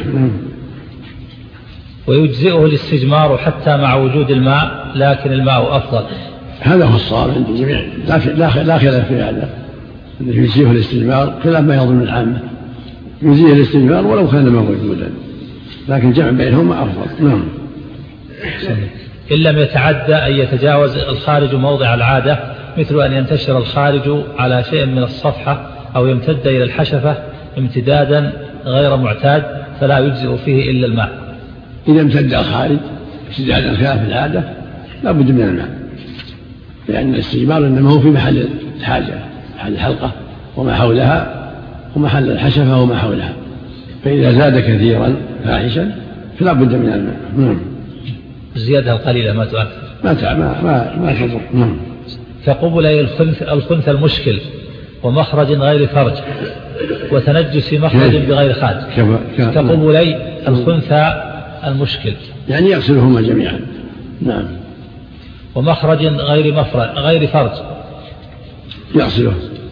ويجزئه الاستجمار حتى مع وجود الماء، لكن الماء أفضل. هذا هو الصواب عند الجميع، لا خلاف في هذا، أنه يجزئه الاستجمار خلاف ما يظن العامة. يجزئه الاستجمار ولو كان موجودا، لكن جمع بينهما أفضل. نعم. إن لم يتعدى أن يتجاوز الخارج موضع العادة، مثل أن ينتشر الخارج على شيء من الصفحة أو يمتد إلى الحشفة امتدادا غير معتاد، فلا يجزئ فيه إلا الماء. إذا امتد الخارج امتدادا خلاف العادة لا بد من الماء، لأن الاستجمار إنما هو في محل الحاجة، محل الحلقة وما حولها ومحل الحشفة وما حولها، فإذا زاد كثيرا فاحشا فلا بد من الماء. نعم. الزيادة القليلة ما تؤثر، ما ما ما, ما تضر. نعم. كقبلي الخنث الخنث المشكل ومخرج غير فرج وتنجس مخرج بغير خارج. كقبلي الخنثى المشكل يعني يغسلهما جميعا. نعم. ومخرج غير مفرج غير فرج يغسله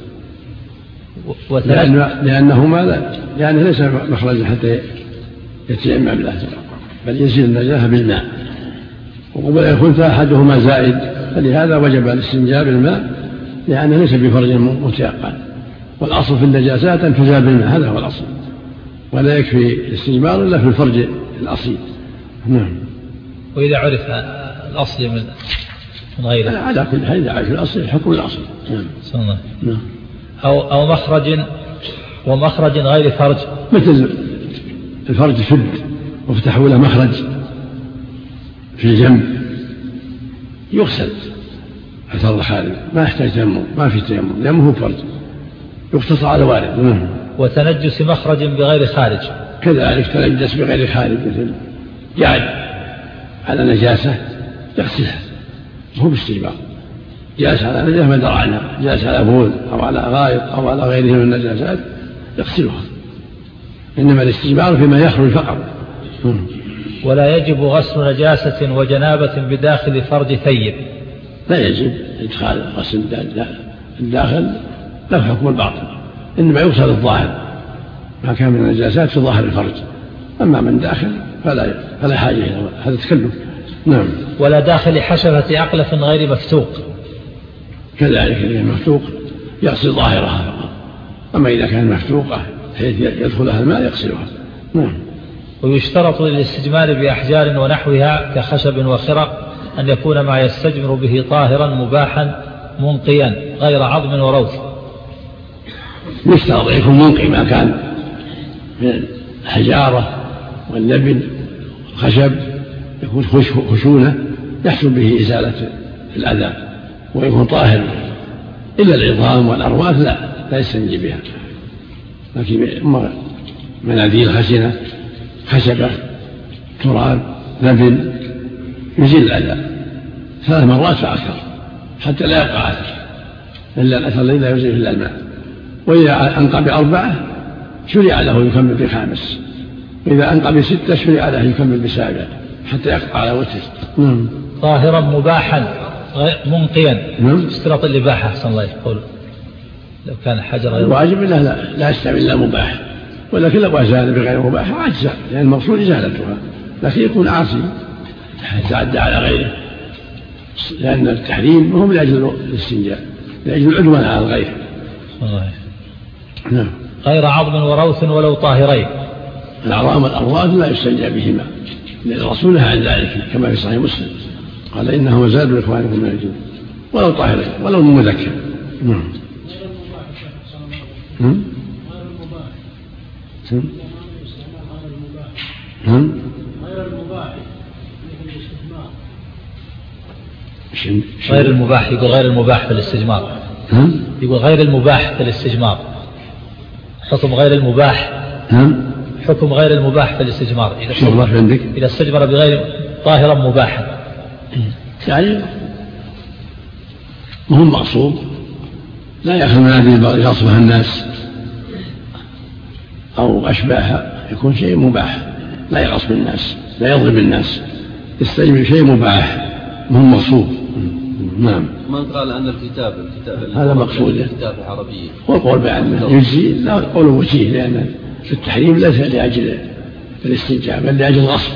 لأن لأنهما لا يعني ليس مخرجا حتى يتيمم له، بل يزيل النجاسة بالماء. وقبل الخنثى أحدهما زائد، فلهذا وجب الاستنجاء بالماء لأنه ليس بفرج متيقن، والأصل في النجاسات أن تزال بالماء، هذا هو الأصل، ولا يكفي الاستجمار إلا في الفرج الأصيل. نعم. وإذا عرف الأصل من من غيره على كل حال إذا عرف الأصل حكم الأصل. نعم. صلى نعم. أو أو مخرج ومخرج غير فرج، مثل الفرج شد وفتحوا له مخرج في الجنب يغسل أثر الخارج، ما يحتاج تيمم، ما في تيمم لأنه هو فرج يقتصر على وارد. نعم. وتنجس مخرج بغير خارج كذلك تنجس بغير خارج، مثل قاعد على نجاسة يغسلها هو باستجمار، جالس على نجاسة ما درى عنها، جالس على بول أو على غائط أو على غيره من النجاسات يغسلها، إنما الاستجمار فيما يخرج فقط. ولا يجب غسل نجاسة وجنابة بداخل فرج ثيب، لا يجب إدخال غسل الداخل لا حكم الباطن، إنما يغسل الظاهر ما كان من النجاسات في ظاهر الفرج، أما من داخل فلا فلا حاجة إلى هذا تكلف. نعم. ولا داخل حشفة أقلف غير مفتوق، كذلك غير مفتوق يغسل ظاهرها فقط، أما إذا كان مفتوقة حيث يدخلها الماء يغسلها نعم. ويشترط للاستجمار بأحجار ونحوها كخشب وخرق أن يكون ما يستجمر به طاهرا مباحا منقيا غير عظم وروث. يشترط يكون منقي ما كان من الحجارة واللبن والخشب يكون خشونة يحصل به إزالة الأذى ويكون طاهر، إلا العظام والأرواث لا لا يستنجي بها، لكن مناديل خشنة خشبة تراب لبن يزيل الأذى ثلاث مرات فأكثر حتى لا يبقى أثر، إلا الأثر الذي لا يزيل إلا الماء. وإذا أنقى بأربعة شرع له يكمل بخامس، وإذا أنقى بستة شرع له يكمل بسابع حتى يقطع على وتر. نعم. طاهرا مباحا منقيا. نعم. اشتراط الإباحة أحسن الله يقول لو كان حجر الواجب لا لا, لا يستعمل إلا مباح، ولكن لو أزال بغير مباح عجزا، لأن يعني المقصود إزالتها، لكن يكون عاصي يتعدى على غيره، لأن التحريم هم لأجل الاستنجاء لأجل العدوان على الغير. نعم. غير عظم وروث ولو طاهرين. الأعظام والأرواث لا يستنجى بهما، لأن الرسول نهى عن ذلك كما في صحيح مسلم قال إنه زاد لإخوانكم من الجن ولو طاهرين ولو مذكر. نعم. هم؟ هم؟ هم؟ غير المباح يقول غير المباح في الاستجمار. هم؟ يقول غير المباح في الاستجمار. حكم غير المباح. هم؟ حكم غير المباح في الاستجمار إذا استجمر عندك إذا استجمر بغير طاهرا مباحا يعني مهم مقصود لا يأخذ مناديل يغصبها الناس أو أشباهها، يكون شيء مباح لا يغصب الناس لا يضرب الناس، يستجمر شيء مباح مهم مقصود. نعم. من قال أن الكتاب الكتاب هذا مقصود الكتاب العربية والقول بأنه يجزي لا قول وجيه، لأن في التحريم ليس لأجل الاستنجاء بل لأجل الغصب.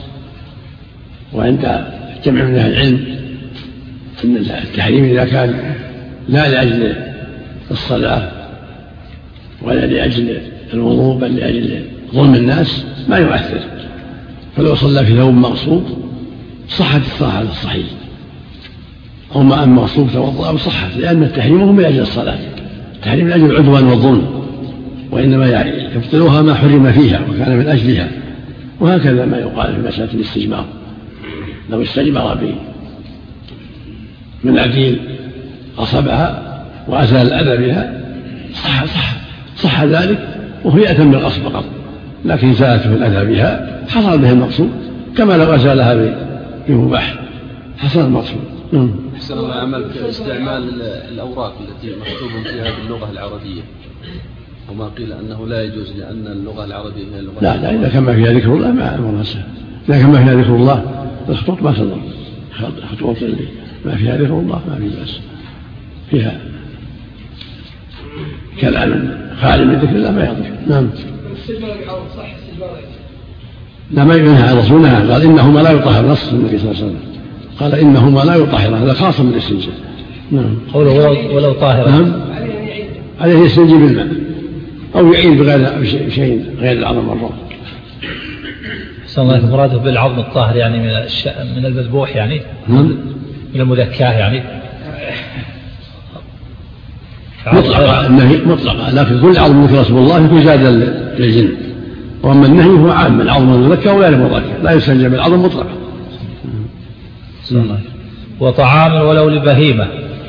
وعند جمع من أهل العلم أن التحريم إذا كان لا لأجل الصلاة ولا لأجل الوضوء بل لأجل ظلم الناس ما يؤثر، فلو صلى في ثوب مغصوب صحت الصلاة الصحيح، أو ما أن مغصوب توضأ صحت، لأن التحريم هو من أجل الصلاة، التحريم من أجل العدوان والظلم، وإنما يبطلها ما حرم فيها وكان من أجلها. وهكذا ما يقال في مسألة الاستجمار، لو استجمر بمناديل أصابها وأزال الأذى بها صح صح صح ذلك، وهي أتم القصد فقط، لكن زالته الأذى بها حصل به المقصود كما لو أزالها بمباح حصل المقصود. أحسن الله عمل استعمال الأوراق التي مكتوب فيها باللغة العربية، وما قيل أنه لا يجوز لأن اللغة العربية هي اللغة لا لا إذا كان ما فيها ذكر الله ما أمرها سهل، إذا كان ما فيها ذكر الله الخطوط ما تضر، خطوط اللي ما فيها ذكر الله ما في بأس، فيها كلام خالي من ذكر الله ما يضر. نعم. لا ما ينهى عن الرسول نهى قال إنهما لا يطهر، نص النبي صلى الله عليه وسلم قال إنهما لا يطهر، هذا خاص من الاستنجاء. نعم. قوله ولو, ولو طاهرا. نعم. عليه يستنجي بالماء أو يعيد بغير شيء غير العظم والروث. صلى الله عليه وسلم مراده بالعظم الطاهر يعني من الش... من المذبوح يعني نعم. من المذكاه يعني مطلقة النهي مطلقة، لكن كل عظم ذكر اسم الله يكون زادا للجن، وأما النهي هو عام العظم المذكى وغير المذكى لا يستنجى بالعظم مطلقا. وطعام ولو لبهيمة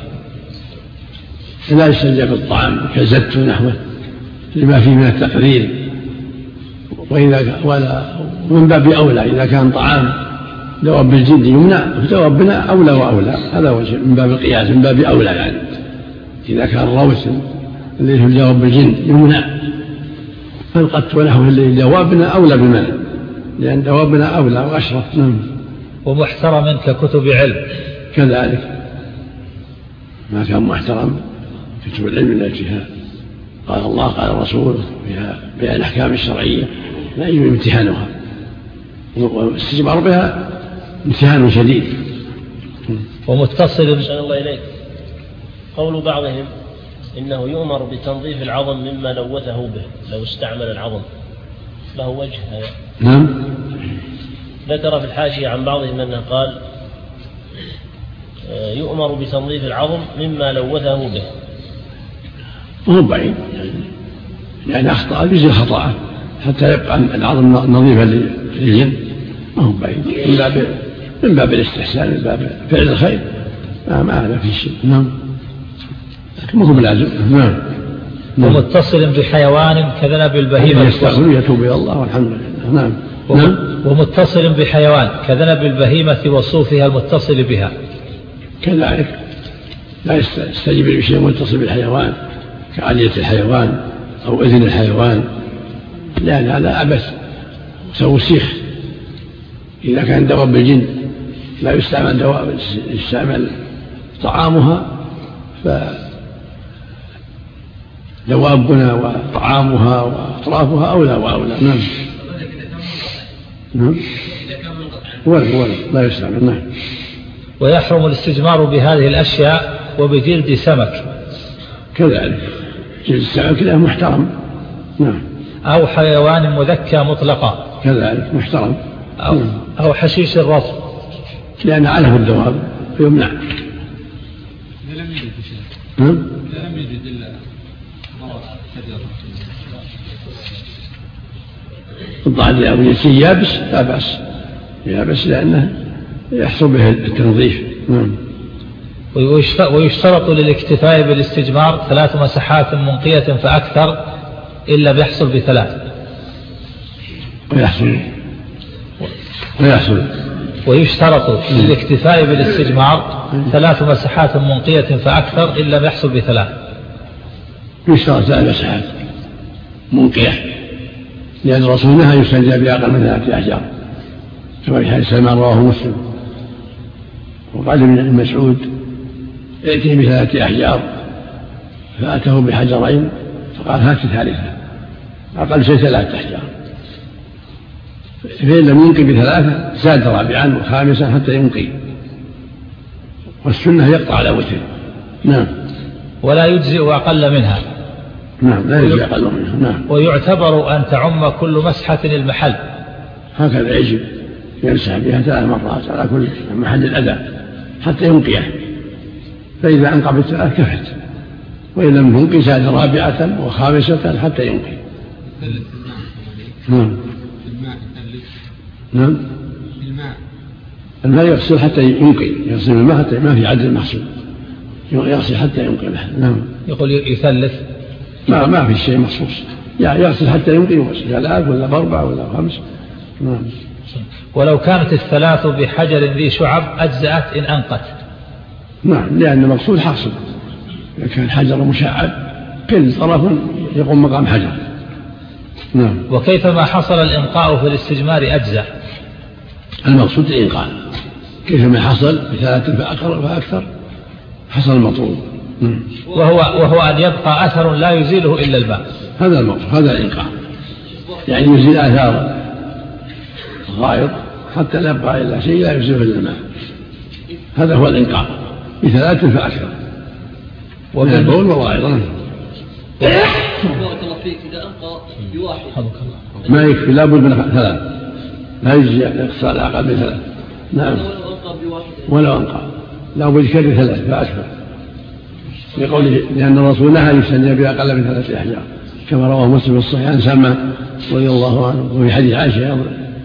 لا يستنجى بالطعام كالزت ونحوه لما فيه من التقرير، وإذا ولا من باب أولى إذا كان طعام دواب الجلد يمنع دوابنا أولى وأولى، هذا وجه من باب القياس من باب أولى، يعني إذا كان روث اللي هو دواب الجلد يمنع فالقط ونحوه اللي دوابنا أولى بمنع، لأن دوابنا أولى وأشرف. ومحترم ككتب علم كذلك ما كان محترم كتب العلم إلا الجهاد، قال الله قال الرسول فيها بها الأحكام الشرعية لا يجب امتحانها، والاستجمار بها امتحان شديد. ومتصل إن شاء الله إليك قول بعضهم إنه يؤمر بتنظيف العظم مما لوثه به لو استعمل العظم، له وجه هذا. نعم. ذكر في الحاشية عن بعضهم أنه قال يؤمر بتنظيف العظم مما لوثه به. وهو بعيد يعني يعني أخطأ بيزيد خطأه حتى يبقى العظم نظيفا للجن، ما هو بعيد، من باب من باب الاستحسان، من باب فعل الخير، ما ما هذا في شيء. نعم لكن ما هو بلازم. نعم. ومتصل بحيوان كذنب البهيمة يستغفر يتوب إلى الله والحمد لله. نعم. نعم. ومتصل بحيوان كذنب البهيمة وصوفها المتصل بها كذلك لا يستجيب بشيء متصل بالحيوان كعلية الحيوان أو إذن الحيوان، لأن هذا عبث وتوسيخ. إذا كان دواب الجن لا يستعمل دواب يستعمل طعامها، فدوابنا وطعامها وأطرافها أولى وأولى. نعم. نعم. ولا ولا لا يستعمل. نعم. ويحرم الاستجمار بهذه الأشياء وبجلد سمك كذلك، جلد السمك له محترم. نعم. أو حيوان مذكى مطلقا كذلك محترم. أو, نعم. أو حشيش الرطب لأن علف الدواب فيمنع. إذا لم يجد شيء. نعم. إذا لم يجد إلا الضعف أو يسي يابس لا بأس، يابس لأنه يحصل به التنظيف. نعم. ويشترط للاكتفاء بالاستجمار ثلاث مسحات منقية فأكثر إلا بيحصل بثلاث. ويحصل ويحصل ويشترط للاكتفاء بالاستجمار ثلاث مسحات منقية فأكثر إلا بيحصل بثلاث. يشترط ثلاث مسحات منقية لأن الرسول نهى يستنجى بأقل من ثلاثة أحجار كما في حديث سلمان رواه مسلم. وقال ابن مسعود ائتي بثلاثة أحجار فأتاه بحجرين فقال هات ثالثة، أقل شيء ثلاثة أحجار، فإن لم ينقي بثلاثة زاد رابعا وخامسا حتى ينقي، والسنة يقطع على وتر. نعم. ولا يجزئ أقل منها. نعم لا يجزئ أقل منها. نعم. ويعتبر أن تعم كل مسحة المحل، هكذا يجب يمسح بها ثلاث مرات على كل محل الأذى حتى ينقيه، فإذا أنقى بالثلاث كفت، وإن لم ينقي زاد رابعة وخامسة حتى ينقي. نعم. نعم. الماء يغسل حتى ينقي، يغسل الماء حتى ما في عدل المحصول، يغسل حتى ينقي. نعم. يقول يثلث ما ما في شيء مخصوص، يعني يغسل حتى ينقي، يغسل ثلاث ولا بأربعة ولا خمس. نعم. ولو كانت الثلاث بحجر ذي شعب أجزأت إن أنقت. نعم لأن المقصود حاصل، إذا كان حجر مشعب كل طرف يقوم مقام حجر. نعم. وكيفما حصل الإنقاء في الاستجمار أجزأ. المقصود الإنقاء كيفما حصل بثلاثة فأكثر حصل المطلوب. وهو, وهو أن يبقى أثر لا يزيله إلا الماء. هذا المقصود، هذا الإنقاء، يعني يزيل آثار الغائط حتى لا يبقى إلا شيء لا يزيله إلا الماء، هذا هو الإنقاء بثلاثة فأكثر من البول والغائط. بارك الله فيك. إذا أنقى بواحد ما يكفي، لا بد من ثلاث، لا يجزي الاغسال أقل من ثلاث. نعم. ولو أنقى لا بد كذا ثلاث فأكثر، لقوله لأن الرسول نهى يستنجى بأقل من ثلاثة أحجار كما رواه مسلم في الصحيح عن سلمان رضي الله عنه، وفي حديث عائشة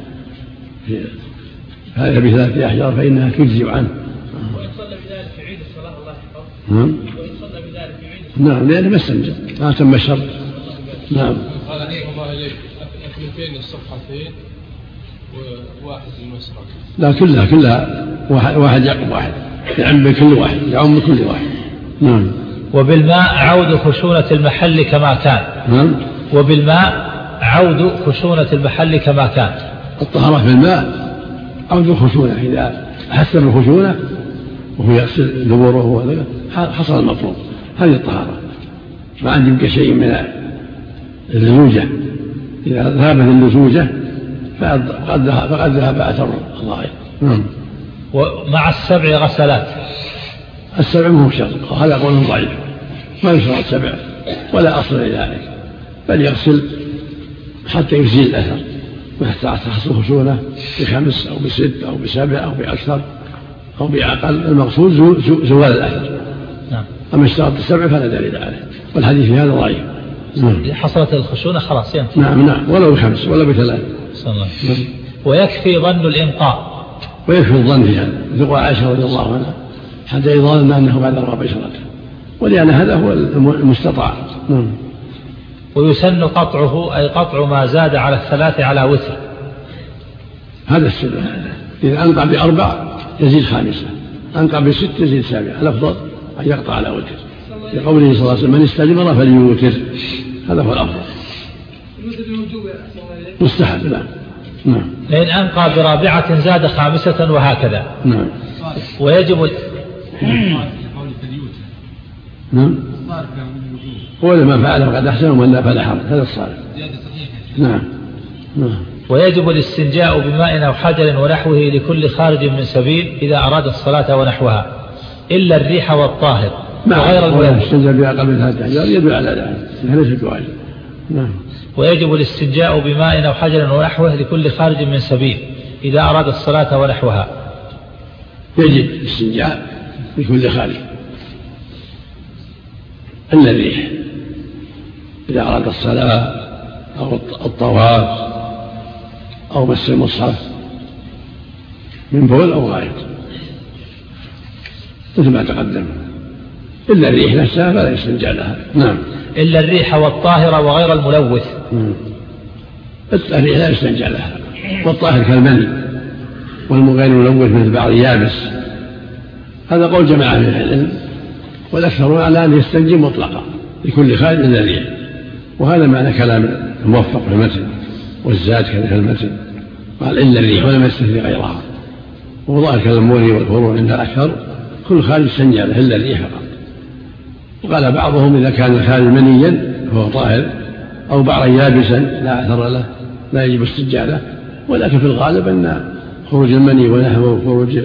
هذا بثلاثة أحجار فإنها تجزي عنه. وإن صلى بذلك في عيد الصلاة الله يحفظه. نعم. وإن صلى بذلك في عيد الصلاة. نعم لأنه ما استنجى، ما تم الشرط. نعم. قال عليكم الله إليك اثنتين الصفحتين وواحد المسرح. لا كلها كلها واحد واحد يعقب واحد، يعم كل واحد، يعم كل واحد. نعم. وبالماء عود خشونة المحل كما كان. نعم. وبالماء عود خشونة المحل كما كان. الطهارة في الماء عود الخشونة، إذا حسن الخشونة وهو يغسل دبره حصل المطلوب، هذه الطهارة، ما عندي يبقى شيء من اللزوجة، إذا ذهبت اللزوجة فقد فقد ذهب أثر الغائط. نعم. ومع السبع غسلات. السبع مو شرط، هذا قول ضعيف، ما يشرط السبع ولا أصل لذلك، بل يغسل حتى يزيل الأثر، حتى تحصل خشونة بخمس أو بست أو بسبع أو بأكثر أو بأقل، المقصود زوال الأثر. نعم. أما اشتراط السبع فلا دليل عليه، والحديث في هذا ضعيف. إذا حصلت الخشونة خلاص ينتهي. نعم نعم، ولو بخمس ولا بثلاث. صلى الله عليه وسلم. ويكفي ظن الإنقاء. ويكفي الظن في هذا، ذو عائشة رضي الله عنها حتى يظن أنه بعد رغب بشرته، ولأن هذا هو المستطاع. نعم. ويسن قطعه أي قطع ما زاد على الثلاث على وتر. هذا السنة. إذا أنقع بأربع يزيد خامسة، أنقع بست يزيد سابعة، الأفضل أن يقطع على وتر، لقوله صلى الله عليه وسلم من استجمر فليوتر، هذا هو الأفضل. مستحب. لا نعم. لأن أنقى برابعة زاد خامسة وهكذا. نعم. ويجب نعم. هو لما فعله قد أحسن ومن لا فلا حرج، هذا الصالح. نعم. نعم. ويجب الاستنجاء بماء أو حجر ونحوه لكل خارج من سبيل إذا أراد الصلاة ونحوها إلا الريح والطاهر وغير الملوث. استنجاء بها قبل هذا الحجر يدل على ذلك، ليس بواجب. نعم. ويجب الاستنجاء بماء أو حجر ونحوه لكل خارج من سبيل إذا أراد الصلاة ونحوها. يجب الاستنجاء لكل خارج إلا الريح إذا أراد الصلاة أو الطواف أو مس المصحف من بول أو غائط مثل ما تقدم، إلا الريح نفسها فلا يستنجى لها. نعم. إلا الريح والطاهر وغير الملوث. الريح لا يستنجى لها، والطاهر كالمني، والغير الملوث مثل بعض يابس. هذا قول جماعة من العلم، والأكثرون على أن يستنجي مطلقا لكل خارج إلا الريح، وهذا معنى كلام الموفق في المتن والزاد كذلك المتن، قال إلا الريح ولم يستثني غيرها. وظاهر كالموني والفروع عند الأكثر كل خارج استنجى له إلا الريح فقط. وقال بعضهم إذا كان الخارج منيا فهو طاهر، أو بعضا يابسا لا أثر له لا يجب استنجاء له، ولكن في الغالب أن خروج المني ونحوه وخروج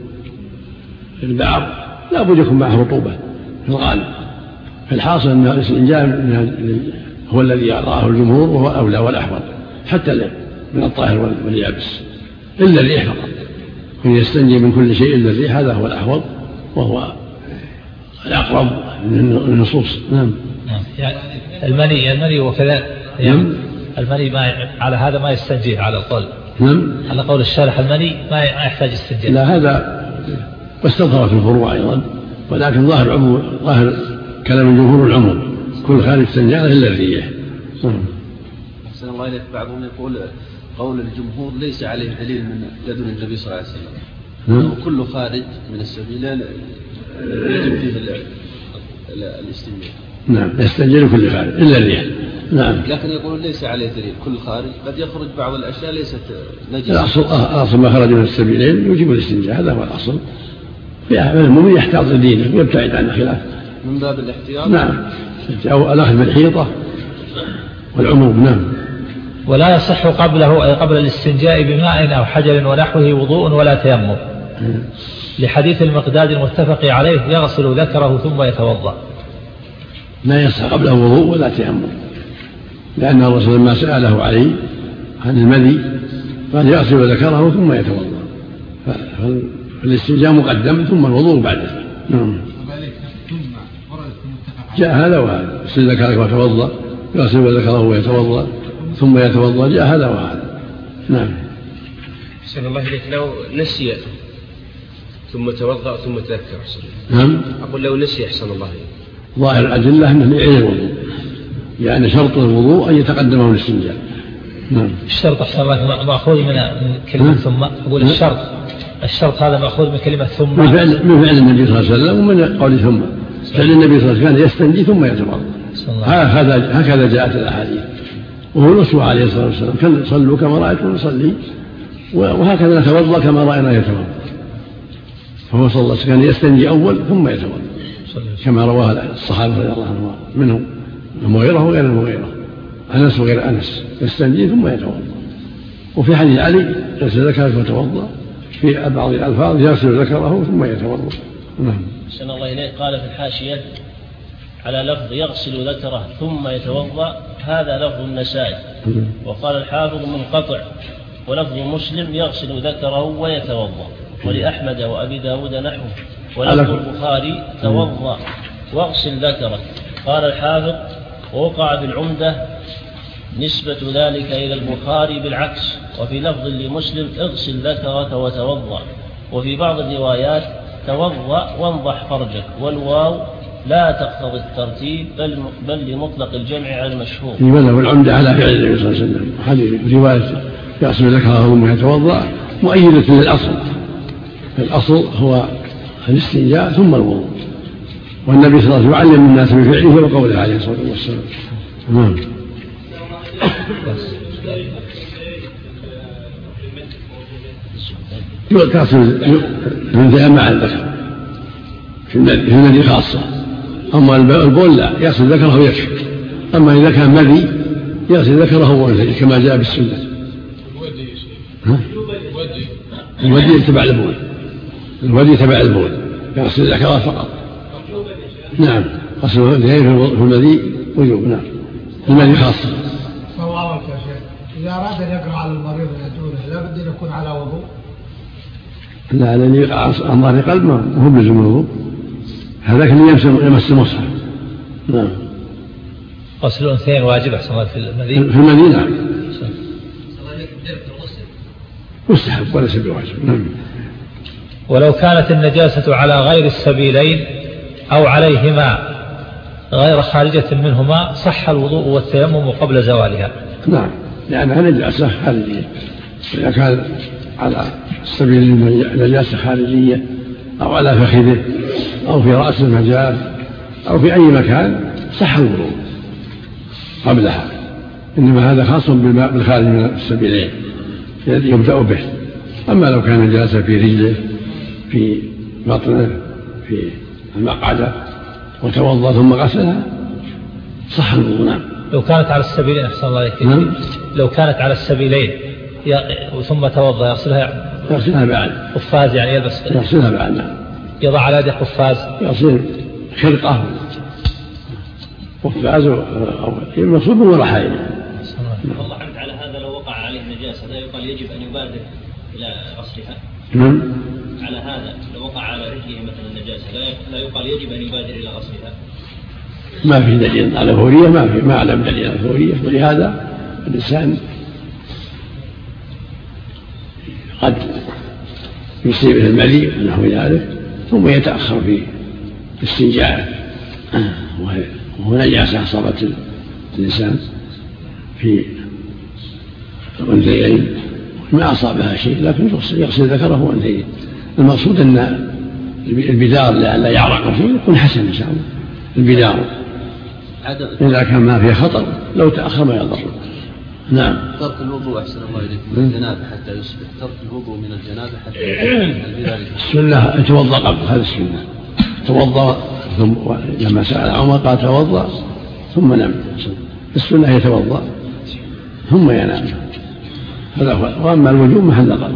البعض لا بد يكون معه رطوبة في الغالب. فالحاصل أن الاستنجاء هو الذي يراه الجمهور وهو أولى والأحوط حتى من الطاهر واليابس، إلا الريح فقط. من يستنجي من كل شيء إلا الريح هذا هو الأحوط وهو الأقرب من النصوص. نعم. يعني المني المني وكذا يعني المني ما على هذا ما يستنجي على القول. نعم. على قول الشارح المني ما يحتاج استنجاء. لا هذا واستظهر في الفروع أيضا، ولكن ظاهر عموم ظاهر كلام الجمهور العموم كل خارج استنجاء إلا الريح. أحسن الله إليك. بعضهم يقول قول الجمهور ليس عليه دليل من لدن النبي صلى الله عليه وسلم، وكل خارج من السبيلين يجب فيه الاستنجاء. نعم. يستنجي كل خارج إلا الريح. نعم. لكن يقولون ليس عليه دليل، كل خارج قد يخرج بعض الأشياء ليست نجسة. الأصل أصل ما خرج من السبيلين يجب الاستنجاء، هذا هو الأصل. المؤمن يحتاط دينه ويبتعد عن الخلاف من باب الاحتياط. نعم. أو الأخذ بالحيطة والعموم. نعم. ولا يصح قبله أي قبل الاستنجاء بماء أو حجر ونحوه وضوء ولا تيمم، لحديث المقداد المتفق عليه يغسل ذكره ثم يتوضأ. لا يصح قبله وضوء ولا تيمم، لأن الرسول لما سأله عليه عن المذي قال يغسل ذكره ثم يتوضأ، فالاستنجاء مقدم ثم الوضوء بعده. نعم. جاء هذا وهذا، يغسل ذكره ويتوضأ، يغسل ذكره ويتوضأ ثم يتوضأ، جاء هذا وهذا. نعم. أحسن الله إليك. لو نسي ثم توضأ ثم تذكر. نعم. أقول لو نسي أحسن الله إليك. ظاهر الأدلة أنه يعيد الوضوء، يعني شرط الوضوء أن يتقدمه الاستنجاء. نعم. الشرط أحسن الله مأخوذ من كلمة ثم. أقول الشرط الشرط هذا مأخوذ من كلمة ثم، من فعل, من فعل النبي صلى الله عليه وسلم ومن قول ثم. فعل النبي صلى الله عليه وسلم كان يستنجي ثم يتوضأ، هكذا هكذا جاءت الأحاديث، وهو الأسوة عليه الصلاة والسلام. كان صلوا كما رأيتم نصلي، وهكذا نتوضأ كما رأينا يتوضأ. فهو صلى الله عليه وسلم كان يستنجي أول ثم يتوضأ كما رواه الصحابة رضي الله عنهم منهم المغيرة وغير المغيرة، أنس وغير أنس، يستنجي ثم يتوضأ. وفي حديث علي يغسل ذكره ويتوضأ، في بعض الألفاظ يغسل ذكره ثم يتوضأ. نعم. أحسن الله إليك. قال في الحاشية على لفظ يغسل ذكره ثم يتوضأ، هذا لفظ النسائي. وقال الحافظ منقطع، ولفظ مسلم يغسل ذكره ويتوضأ، ولأحمد وأبي داود نحوه، ولفظ البخاري توضأ واغسل ذكرك. قال الحافظ ووقع بالعمدة نسبة ذلك إلى البخاري بالعكس، وفي لفظ لمسلم اغسل ذكرك وتوضأ، وفي بعض الروايات توضأ وانضح فرجك، والواو لا تقتضي الترتيب بل, بل لمطلق الجمع على المشهور. يبلغ العمدة على فعل النبي صلى الله عليه وسلم. هذه رواية يغسل ذكره ثم يتوضأ مؤيدة للأصل، الأصل هو الاستنجاء ثم الوضوء، والنبي صلى الله عليه وسلم يعلم الناس بفعله وقوله عليه الصلاة والسلام. نعم. تغسل الانثى مع الذكر في المذي خاصة، أما البول لا، يغسل ذكره يكفي. أما إذا كان مذي يغسل ذكره وانثى كما جاء بالسنة. الودي تبع البول، الودي تبع البول، يغسل ذكره فقط. نعم، غسل الانثيين في المذي وجوب. نعم، المذي خاصة. الله يا شيخ، إذا أراد أن يقرأ على المريض يدونه لا بد أن يكون على وضوء؟ لا، لأن يقع عن ظهر قلب ما هو بلزم الوضوء، هذاك اللي يمس المصحف. نعم. غسل الأنثيين واجب أحسن في المذي؟ في المذي نعم. مستحب وليس بواجب. نعم. ولو كانت النجاسة على غير السبيلين أو عليهما غير خارجة منهما صح الوضوء والتيمم قبل زوالها. نعم، لأنها نجاسة خارجية. إذا كان على السبيل نجاسة خارجية أو على فخذه أو في رأس المجال أو في أي مكان صح الوضوء قبلها، إنما هذا خاص بالماء بالخارج من السبيلين الذي يبدأ به. أما لو كان نجاسة في رجله في بطنه في المقعدة وتوضأ ثم غسلها صح الوضوء. نعم. لو كانت على السبيلين أحسن الله عليك. نعم. لو كانت على السبيلين ثم توضأ يغسلها يغسلها بعد قفاز، يعني يلبس يغسلها بعد. نعم. يضع على يده قفاز، يغسل خرقة قفاز أو المقصود من وراء حائله. والله حمد على هذا لو وقع عليه نجاسة لا يقال يجب أن يبادر إلى غسلها. نعم. على هذا لو وقع على رجله مثلا نجاسة لا يقال يجب أن يبادر إلى غسلها. ما في دليل على فورية، ما في ما أعلم دليل على فورية، ولهذا الإنسان قد يصيبه الملي ونحو ذلك ثم يتأخر في استنجاء، وهو نجاسة أصابت الإنسان في الأنثيين ما أصابها شيء، لكن يغسل ذكره وأنثيه. المقصود أن البدار لا يعرق فيه يكون حسن إن شاء الله. البدار إذا كان ما فيه خطر لو تأخر ما يضر. نعم. ترك الوضوء أحسن الله إليك من الجنابة حتى يصبح، ترك الوضوء من الجنابة حتى السنة يتوضأ قبل، هذا السنة توضأ ثم لما سأل عمر قال توضأ ثم نام. السنة يتوضأ ثم ينام، هذا هو. وأما الوجوب محل قدر.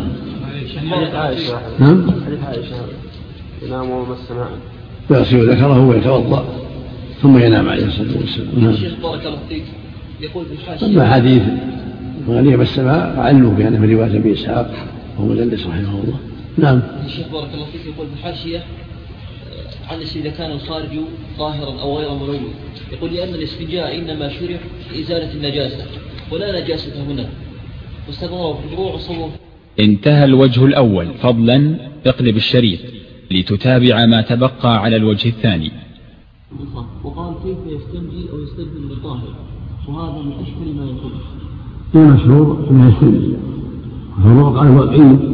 نعم. حديث عائشة ينام ومس ماء يغسل ذكره ويتوضأ ثم ينام عليه الصلاة والسلام. الشيخ بارك الله فيك يقول في الحاشية أما حديث غنيم السماء علوا بأنه من رواية أبي إسحاق وهو مدلس رحمه الله. نعم. الشيخ بارك الله فيك يقول في الحاشية عن إذا كان الخارج طاهرا أو غير ملوث، يقول لأن الاستنجاء إنما شرع لإزالة النجاسة ولا نجاسة هنا، واستمروا في الفروع وصلوا. انتهى الوجه الأول. فضلا اقلب الشريط لتتابع ما تبقى على الوجه الثاني. وقال كيف يستنجي أو يستجمل بالطاهر، وهذا من أشكل ما يكون. المشهور أنه يستنجي، فالواقع هو العلم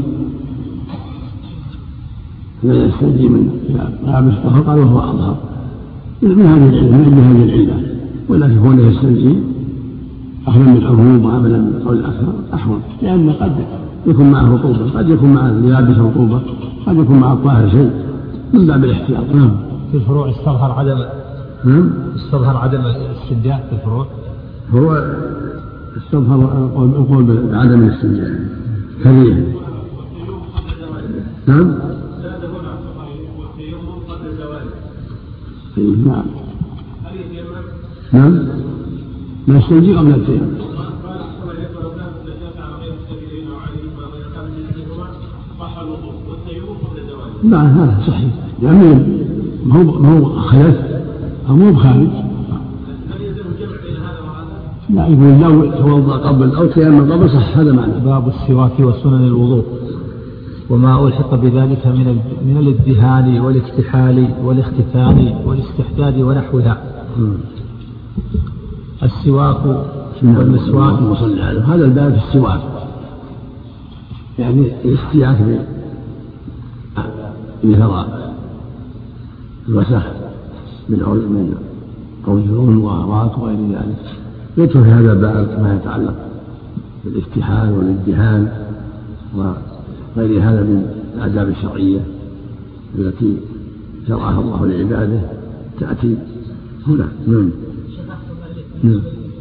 لا يستنجي من لابس طهر، قال وهو أظهر من هذه العلم من هذه العلة، ولكن كونه يستنجي أخذا من العموم وعملا من قول الأكثر أحوط، لأن قد يكون معه رطوبة، قد يكون معه لابس رطوبة، قد يكون معه الطاهر شيء، من باب الاحتياط. نعم. في الفروع استظهر عدم نعم استظهر عدم الاستنجاء في الفروع. هو استظهر القول بعدم الاستنجاء كريه. نعم. نعم. نعم ما يستنجي قبل التيمم. نعم هذا صحيح يعني ما هو ما هو خلف أو مو بخارج. لا يقول لو توضأ قبل أو تيمم قبل صح هذا معنى. باب السواك وسنن الوضوء وما ألحق بذلك من من الادهان والاكتحال والاختتان والاستحداد ونحوها. السواك والمسواك هذا الباب في السواك يعني الاستياك بثراء الوسخ من من عجون وأهراق وغير ذلك. يدخل في هذا الباب ما يتعلق بالاكتحال والادهان وغير هذا من الآداب الشرعية التي شرعها الله لعباده تأتي هنا. نعم نعم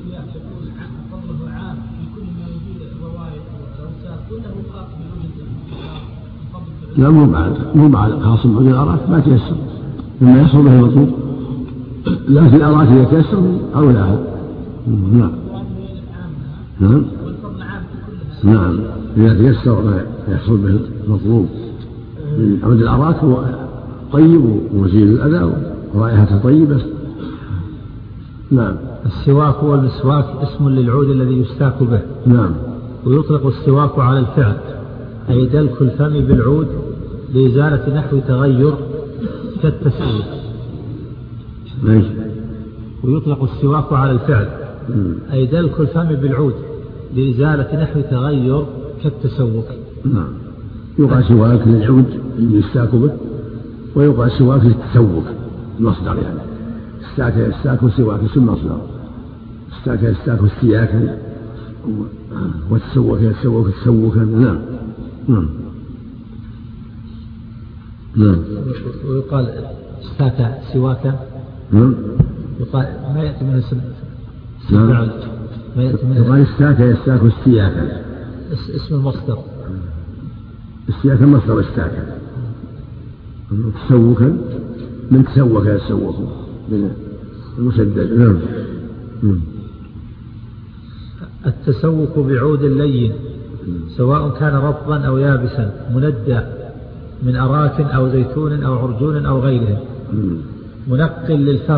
لا مو بعد مو بعد خاص بعد الأراك ما تيسر مما يحصل به المطلوب، لكن الأراك إذا تيسر أو لا. نعم نعم نعم إذا تيسر ما يحصل به المطلوب من عود الأراك هو طيب ومزيل الأذى ورائحته طيبة. نعم. السواك والمسواك اسم للعود الذي يستاك به. نعم. ويطلق السواك على الفعل أي دلك الفم بالعود لإزالة نحو تغير كالتسويق. ماشي. ويطلق السواك على الفعل أي دلك الفم بالعود لإزالة نحو تغير كالتسوق. نعم. يقع سواك للعود اللي يستاك به ويقع سواك للتسوق المصدر يعني استاك يستاك والسواك اسم مصدر استاك يستاك استياكا والتسوق يتسوق تسوقا. نعم نعم نعم. ويقال استاك سواكا. نعم. يقال ما يأتي من اسم نعم. ما يأتي من يقال استاك يستاك استياكا اسم المصدر استياكا مصدر استاكا تسوقا من تسوق يتسوق من المسدد. نعم. التسوق بعود لين سواء كان رطبا أو يابسا مندى من أراك أو زيتون أو عرجون أو غيره منقل للفم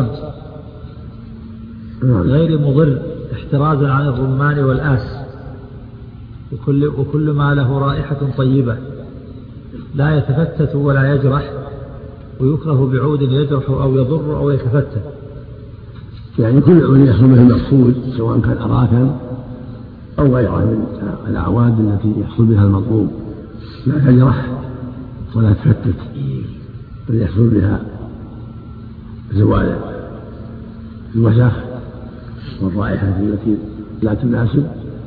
غير مضر احترازا عن الرمان والآس وكل, وكل ما له رائحة طيبة لا يتفتت ولا يجرح ويكره بعود يجرح أو يضر أو يتفتت. يعني كل عود يحصل به المقصود سواء كان أراكا أو غيرها من الأعواد التي يحصل بها المطلوب لا تجرح ولا تفتت بل يحصل بها زوال الوسخ والرائحة التي لا تناسب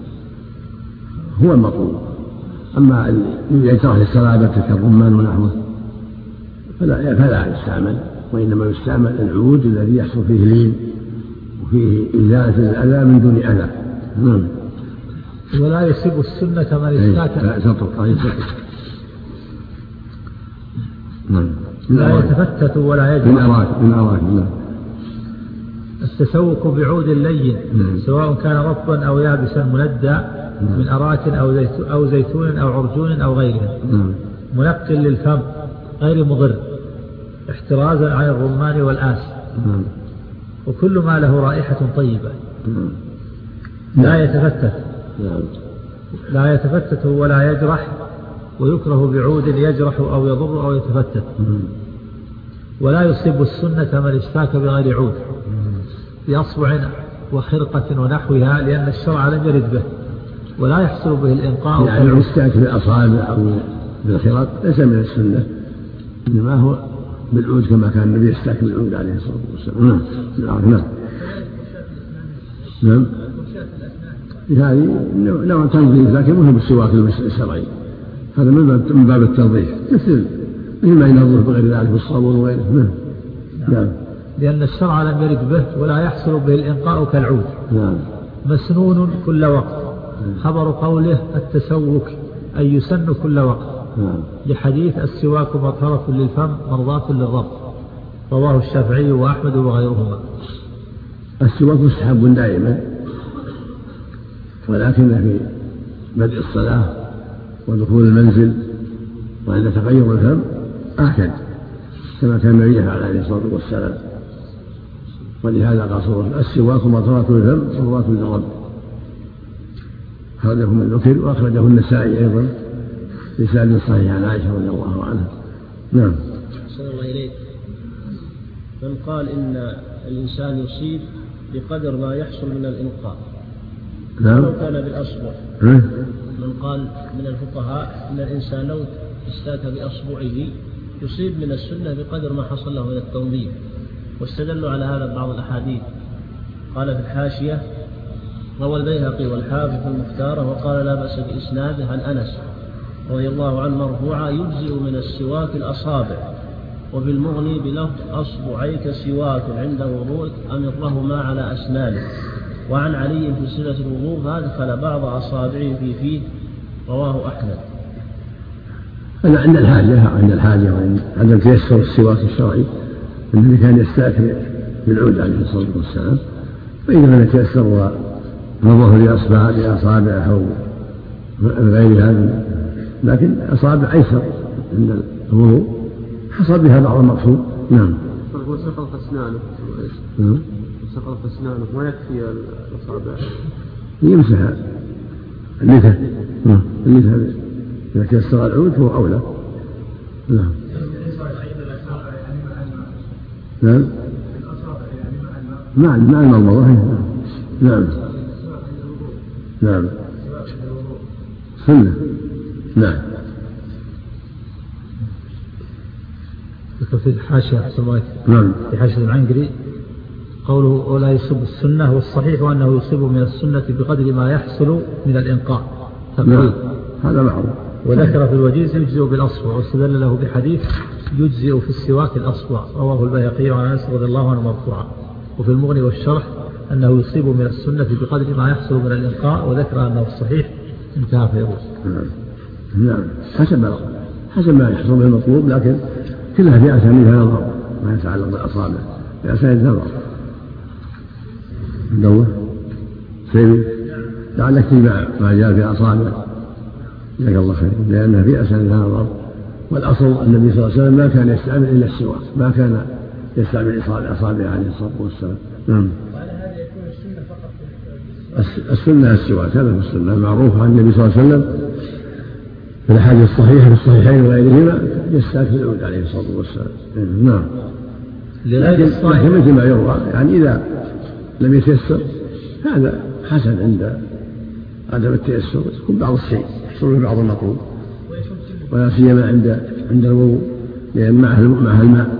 هو المطلوب. أما اللي يجرح للصلابة كالرمان ونحوه فلا, فلا يستعمل وإنما يستعمل العود الذي يحصل فيه لين وفيه إزالة الأذى من دون أذى. نعم. ولا يسب السنة من استاك لا يتفتت ولا يجرح. من أراك من أراك. نعم. التسوق بعود لين سواء كان رطبا أو يابسا مندى من أراك أو زيتون أو عرجون أو غيره منقل للفم غير مضر احترازا عن الرمان والآس وكل ما له رائحة طيبة لا يتفتت لا يتفتت ولا يجرح ويكره بعود يجرح أو يضر أو يتفتت. ولا يصيب السنة من استاك بغير عود بأصبع وخرقة ونحوها لأن الشرع لم يرد به ولا يحصل به الإنقاء. يعني الاستاك بالأصابع أو بالخرق ليس من السنة إنما هو بالعود كما كان النبي يستاك بالعود عليه الصلاة والسلام. نعم نعم نعم. هذه نوع تنظيف لكن مهم بالسواك الشرعي هذا من باب التنظيف مثل ما ينظف بغير ذلك بالصابون وغيره. نعم. لأن الشرع لم يرد به ولا يحصل به الإنقاء كالعود. نعم. مسنون كل وقت خبر قوله التسوك أي يسن كل وقت. نعم. لحديث السواك مطهرة للفم مرضاة للرب رواه الشافعي وأحمد وغيرهما. السواك مستحب دائما، ولكن في بدء الصلاة ودخول المنزل وعند تغير الفم آكد كما كان يفعل عليه الصلاة والسلام. ولهذا قال صلى الله عليه وسلم: السواك مطرات الفم صلوات الرب. أخرجه من ذكر وأخرجه النسائي أيضا بسند صحيح عن عائشة رضي الله عنها. نعم. أحسن الله إليك. من قال إن الإنسان يصيب بقدر ما يحصل من الإنقاء نعم. لو كان بالأصبع. من قال من الفقهاء إن الإنسان لو استاك بأصبعه يصيب من السنة بقدر ما حصل له من التنظيف، واستدلوا على هذا بعض الأحاديث. قال في الحاشية: روى البيهقي والحافظ في المختارة وقال لا بأس بإسناده عن أنس رضي الله عنه مرفوعا: يجزئ من السواك الأصابع، وبالمغني بلفظ: أصبعيك سواك عند وضوءك أمرهما على أسنانه. وعن علي في صلة الوضوء: فأدخل بعض أصابعه في فيه. رواه أحمد. هذا عند الحاجة عند الحاجة وعند تيسر السواك الشرعي، الذي كان يستأكل بالعود عليه الصلاة والسلام، وإذا لم يتيسر نظره لأصبع لأصابع أو غير هذا، لكن أصابع أيسر عند الوضوء حصل بها بعض المقصود. نعم. وسقط أسنانه وسقط أسنانه ما يكفي الأصابع، يمسح اللثة اللثة إذا تيسر العود فهو أولى. نعم. نعم. مع مع المضمضة. نعم. نعم. سنة. نعم. في الحاشية أحسن الله. نعم. في حاشية العنقري قوله: ولا يصيب السنة، والصحيح أنه يصيب من السنة بقدر ما يحصل من الإنقاء. نعم. هذا معروف. وذكر في الوجيز: يجزئ بالأصبع، واستدل له بحديث: يجزئ في السواك الأصبع، رواه البيهقي عن أنس رضي الله عنه مرفوعا. وفي المغني والشرح أنه يصيب من السنة بقدر ما يحصل من الإنقاء، وذكر أنه الصحيح انتهى فيروز. نعم. حسب حسب ما يحصل من المطلوب، لكن كلها في أسانيدها نظر، ما يتعلق بالأصابع في أسانيدها نظر. دور سيدي لعلك تجمع ما جاء في أصابع، جزاك الله خير، لأنها في أسانيدها نظر. والأصل النبي صلى الله عليه وسلم ما كان يستعمل إلا السواك، ما كان يستعمل أصابع عليه الصلاة والسلام. نعم. السنة السواك، هذا في السنة المعروف عن النبي صلى الله عليه وسلم في الأحاديث الصحيحة في الصحيحين وغيرهما يستاك في العود عليه الصلاة والسلام. نعم. لكن مثل ما يروى يعني إذا لم يتيسر هذا حسن عند عدم التيسر، يكون بعض الشيء يحصل بعض المطلوب، ولا سيما عند عند الوضوء لأن معه معه الماء.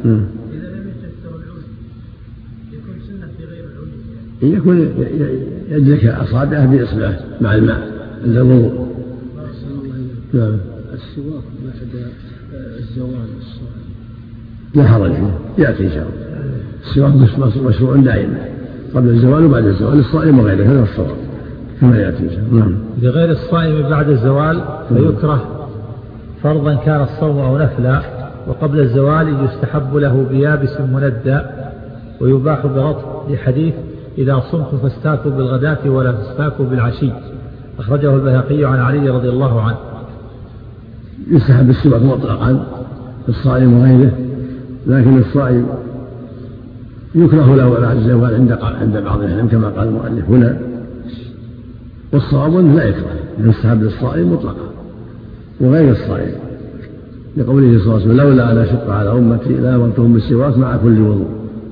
يكون يدرك أصابعه بإصبعه مع الماء عند الوضوء. نعم. السواك بعد الزوال لا حرج فيه، يأتي إن شاء الله. السواك مشروع دائما قبل الزوال وبعد الزوال، الصائم وغيره، هذا الصواب كما يأتي إن شاء الله. نعم. لغير الصائم بعد الزوال فيكره فرضا كان الصوم أو نفلا، وقبل الزوال يستحب له بيابس مندى، ويباح برطب لحديث: إذا صمت فاستاكوا بالغداة ولا تستاكوا بالعشي. أخرجه البيهقي عن علي رضي الله عنه. يستحب السواك مطلقا الصائم وغيره، لكن الصائم يكره له بعد الزوال عند عند بعض العلم كما قال المؤلف هنا، والصواب انه لا يكره، يستحب للصائم مطلقا وغير الصائم، لقوله صلى الله عليه وسلم: لولا أن أشق على أمتي لأمرتهم بالسواك مع كل وضوء.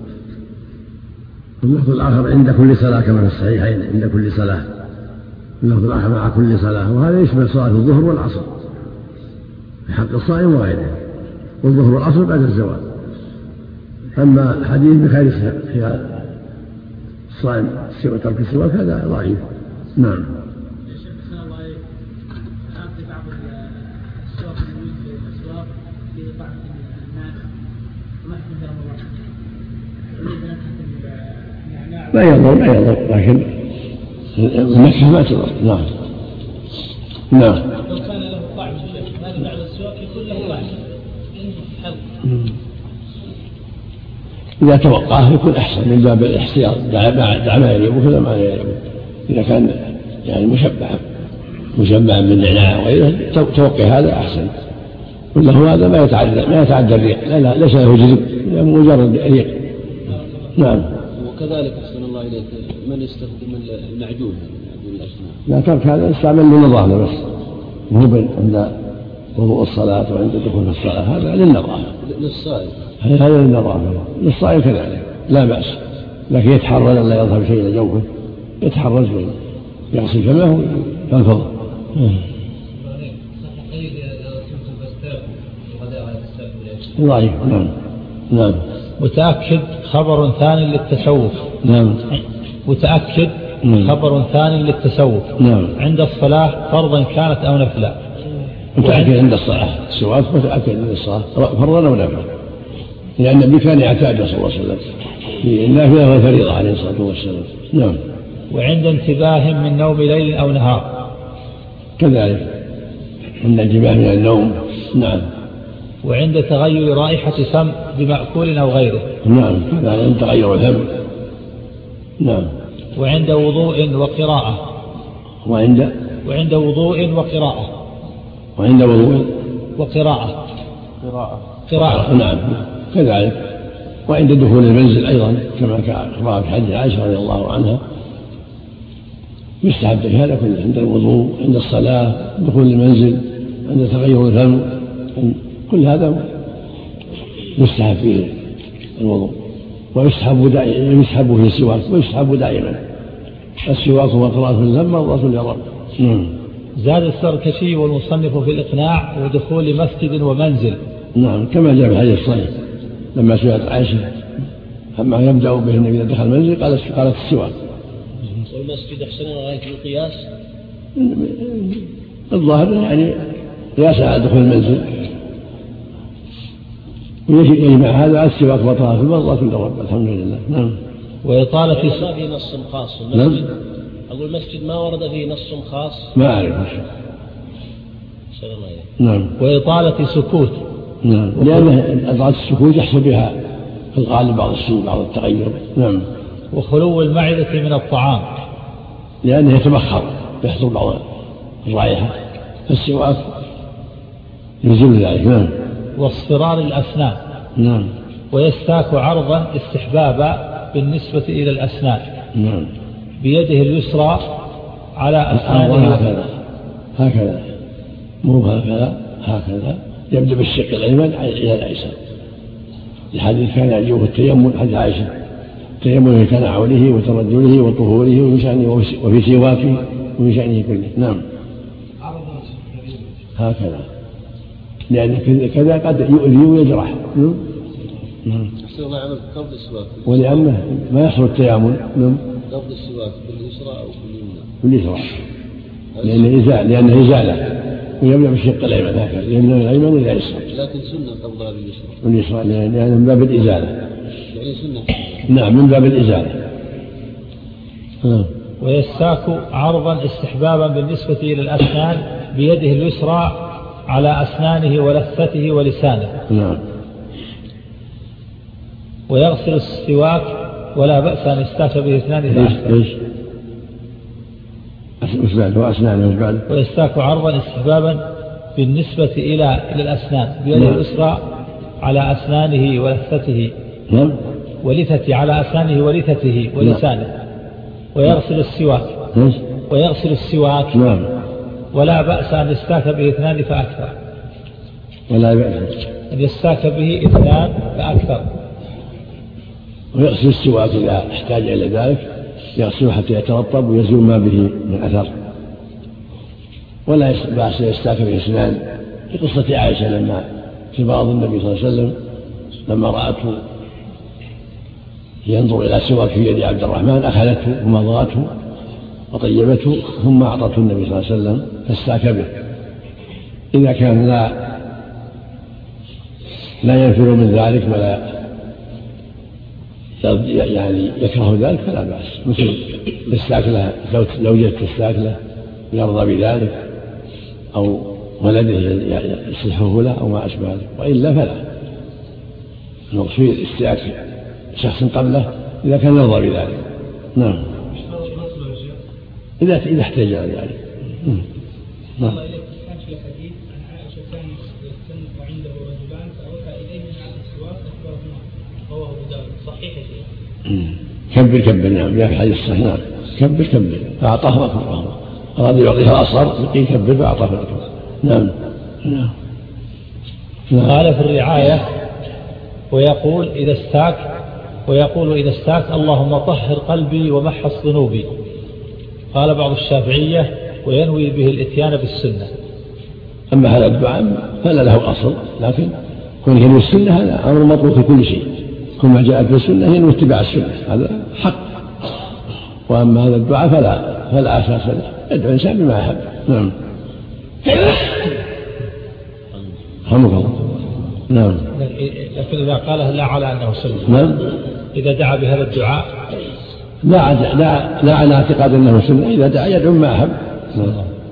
اللفظ الآخر عند كل صلاة كما في الصحيحين، عند كل صلاة. اللفظ الآخر مع كل صلاة، وهذا يشمل صلاة الظهر والعصر في حق الصائم وغيره، والظهر والعصر بعد الزوال. أما الحديث بخير خيار الصائم ترك السواك هذا ضعيف. نعم. لا يضر لا يضر، لكن المسح ما تضر. نعم. نعم. لو كان له طعم هذا بعد السواك يكون له طعم حلو. إذا توقعه يكون أحسن من باب الاحتياط، دع ما يريبه كذا ما يريبه. إذا كان يعني مشبعا مشبعا بالنعناع وغيره توقع هذا أحسن، وله هذا ما يتعدى ما يتعدى الريق، لا لا ليس له جذب، مجرد ريق. نعم. وكذلك أحسن الله إليك من يستخدم المعجون معجون الأسنان. لا ترك هذا استعمل للنظافة بس، مو عند وضوء الصلاة وعند دخول في الصلاة، هذا للنظافة. للصائم. هذا للنظافة، للصائم كذلك لا بأس، لكن يتحرز أن لا يظهر شيء إلى جوفه، يتحرز ويغسل فمه وينفض. ضعيف. نعم. نعم. متأكد خبر ثاني للتسوف. نعم. متأكد خبر ثاني للتسوف. نعم. عند الصلاة فرضا كانت أو نفلا. متأكد عند الصلاة، السواك متأكد عند الصلاة فرضا أو نفلا، لأن النبي كان يعتاد صلى الله عليه وسلم في النافلة والفريضة عليه الصلاة والسلام. نعم. وعند انتباه من نوم ليل أو نهار كذلك، عند انتباه من النوم. نعم. وعند تغير رائحة فم بمأكول أو غيره. نعم. عند تغير الفم. نعم. وعند وضوء وقراءة. وعند وعند وضوء وقراءة. وعند وضوء وقراءة. قراءة. قراءة. نعم كذلك. وعند دخول المنزل أيضا كما كان في حديث عائشة رضي الله عنها، يستحب هذا كله، عند الوضوء، عند الصلاة، دخول المنزل، عند تغير الفم، كل هذا يستحب فيه الوضوء، ويستحب دائما، يستحب فيه السواك، ويستحب دائما السواك وقراءة الفم مرضاة للرب. نعم. زاد السركشي والمصنف في الإقناع ودخول مسجد ومنزل. نعم كما جاء في الحديث الصحيح لما سئلت عائشة أما يبدأ به النبي إذا دخل المنزل قالت قالت السواك. والمسجد أحسن رأيت القياس؟ الظاهر يعني قياس على دخول المنزل، ويجمع هذا على السواك وطهارة المرضى كل رب. الحمد لله. نعم. وإطالة ما في نص خاص. نعم. أقول المسجد ما ورد فيه نص خاص. ما أعرف. نعم. وإطالة سكوت. نعم. لأن إطالة السكوت يحصل بها في الغالب بعض الشيء بعض التغير. نعم. وخلو المعدة من الطعام لأنه يتبخر يحصل بعض الرائحة، فالسواك يزيل ذلك. نعم. واصفرار الأسنان. نعم. ويستاك عرضا استحبابا بالنسبة إلى الأسنان. نعم. بيده اليسرى على أسنانه. هكذا هكذا مو هكذا هكذا يبدأ بالشق الأيمن إلى الأيسر. الحديث كان يجوه التيمم، حديث عائشة التيمم في تنعله وترجله وطهوره وفي شأنه وفي سواكه وفي شأنه كله. نعم. هكذا لأن كذا قد يؤذي ويجرح. نعم. ولأنه ما يحصل التيامن. نعم. قبض السواك باليسرى أو باليسرى لأنه إزالة لأنه إزالة ويبدأ بالشق الأيمن هكذا لأن الأيمن إلى اليسرى. لكن سنة قبضها باليسرى. باليسرى لأن من باب الإزالة. يعني سنة. نعم من باب الإزالة. نعم. ويستاك عرضا استحبابا بالنسبة إلى الأسنان بيده اليسرى على أسنانه ولثته ولسانه. نعم. ويغسل السواك ولا بأس أن يستاك به اثنان فأكثر. ليش؟ أسنانه وأسنانه. ويستاك عرضا استحبابا بالنسبة إلى إلى الأسنان بيده اليسرى على أسنانه ولثته. نعم. ولثته على أسنانه ولثته ولسانه. ويغسل السواك. ويغسل السواك. نعم. ولا بأس أن يستاك به اثنان فأكثر. ولا بأس أن يستاك به اثنان فأكثر. ويغسل السواك إذا احتاج إلى ذلك يغسله حتى يترطب ويزول ما به من أثر. ولا بأس يستاك به اثنان في قصة عائشة لما في بعض النبي صلى الله عليه وسلم لما رأته ينظر إلى سواك في يد عبد الرحمن أخذته ومضغته وطيبته ثم أعطته النبي صلى الله عليه وسلم فاستاك به. إذا كان لا لا ينفر من ذلك ولا يعني يكره ذلك فلا بأس، مثل يستاك له لو جدت تستاك له يرضى بذلك أو ولده يصلحه له أو ما أشبه ذلك، وإلا فلا. المقصود استياك شخص قبله إذا كان يرضى بذلك. نعم. إذا إذا احتاج إلى ذلك. نعم. كان في حديث عن عائشة كان يستنق عنده رجلان فأوحى إليهم على السواك أخبرهما رواه أبو داود صحيح يا شيخ؟ كبر كبر نعم جاء في حديث الصحيح نعم كبر كبر فأعطاه أكبر أراد يعطيها أصغر يقول كبر فأعطاه أكبر. نعم. نعم. قال في الرعاية ويقول إذا استاك ويقول إذا استاك اللهم طهر قلبي ومحص ذنوبي. قال بعض الشافعية وينوي به الاتيان بالسنة. أما هذا الدعاء فلا له أصل لكن كون ينوي السنة هذا أمر مطلوب في كل شيء كل ما جاء في السنة ينوي اتباع السنة هذا حق. وأما هذا الدعاء فلا فلا أساس له يدعو الإنسان بما يحب. نعم. رحمك الله. نعم. لكن إذا قاله لا على أنه سنة. نعم. إذا دعا بهذا الدعاء لا لا لا على اعتقاد أنه سنة إذا دعا يدعو ما أحب. نعم.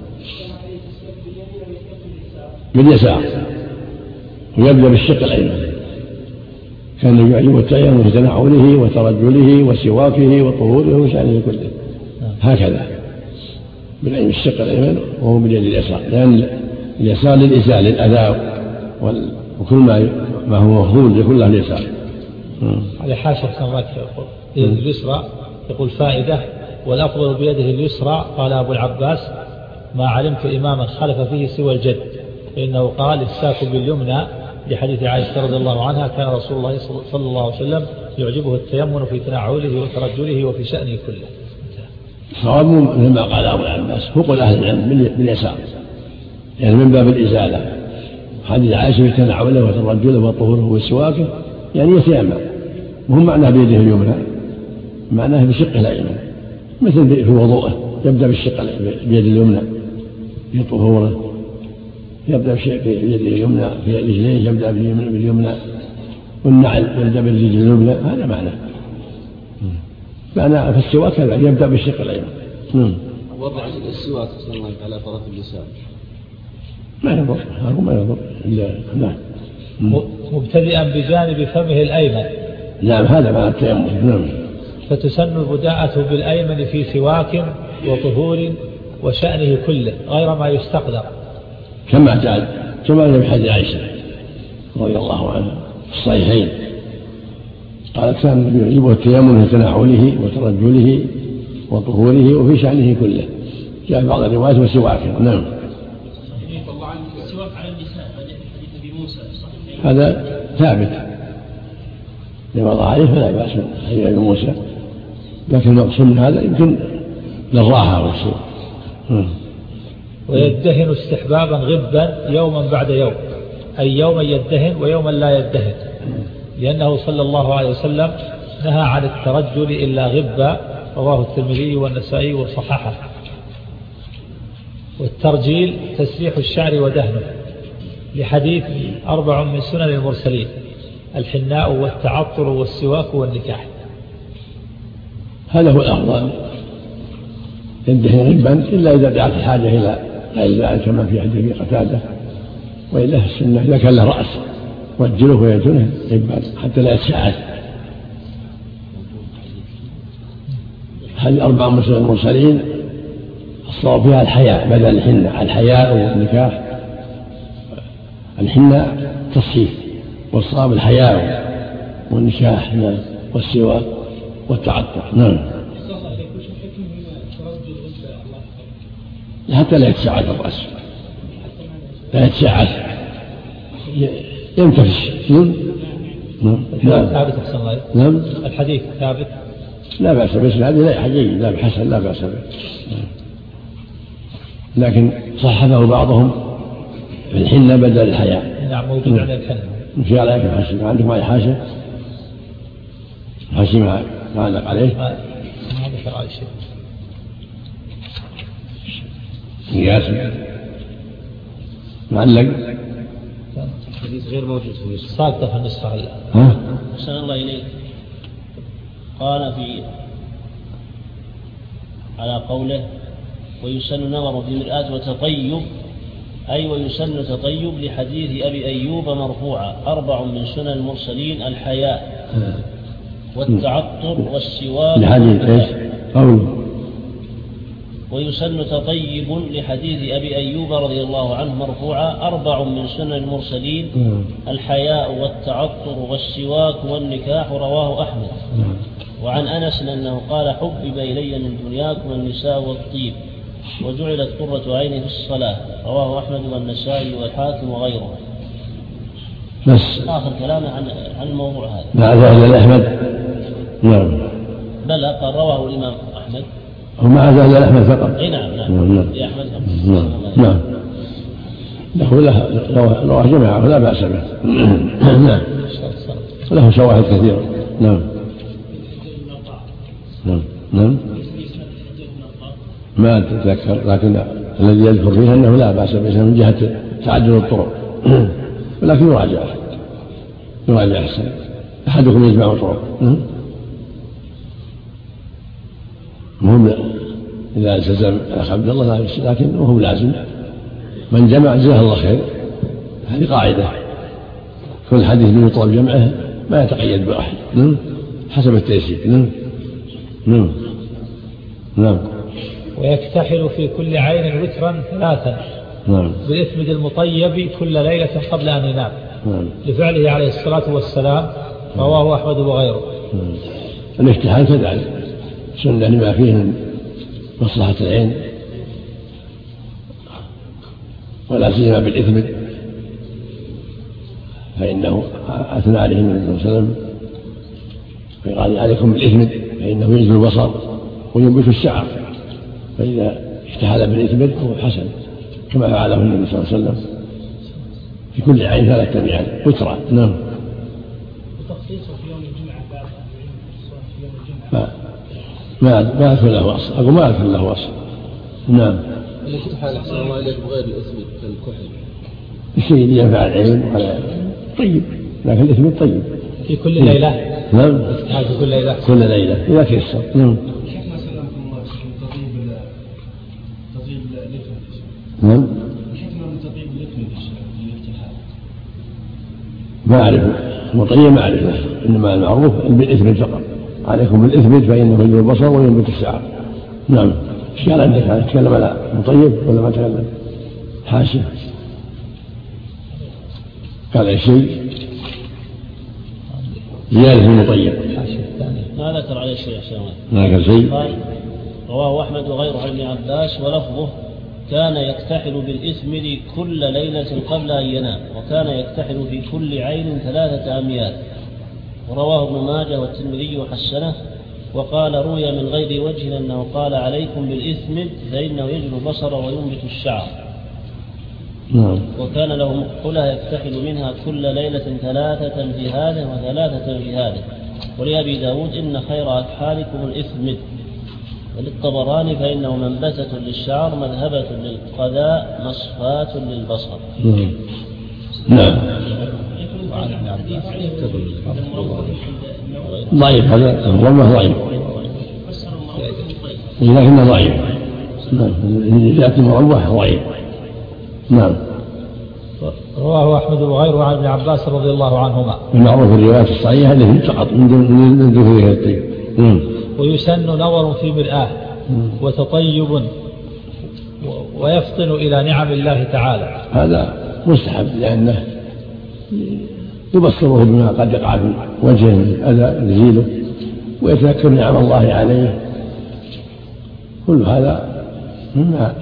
باليسار ويبدأ بالشق الأيمن. كان يعجب التيمم في تنعله وترجله وسواكه وطهوره وشأنه كله هكذا بالعين الشق الأيمن وهو باليد اليسار لأن اليسار للإزالة للأذى وكل ما ما هو مفضول يكون له اليسار. على حاشة سماك يقول يد اليسرى يقول فائدة والأفضل بيده اليسرى. قال أبو العباس ما علمت إماما خلف فيه سوى الجد فإنه قال الساك باليمنى لحديث عائشة رضي الله عنها كان رسول الله صلى الله عليه وسلم يعجبه التيمن في تنعله وترجله وفي شأنه كله. صواب لما قال أبو العباس فوق أهل العلم باليسار يعني من باب الإزالة. حديث عائشة في تنعله وترجله وطهوره وسواكه يعني يتيمم وهم معناه بيده اليمنى معناه بشقه الأيمن مثل في وضوءه يبدأ بالشق بيد اليمنى في طهوره يبدأ بيده اليمنى في رجليه يبدأ باليمنى والنعل يبدأ بالرجل اليمنى هذا معناه. معناه في السواك هذا يبدأ بالشق الأيمن. وضع السواك صلى الله عليه طرف اللسان ما يضر هذا ما يضر إلا نعم. مبتدئا بجانب فمه الأيمن. نعم هذا مع التيمم. نعم. فتسن البداءة بالأيمن في سواك وطهور وشأنه كله غير ما يستقدر كما جاء كما جاء بحديث عائشة رضي الله عنها في الصحيحين قالت كان يعجبه التيمم في تنعله وترجله وطهوره وفي شأنه كله. جاء بعض الروايات وسواكه. نعم. هذا ثابت لما ضاع عليه فلا بأس حديث أبي موسى لكن المقصود من هذا يمكن للراحة والسوء. ويدهن استحبابا غبا يوما بعد يوم أي يوما يدهن ويوما لا يدهن لأنه صلى الله عليه وسلم نهى عن الترجل إلا غبا رواه الترمذي والنسائي وصححه. والترجيل تسريح الشعر ودهنه لحديث أربع من سنن المرسلين الحناء والتعطر والسواك والنكاح. هذا هو الأفضل يدهن غبا إلا إذا دعت الحاجة إلى غير ذلك كما في حديث قتادة وإلا السنة إذا كان له رأس وجله ويدهنه غبا حتى لا يتشعث. هذه أربع من سنن المرسلين الصواب فيها الحياء بدل الحنة الحياء والنكاح. الحنة تصحيف والصواب الحياء والنكاح والسواك والتعطر. نعم. حتى لا يتشعث الرأس لا يتشعث ينتفش. نعم. الحديث ثابت أحسن الله. نعم. الحديث ثابت لا بأس بس هذه لا حقيقي لا بحسن لا بأس به لكن صحفه بعضهم في الحنة بدل الحياء. نعم موجود على الحنة. في عليك الحاشية عندكم على حاشة حاشية ما علق عليه ما ذكر على شيء قياس معلق حديث غير موجود في النسخة ساقطة في النسخة. ها أحسن الله إليك. قال في على قوله ويسن نظر في مرآة وتطيب أي ويسن تطيب لحديث أبي أيوب مرفوعا أربع من سنن المرسلين الحياء والتعطر والسواك لحديث ايش؟ قوله ويسن تطيب لحديث أبي أيوب رضي الله عنه مرفوعا أربع من سنن المرسلين الحياء والتعطر والسواك والنكاح رواه أحمد. وعن أنس أنه قال حبب إلي من دنياكم النساء والطيب وجعلت قرة عيني في الصلاة رواه أحمد والنسائي والحاكم وغيره. بس آخر كلامه عن عن الموضوع هذا. مع ذلك أحمد نعم بل قال رواه الإمام أحمد ومع ذلك أحمد فقط. أي نعم نعم نعم يا أحمد نعم نعم له له رواه جماعة ولا بأس به. نعم له شواهد كثيرة. نعم نعم نعم ما أتذكر لكن الذي يذكر فيه أنه لا بأس به من جهة تعدد الطرق ولكن يراجع يراجع السنة أحدكم يجمع الطرق مهم إذا التزم الأخ عبد الله لكن وهو لازم من جمع جزاه الله خير. هذه قاعدة كل حديث من يطلب جمعه ما يتقيد بواحد حسب التيسير. نعم نعم نعم ويكتحل في كل عين وترا ثلاثا نعم بالإثمد المطيب كل ليلة قبل أن ينام نعم لفعله عليه الصلاة والسلام رواه أحمد وغيره. نعم. الاكتحال كذلك سنة لما فيه من مصلحة العين ولا سيما بالإثمد فإنه أثنى عليه النبي صلى الله عليه وسلم فقال عليكم بالإثمد فإنه يجلب البصر وينبت الشعر فإذا اكتحل بالإثمد هو حسن كما فعله النبي صلى الله عليه وسلم في كل عين ثلاثة أيام وترى. نعم وتخصيصه في يوم الجمعة بعد في يوم ما الجمعة ما ما أذكر له وصف أقول ما أذكر له وصف. نعم الاكتحال أحسن الله إليك بغير الإثمد كالكحل الشيء اللي ينفع العين ولا طيب لكن الإثمد طيب في كل ليلة. نعم في كل ليلة كل ليلة إذا تيسر. نعم نعم ما أعرف مطيب ما أعرفه إنما المعروف بالإثمد فقط عليكم بالإثمد فإنه يجلب البصر وينبت الشعر. نعم ايش قال عندك؟ تكلم على مطيب ولا ما تكلم؟ حاشا قال أي شيء زيادة المطيب ما ذكر عليه شيء عشان ما ذكر شيء. قال رواه أحمد وغيره عن ابن عباس ولفظه كان يكتحل بالإثمد كل ليلة قبل أن ينام وكان يكتحل في كل عين ثلاثة أميال. ورواه ابن ماجه والترمذي وحسنه وقال روي من غير وجه أنه قال عليكم بالإثمد فإنه يجلب البصر وينبت الشعر. نعم. وكان له مقولة يكتحل منها كل ليلة ثلاثة في هذا وثلاثة في هذا. ولأبي داود إن خير أكحالكم الإثمد. وللطبراني فإنه منبتة للشعر مذهبة للقذاء مصفاة للبصر. نعم. نعم. ضعيف هذا الرمى ضعيف لكنه ضعيف. نعم لكن المروح ضعيف. نعم رواه أحمد وغيره عن ابن عباس رضي الله عنهما. المعروف الروايات الصحيحة التي سقط من ذكرها الطيب. ويسن نظر في مرآة وتطيب ويفطن إلى نعم الله تعالى. هذا مستحب لأنه يبصره بما قد يقع في وجهه الأذى يزيله ويتذكر نعم الله عليه. كل هذا مما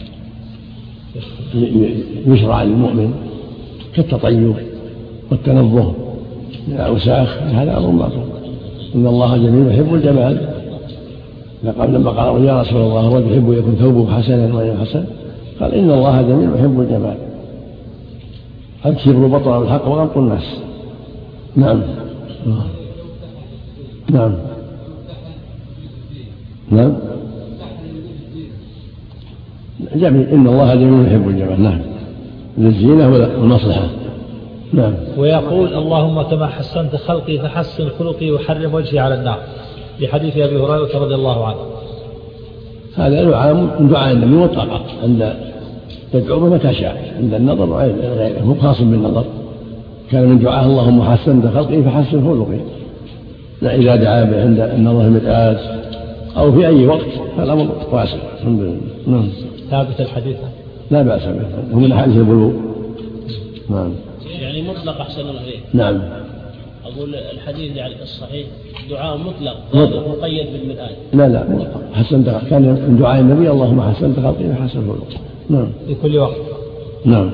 يشرع للمؤمن كالتطيب والتنظه من الأوساخ. هذا أمر معروف إن الله جميل يحب الجمال. لما قالوا يا رسول الله الرجل يحب يكون ثوبه حسنا وغير حسن قال إن الله جميل يحب الجمال. أكثروا بطر الحق وغلطوا الناس. نعم نعم نعم جميل إن الله جميل يحب الجمال. نعم للزينة والمصلحة. نعم. ويقول اللهم كما حسنت خلقي فحسن خلقي وحرم وجهي على النار لحديث أبي هريرة رضي الله عنه. هذا دعاء دعاء النبي مطلقا عند تدعو متى شاء عند النظر وغيره مو خاص بالنظر. كان من دعاء اللهم حسنت خلقي فحسن خلقي لا إذا دعا به عند النظر في المرآة أو في أي وقت فالأمر واسع الحمد لله. نعم. ثابت الحديث لا بأس به، هو من أحاديث البلوغ. نعم. يعني مطلق أحسن الله إليك. نعم. أقول الحديث يعني الصحيح دعاء مطلق مطلق مقيد بالمرآة. لا لا مطلق. حسنت كان من دعاء النبي اللهم حسنت خلقي وحسن خلقي. نعم. في كل وقت. نعم.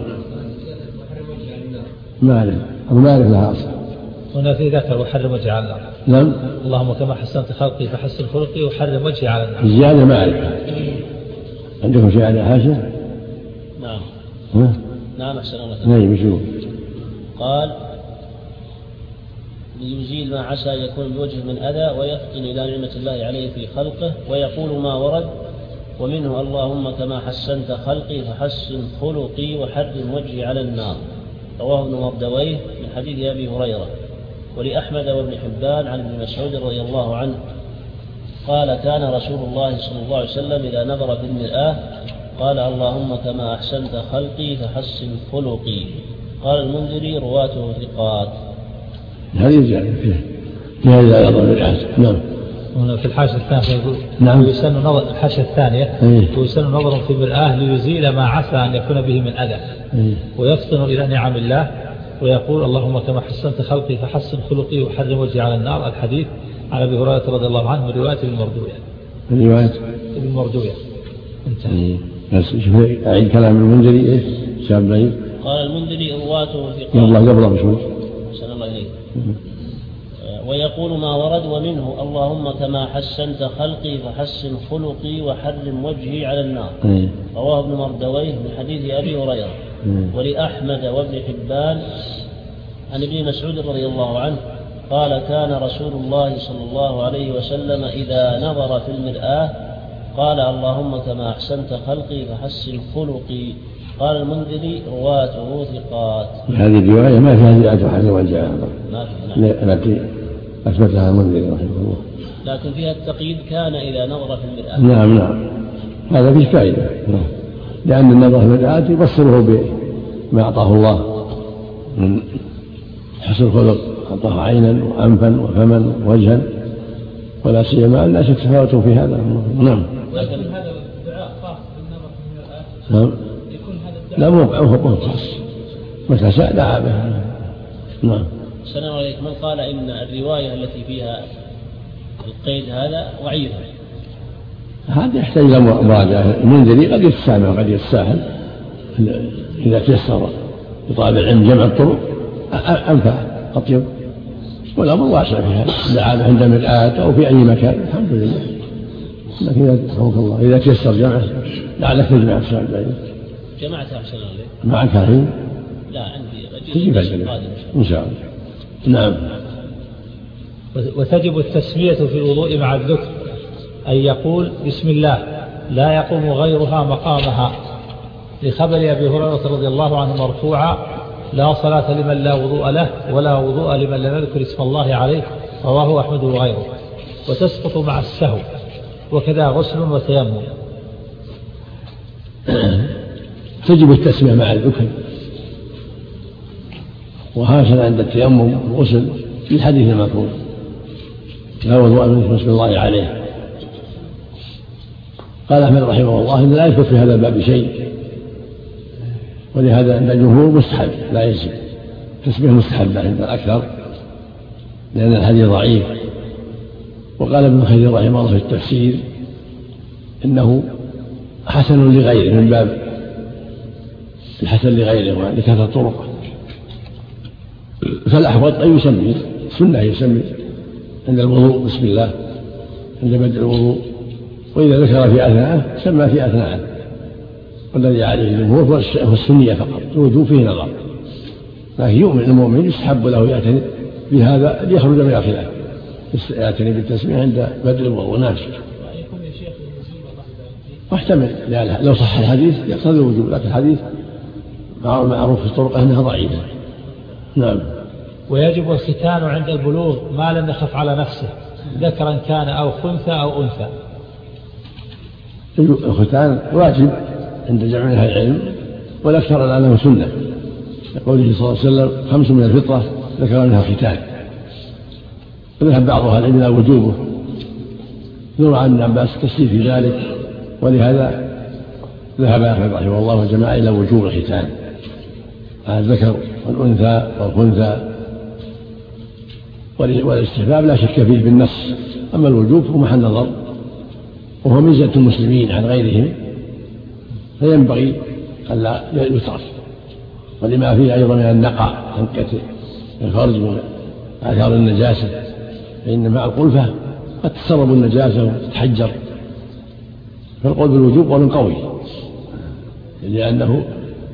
ما أعرف أبو ما أعرف لها أصلا. هنا في ذكر وحرم وجهي على النار. نعم. اللهم كما حسنت خلقي فحسن خلقي وحرم وجهي على النار. الزيادة ما أعرفها. عندكم شيء على حاشة؟ نعم. ها؟ نعم أحسن الله. نعم يشوف. قال ليزيل ما عسى يكون بوجه من أذى ويفطن إلى نعمة الله عليه في خلقه ويقول ما ورد ومنه اللهم كما حسنت خلقي فحسن خلقي وحرم وجهي على النار. رواه ابن مردويه من حديث أبي هريرة. ولأحمد وابن حبان عن ابن مسعود رضي الله عنه قال كان رسول الله صلى الله عليه وسلم إذا نظر في المرآة قال اللهم كما أحسنت خلقي فحسن خلقي. قال المنذري رواته ثقات. هذه زيادة فيها فيها إذا نظر في الحاشية. نعم. هنا في الحاشية الثانية يقول نعم. ويسن نظر الحاشية الثانية ويسن نظر في المرآة ليزيل ما عسى أن يكون به من أذى ويفطن إلى نعم الله ويقول اللهم كما حسنت خلقي فحسن خلقي وحرم وجهي على النار. الحديث عن أبي هريرة رضي الله عنه من رواية ابن مردوية. من رواية ابن مردوية. انتهى. بس شوف أعيد كلام المنذري إيش شاب بعيد. قال المنذري رواته في قال الله قبله بشوي. سن الله إليه. ويقول ما ورد ومنه اللهم كما حسنت خلقي فحسن خلقي وحرم وجهي على النار. رواه ابن مردويه من حديث أبي هريرة. ولأحمد وابن حبان عن ابن مسعود رضي الله عنه قال كان رسول الله صلى الله عليه وسلم إذا نظر في المرآة قال اللهم كما أحسنت خلقي فحسن خلقي. قال المنذري رواته ثقات. هذه الرواية ما فيها زيادة حسن وجهها ما فيها التي أثبتها المنذري رحمه الله. لكن فيها التقييد كان إذا نظر في المرآة. نعم نعم هذا فيه فائدة لأن النظر في المرآة يبصره بما أعطاه الله من حسن الخلق. أعطاه عينا وأنفا وفما ووجها ولا سيما الناس يتفاوتون في هذا. نعم. لكن هذا الدعاء خاص بالنظر في المرآة. نعم. لا مو خاص متى شاء دعا به. نعم. السلام عليكم. من قال إن الرواية التي فيها القيد هذا ضعيفة؟ هذا يحتاج إلى مراجعة. المنذري قد يتسامح وقد يتساهل إذا تيسر لطالب العلم جمع الطرق أنفع أطيب والأمر واسع فيها. دعا به عند مرآة أو في أي مكان الحمد لله. لكن إذا رحمك الله إذا تيسر جمعه لعلك تجمع السؤال بعيد. جمعتها أحسن الله. معك الحين؟ لا عندي تجيب إن شاء الله. نعم. وتجب التسمية في الوضوء مع الذكر أن يقول بسم الله لا يقوم غيرها مقامها لخبر أبي هريرة رضي الله عنه مرفوعا لا صلاة لمن لا وضوء له ولا وضوء لمن لم يذكر اسم الله عليه. رواه أحمد وغيره. وتسقط مع السهو وكذا غسل وتيمم. تجب التسمية مع الذكر وهكذا عند التيمم والغسل في الحديث المذكور لا وضوء من اسم الله عليه. قال أحمد رحمه الله إن لا يثبت في هذا الباب شيء ولهذا عند الجمهور مستحب لا يجب. تسمية مستحبة عند الأكثر لأن الحديث ضعيف. وقال ابن خير رحمه الله في التفسير إنه حسن لغيره من باب الحسن لغيره لكثرة طرقه. فالأحوط أن يسمي سنة يسمي عند الوضوء بسم الله عند بدء الوضوء وإذا ذكر في أثناءه سمى في أثناءه. والذي عليه الجمهور هو السنية فقط. الوضوء فيه نظر لكن يؤمن المؤمن يستحب له يعتني بهذا ليخرج من الخلاف يعتني بالتسمية عند بدء الوضوء. نعم. واحتمل لو صح الحديث يقتضي الوجوب لكن الحديث معروف في الطرق أنها ضعيفة. نعم. ويجب الختان عند البلوغ ما لم يخف على نفسه ذكرا كان أو خنثى أو أنثى. الختان واجب عند جميع أهل العلم والأكثر على أنه سنة لقوله صلى الله عليه وسلم خمس من الفطرة ذكر منها ختان ذهب بعض أهل العلم إلى وجوبه، يروى عن ابن عباس التشديد في ذلك، ولهذا ذهب أحمد رحمه الله وجماعة إلى وجوب الختان على الذكر والأنثى والخنثى، والاستحباب لا شك فيه بالنص، أما الوجوب هو محل نظر، وهو ميزة المسلمين عن غيرهم، فينبغي ألا يترك، ولما فيه أيضا من النقع تنقة الفرج من آثار النجاسة، فإن مع القلفة قد تسرب النجاسة وتتحجر، فالقول بالوجوب قول قوي، لأنه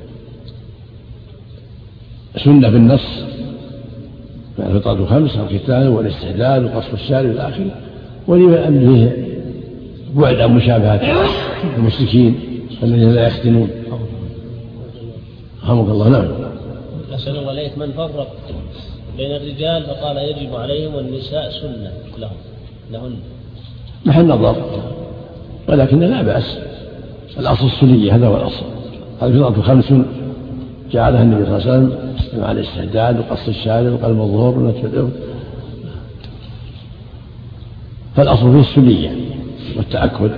سنة بالنص، الفطرة خمس: الختان والاستحلال وقص الشارب إلى آخره، ولما أن فيه بعد عن مشابهة المشركين الذين لا يختنون. رحمك الله. نعم. أحسن الله إليك. من فرق بين الرجال فقال يجب عليهم والنساء سنة لهم لهن محل نظر، ولكن لا بأس، الأصل السنية، هذا هو الأصل. الفطرة خمس جعلها النبي صلى الله عليه وسلم مع الاستعداد وقص الشارب وقلم الظهور ونتف الإبط، فالأصل فيه السنية والتأكد،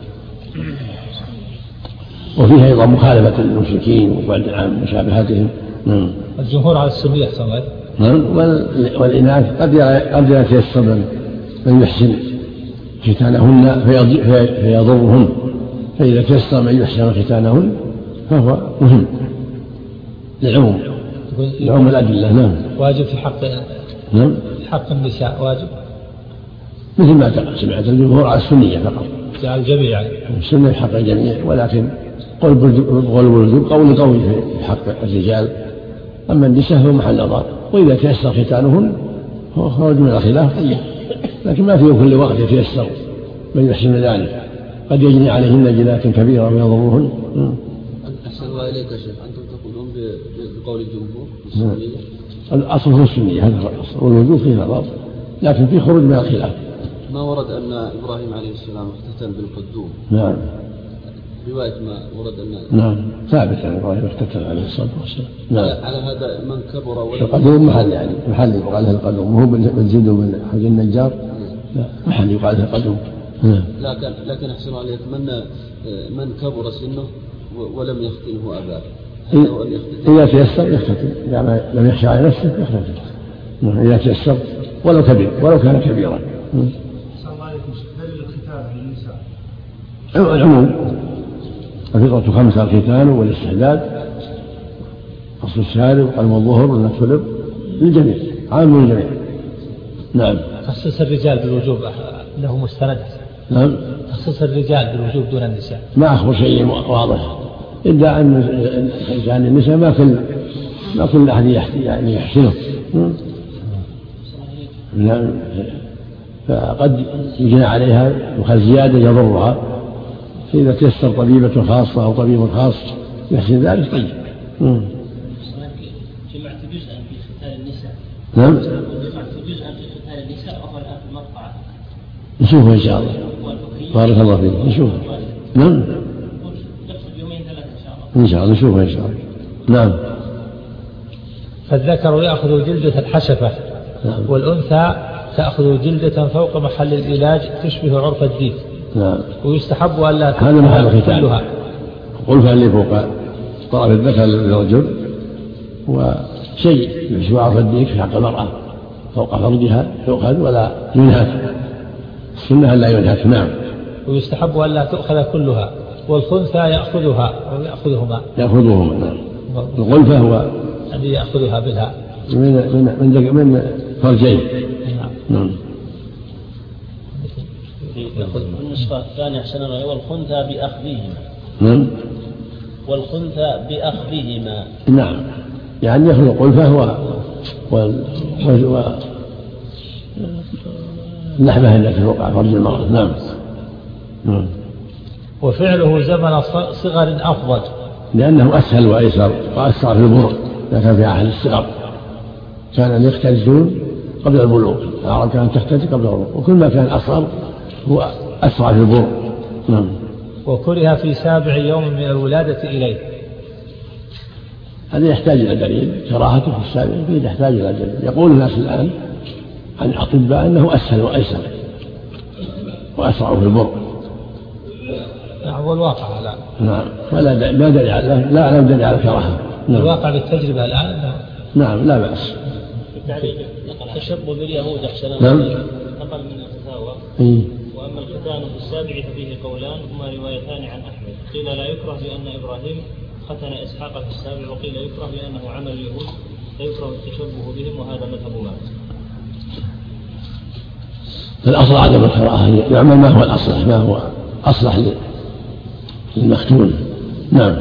وفيها أيضا مخالفة المشركين وبعد عن مشابهتهم. الجمهور على السنية أحسن. والإناث قد يتيسر من يحسن ختانهن فيضرهن، فإذا تيسر من يحسن ختانهن فهو مهم لعموم لعموم الأدلة. نعم. واجب في حق نعم في حق النساء واجب مثل ما سمعت الجمهور على السنية فقط، على الجميع يعني السنة في حق الجميع، ولكن قول بالوجوب قول قوي في حق الرجال، أما النساء هو محل نظر، وإذا تيسر ختانهن هو خرج من الخلاف طيب، لكن ما في كل وقت يتيسر من يحسن ذلك، قد يجني عليهن جنات كبيرة ويضرهن. أحسن الله إليك يا شيخ، أنتم تقولون بقول الجمهور الأصل هو السنية، هذا هو الأصل، والوجوب فيه نظر، لكن في خروج من الخلاف. ما ورد أن إبراهيم عليه السلام اختتن بالقدوم. نعم. رواية ما ورد أن نعم ثابت عن إبراهيم اختتن عليه الصلاة والسلام. نعم. على هذا من كبر ولا القدوم محل يعني محل يقال له القدوم، وهو بالزيد ومن حق النجار لا محل يقال له القدوم. لكن لكن أحسن عليك من من كبر سنه ولم يختنه أباه، إذا تيسر يختتن، يعني لم يخشى على نفسه يختتن إذا تيسر ولو كبير ولو كان كبيرا. العموم الفطرة خمسة: الختان والاستحداد قص الشارب وقلم الظهر ونتف الإبط للجميع، عام للجميع. نعم. تخصيص الرجال بالوجوب له مستند. نعم. تخصيص الرجال بالوجوب دون النساء ما أخبر شيء واضح، إلا أن يعني النساء ما كل ما كل أحد يعني يحسنه، نعم، فقد يجنى عليها وخل زيادة يضرها، فإذا تيسر طبيبة خاصة أو طبيب خاص يحسن ذلك طيب. جمعت جزءا في ختان النساء. نعم. جمعت جزءا في ختان النساء وهو الآن في المقطعة. نشوفه إن شاء الله. بارك الله فيك. نشوفه. نعم. يومين ثلاثة إن شاء الله. إن شاء الله نشوفه إن شاء الله. نعم. فالذكر يأخذ جلدة الحشفة. نعم. والأنثى تأخذ جلدة فوق محل العلاج تشبه عرف الديك. نعم. ويستحب ألا هذا محل الختان. قلفها اللي فوق طرف الذكر للرجل، وشيء يشبه عرف الديك في حق المرأة فوق فرجها يؤخذ ولا ينهك، السنة لا ينهك. نعم. ويستحب ألا تؤخذ كلها، والخنثى يأخذها أو يأخذهما يأخذهما. نعم. الغلفة هو الذي يأخذها بالها من من من, من فرجين. نعم. النسخة الثانية أحسن الله والخنثى بأخذهما. نعم. والخنثى بأخذهما. نعم، يعني يأخذ القلفة و وال و اللحمة التي فوق فرج المرأة. نعم. نعم. وفعله زمن صغر أفضل، لأنه أسهل وأيسر وأسرع في البلوغ. إذا كان في أحد الصغر كان يختلجون قبل البلوغ، العرب كانت تختلج قبل البلوغ، وكل ما كان أصغر هو أسرع في البلوغ. نعم. وكره في سابع يوم من الولادة إليه. هذا يحتاج إلى دليل، كراهته في السابع يحتاج إلى دليل. يقول الناس الآن عن الأطباء أنه أسهل وأيسر وأسرع في البر. نعم والواقع لا. نعم ولا ما دليل على لا أعلم دليل على الكراهة. نعم. الواقع بالتجربة الآن نعم. نعم لا بأس. تشبه باليهود أحسن نعم. نقل من الفتاوى. إيه؟ وأما الختان في السابع ففيه قولان هما روايتان عن أحمد، قيل لا يكره لأن إبراهيم ختن إسحاق في السابع، وقيل يكره لأنه عمل اليهود فيكره التشبه بهم، وهذا مذهب مالك. الأصل عدم الكراهة، يعمل ما هو الأصلح، ما هو أصلح للمختون. نعم.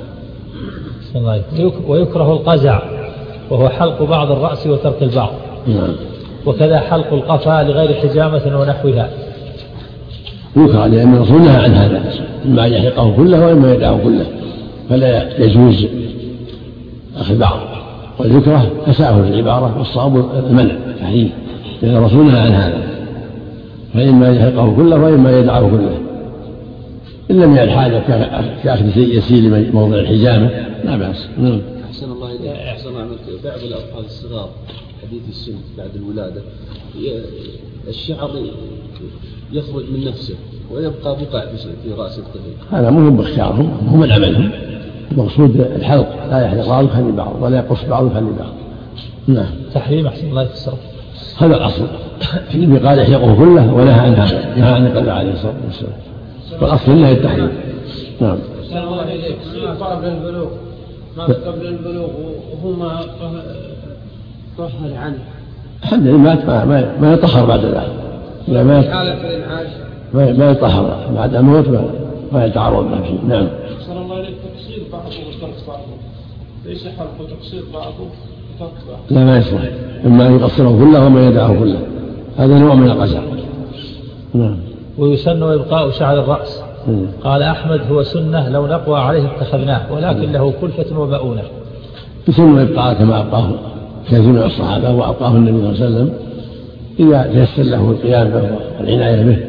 ويكره القزع وهو حلق بعض الرأس وترك البعض. نعم. وكذا حلق القفا لغير حجامة ونحوها. يكره لأن الرسول نهى عن هذا، إما أن يحلقه كله وإما يدعه كله، فلا يجوز أخذ بعض، والذكره تساهل في العبارة، والصواب المنع تحريم، لأن الرسول نهى عن هذا، فإما يحلقه كله وإما يدعه كله، إن لم يعد حاجة كأخذ شيء يسير لموضع الحجامة لا بأس. نعم. أحسن الله إليك. أحسن الله عملك. بعض الأطفال الصغار حديث السن بعد الولادة الشعر يخرج من نفسه ويبقى بقع في رأس الطفل. هذا مهم باختيارهم، هو من عملهم، المقصود الحلق، لا يحلق بعض يخلي بعض ولا يقص بعض يخلي بعض. نعم. تحريم أحسن الله يفسره. هذا الأصل، النبي قال يحلقه كله ونهى عن هذا، نهى عن القلع عليه الصلاة والسلام، والأصل إنه التحريم. نعم. الله إليك قبل البلوغ ماذا قبل البلوغ وهو ما طهر عنه حد مات ما ما, ما يطهر بعد ذلك، لا ما ما, ما يطهر بعد الموت، ما, ما يتعرض له شيء. نعم. صلى الله عليه تقصير بعضه وترك بعضه، ليس حلق تقصير بعضه وترك بعضه. لا ما يصلح، إما أن يقصره كله وما يدعه كله، هذا نوع من القزع. نعم. ويسن إبقاء شعر الرأس. م. قال أحمد هو سنة لو نقوى عليه اتخذناه، ولكن م. له كلفة وبؤونة. يسن إبقاء كما أبقاه كثير من الصحابة وأبقاه النبي صلى الله عليه وسلم إذا تيسر له القيام به والعناية به.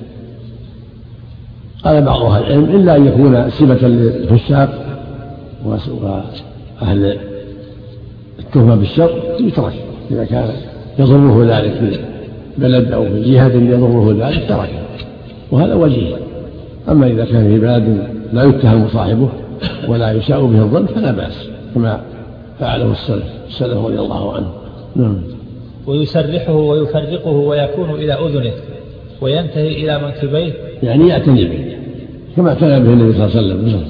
قال بعض أهل العلم إلا أن يكون سمة للفساق وأهل التهمة بالشر يترك، إذا كان يضره ذلك في بلد أو في جهة يضره ذلك تركه، وهذا وجيه. أما إذا كان في بلد لا يتهم صاحبه ولا يساء به الظن فلا بأس، كما فعله السلف السلف رضي الله عنه. نعم. ويسرحه ويفرقه ويكون إلى أذنه وينتهي إلى منكبيه، يعني يعتني به كما كان به النبي صلى الله عليه وسلم،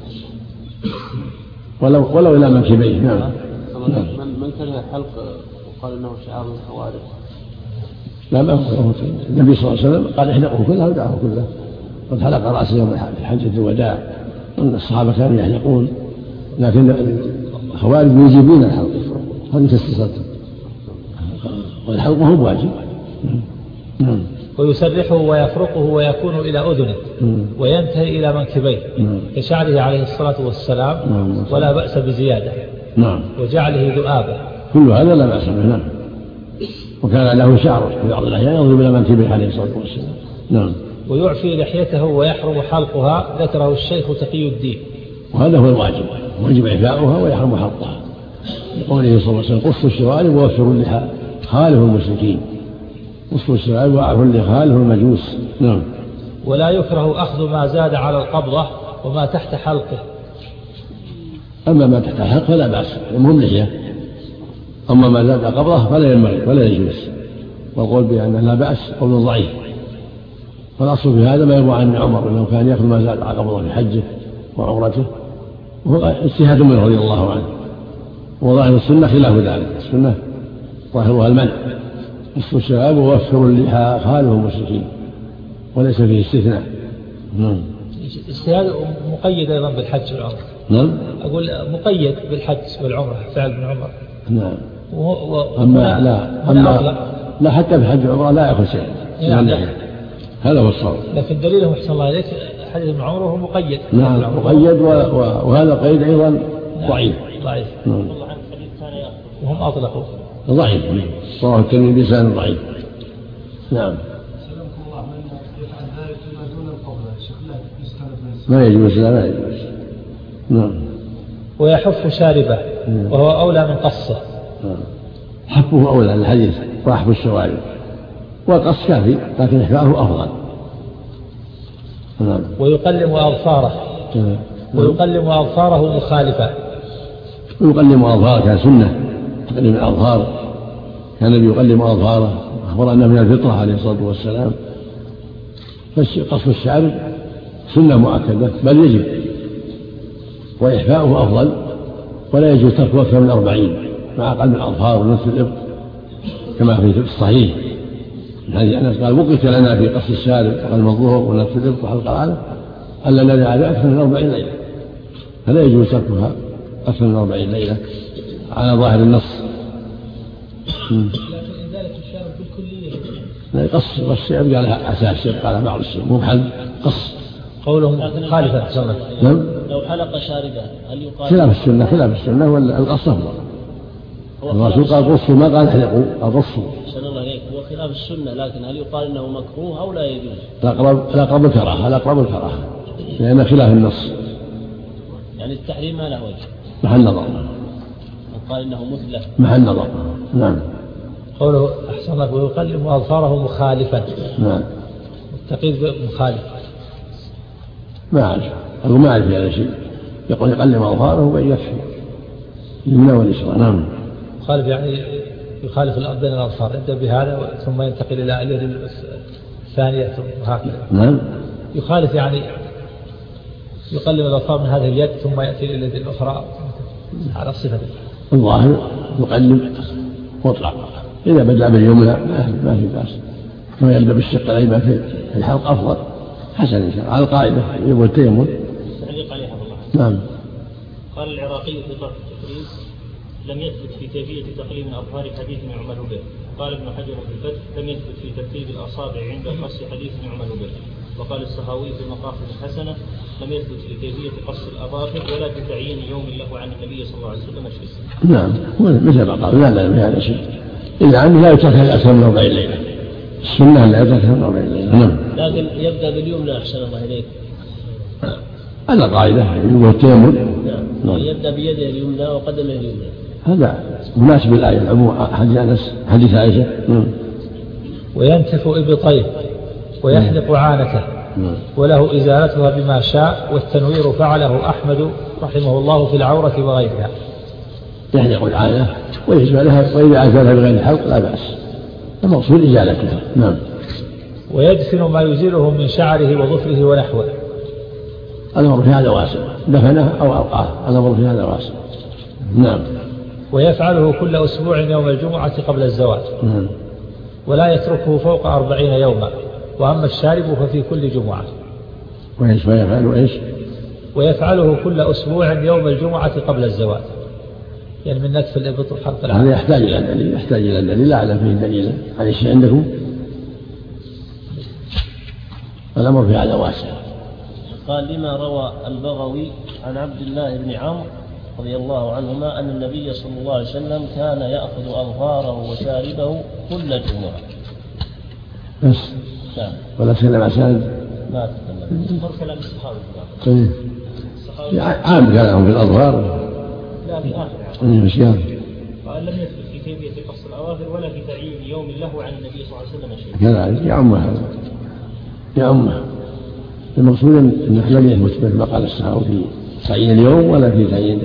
ولو ولو إلى منكبيه. نعم. من من كره حلق وقال إنه شعار من الخوارج. لا ما هو النبي صلى الله عليه وسلم قال احلقه كله ودعه كله، قد حلق رأسه يوم حجة الوداع، الصحابة كانوا يحلقون، لكن الخوارج يجيبون الحلق، هذه تستثبت، والحلق هو واجب. نعم. ويسرحه ويفرقه ويكون إلى أذنه وينتهي إلى منكبيه كشعره عليه الصلاة والسلام، ولا بأس بزيادة. نعم. وجعله ذؤابا، كل هذا لا بأس به. نعم. وكان له شعر في بعض الأحيان يضرب إلى منكبيه عليه الصلاة والسلام. نعم. ويعفي لحيته ويحرم حلقها، ذكره الشيخ تقي الدين، وهذا هو الواجب، واجب إعفاؤها ويحرم حلقها، لقوله صلى الله عليه وسلم قصوا الشوارب ووفروا اللحى خالفوا المشركين، قصوا الشوارب وأعفوا اللحى خالفوا المجوس. نعم. ولا يكره أخذ ما زاد على القبضة وما تحت حلقه. أما ما تحت الحلق فلا بأس، المهم لحية، أما ما زاد قبضه فلا ينبغي ولا يجوز، والقول بأنه لا بأس قول ضعيف. فالأصل في هذا ما يروى عن عمر أنه كان يأخذ ما زاد على قبضه في حجه وعمرته، وهو اجتهاد منه رضي الله عنه، وظاهر السنة خلاف ذلك، السنة ظاهرها المنع، قصوا الشباب ووفروا اللحى خالفوا المشركين، وليس فيه استثناء. نعم. اجتهاد مقيد أيضا بالحج والعمرة. نعم. أقول مقيد بالحج والعمرة، فعل ابن عمر. نعم. و... و... أما لا أما لا حتى بالحج والعمرة لا يأخذ شيء. نعم. هذا هو الصواب. لكن دليله محسن الله عليك حديث ابن عمر هو مقيد. نعم مقيد، و... و... وهذا قيد أيضا ضعيف. ضعيف. نعم. وهم أطلقوا. ضعيف. صار الترمذي بلسان ضعيف. نعم. ما يجوز، لا ما يجوز. نعم. ويحف شاربه وهو أولى من قصه. نعم. حفه أولى الحديث وأحب الشوارب، والقص كافي لكن إحفاؤه أفضل. نعم. ويقلم أظفاره ويقلم أظفاره مخالفة. ويقلم أظفاره كان سنة تقليم الأظفار، كان النبي يقلم أظفاره، أخبر أنه من الفطرة عليه الصلاة والسلام. قص الشعر سنة مؤكدة بل يجب، وإحفاؤه أفضل، ولا يجوز تركه أكثر من أربعين مع قلم الأظفار ونتف الإبط كما في الصحيح من حديث أنس قال وقت لنا في قص الشارب وقلم الظهر ونتف الإبط وحلق العانة ألا ندع على أكثر من أربعين ليلة، فلا يجوز تركها أكثر من أربعين ليلة على ظاهر النص. لكن إزالة الشارب بالكلية لا يقص والشعر قال لها أساس يبقى على بعض الشيء مو بحل قص. قولهم خالفة سنة. نعم. لو حلق شاربه هل يقال خلاف السنة خلاف السنة ولا القص أفضل. الرسول قال قصوا ما قال احلقوا قال قصوا. أحسن الله عليك. هو خلاف السنة لكن هل يقال إنه مكروه أو لا يجوز؟ الأقرب الكراهة الأقرب الكراهة لأن خلاف النص. يعني التحريم ما له وجه. محل نظر. قال إنه مثلة. محل نظر. نعم. قوله أحسن الله ويقلم أظفاره مخالفا. نعم. التقييد مخالف. ما أعرف أقول ما أعرف هذا شيء. يقول يقلم أظفاره ويكفي اليمنى واليسرى. نعم. مخالف يعني يخالف الأرض بين الأظفار، يبدأ بهذا ثم ينتقل إلى اليد الثانية ثم هكذا. نعم. يخالف يعني يقلم الأظفار من هذه اليد ثم يأتي إلى اليد الأخرى على الصفة. الظاهر يقلم مطلق، إذا بدأ باليمنى ما في بأس، ويبدأ بالشق الأيمن في الحلق أفضل حسن إن شاء الله على القاعدة يبغى التيمم. نعم. قال العراقي في طرح التفريز لم يثبت في كيفية تقليم الأظفار حديث يعمل به. قال ابن حجر في الفتح لم يثبت في ترتيب الأصابع عند القص حديث يعمل به. وقال السخاوي في المقاصد الحسنة لم يثبت في كيفية قص الأظافر ولا في تعيين يوم له عن النبي صلى الله عليه وسلم شيء. نعم مثل ما قال لا لا بهذا شيء إلا عنه لا يترك أكثر من أربعين ليلة، السنة لا يترك أكثر من أربعين ليلة. نعم. لكن يبدأ باليمنى أحسن الله إليك. هذا قاعدة يقول التيمم. نعم. يبدأ بيده اليمنى وقدمه اليمنى. هذا مناسب الآية العموم حديث أنس حديث عائشة. وينتف إبطيه ويحلق عانته وله إزالتها بما شاء، والتنوير فعله أحمد رحمه الله في العورة وغيرها. يحلق العانة ويزالها، وإذا أزالها بغير الحلق لا بأس، المقصود إزالتها. نعم. ويدفن ما يزيله من شعره وظفره ونحوه. الأمر في هذا واسع، دفنه أو ألقاه الأمر في هذا واسع. نعم. ويفعله كل أسبوع يوم الجمعة قبل الزواج. نعم. ولا يتركه فوق أربعين يوما، وأما الشارب ففي كل جمعة. وإيش ويفعله إيش؟ ويفعله كل أسبوع يوم الجمعة قبل الزواج، يعني من نتف الإبط وحلق العانة. هذا يحتاج إلى دليل، يحتاج إلى دليل، لا أعلم فيه دليلا. هذا الشيء عندكم؟ الأمر في هذا واسع. قال لما روى البغوي عن عبد الله بن عمرو رضي الله عنهما أن النبي صلى الله عليه وسلم كان يأخذ أظفاره وشاربه كل جمعة. بس. نعم. ولا سلم عساد. ما تكلم. مر كلام الصحابة. طيب. عام كلامهم في الأظفار. لا في آخر. عام. قال لم يثبت في كيفية قص الأظافر ولا في تعيين يوم له عن النبي صلى الله عليه وسلم شيء. كذلك يا أمه هذا. يا أمه. المقصود أن لم يثبت مثل ما قال الصحابة في تعيين اليوم ولا في تعيين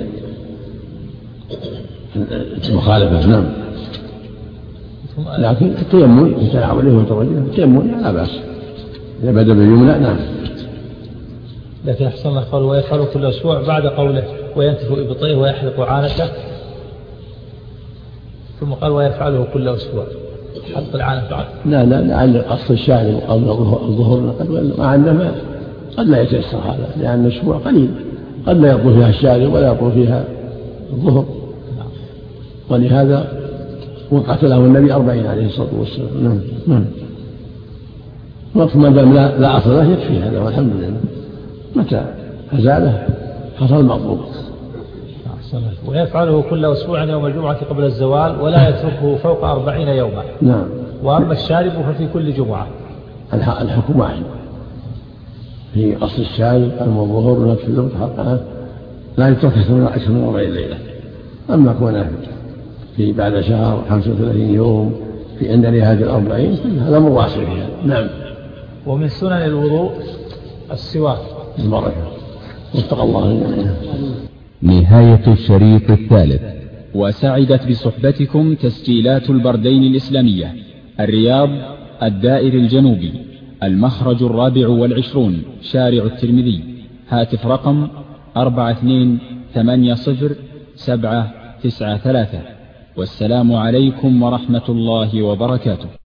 المخالفة. نعم. لكن التيمم يتلاعب عليه ويتوجه التيمم لا بأس إذا بدأ باليمنى. نعم. لكن أحسن الله قال ويفعل كل أسبوع بعد قوله وينتف إبطيه ويحلق عانته، ثم قال ويفعله كل أسبوع حلق العانة بعد. لا لا لعل قص الشعر قبل الظهر مع أنه قد لا يتيسر هذا، لأن الأسبوع قليل قد لا يطول فيها الشعر ولا يطول فيها الظهر، ولهذا وقت له النبي أربعين عليه الصلاة والسلام. نعم. نعم. وقت ما دام لا, لا أصل له يكفي هذا والحمد لله، متى أزاله حصل المطلوب. ويفعله كل أسبوع يوم الجمعة قبل الزوال ولا يتركه فوق أربعين يوما. نعم. وأما الشارب ففي كل جمعة. الحكم واحد في قص الشارب الظهور ونفس الوقت حقها لا يترك أكثر من أربعين ليلة. أما كونه في بعد شهر خمسة وثلاثين يوم في عند هذه الأربعين هذا أمر واسع فيها. نعم. ومن سنن الوضوء السواك. البركة. واتقى الله. نهاية الشريط الثالث. وسعدت بصحبتكم تسجيلات البردين الإسلامية، الرياض، الدائر الجنوبي، المخرج الرابع والعشرون، شارع الترمذي، هاتف رقم أربعة اثنين ثمانية صفر سبعة تسعة ثلاثة. والسلام عليكم ورحمة الله وبركاته.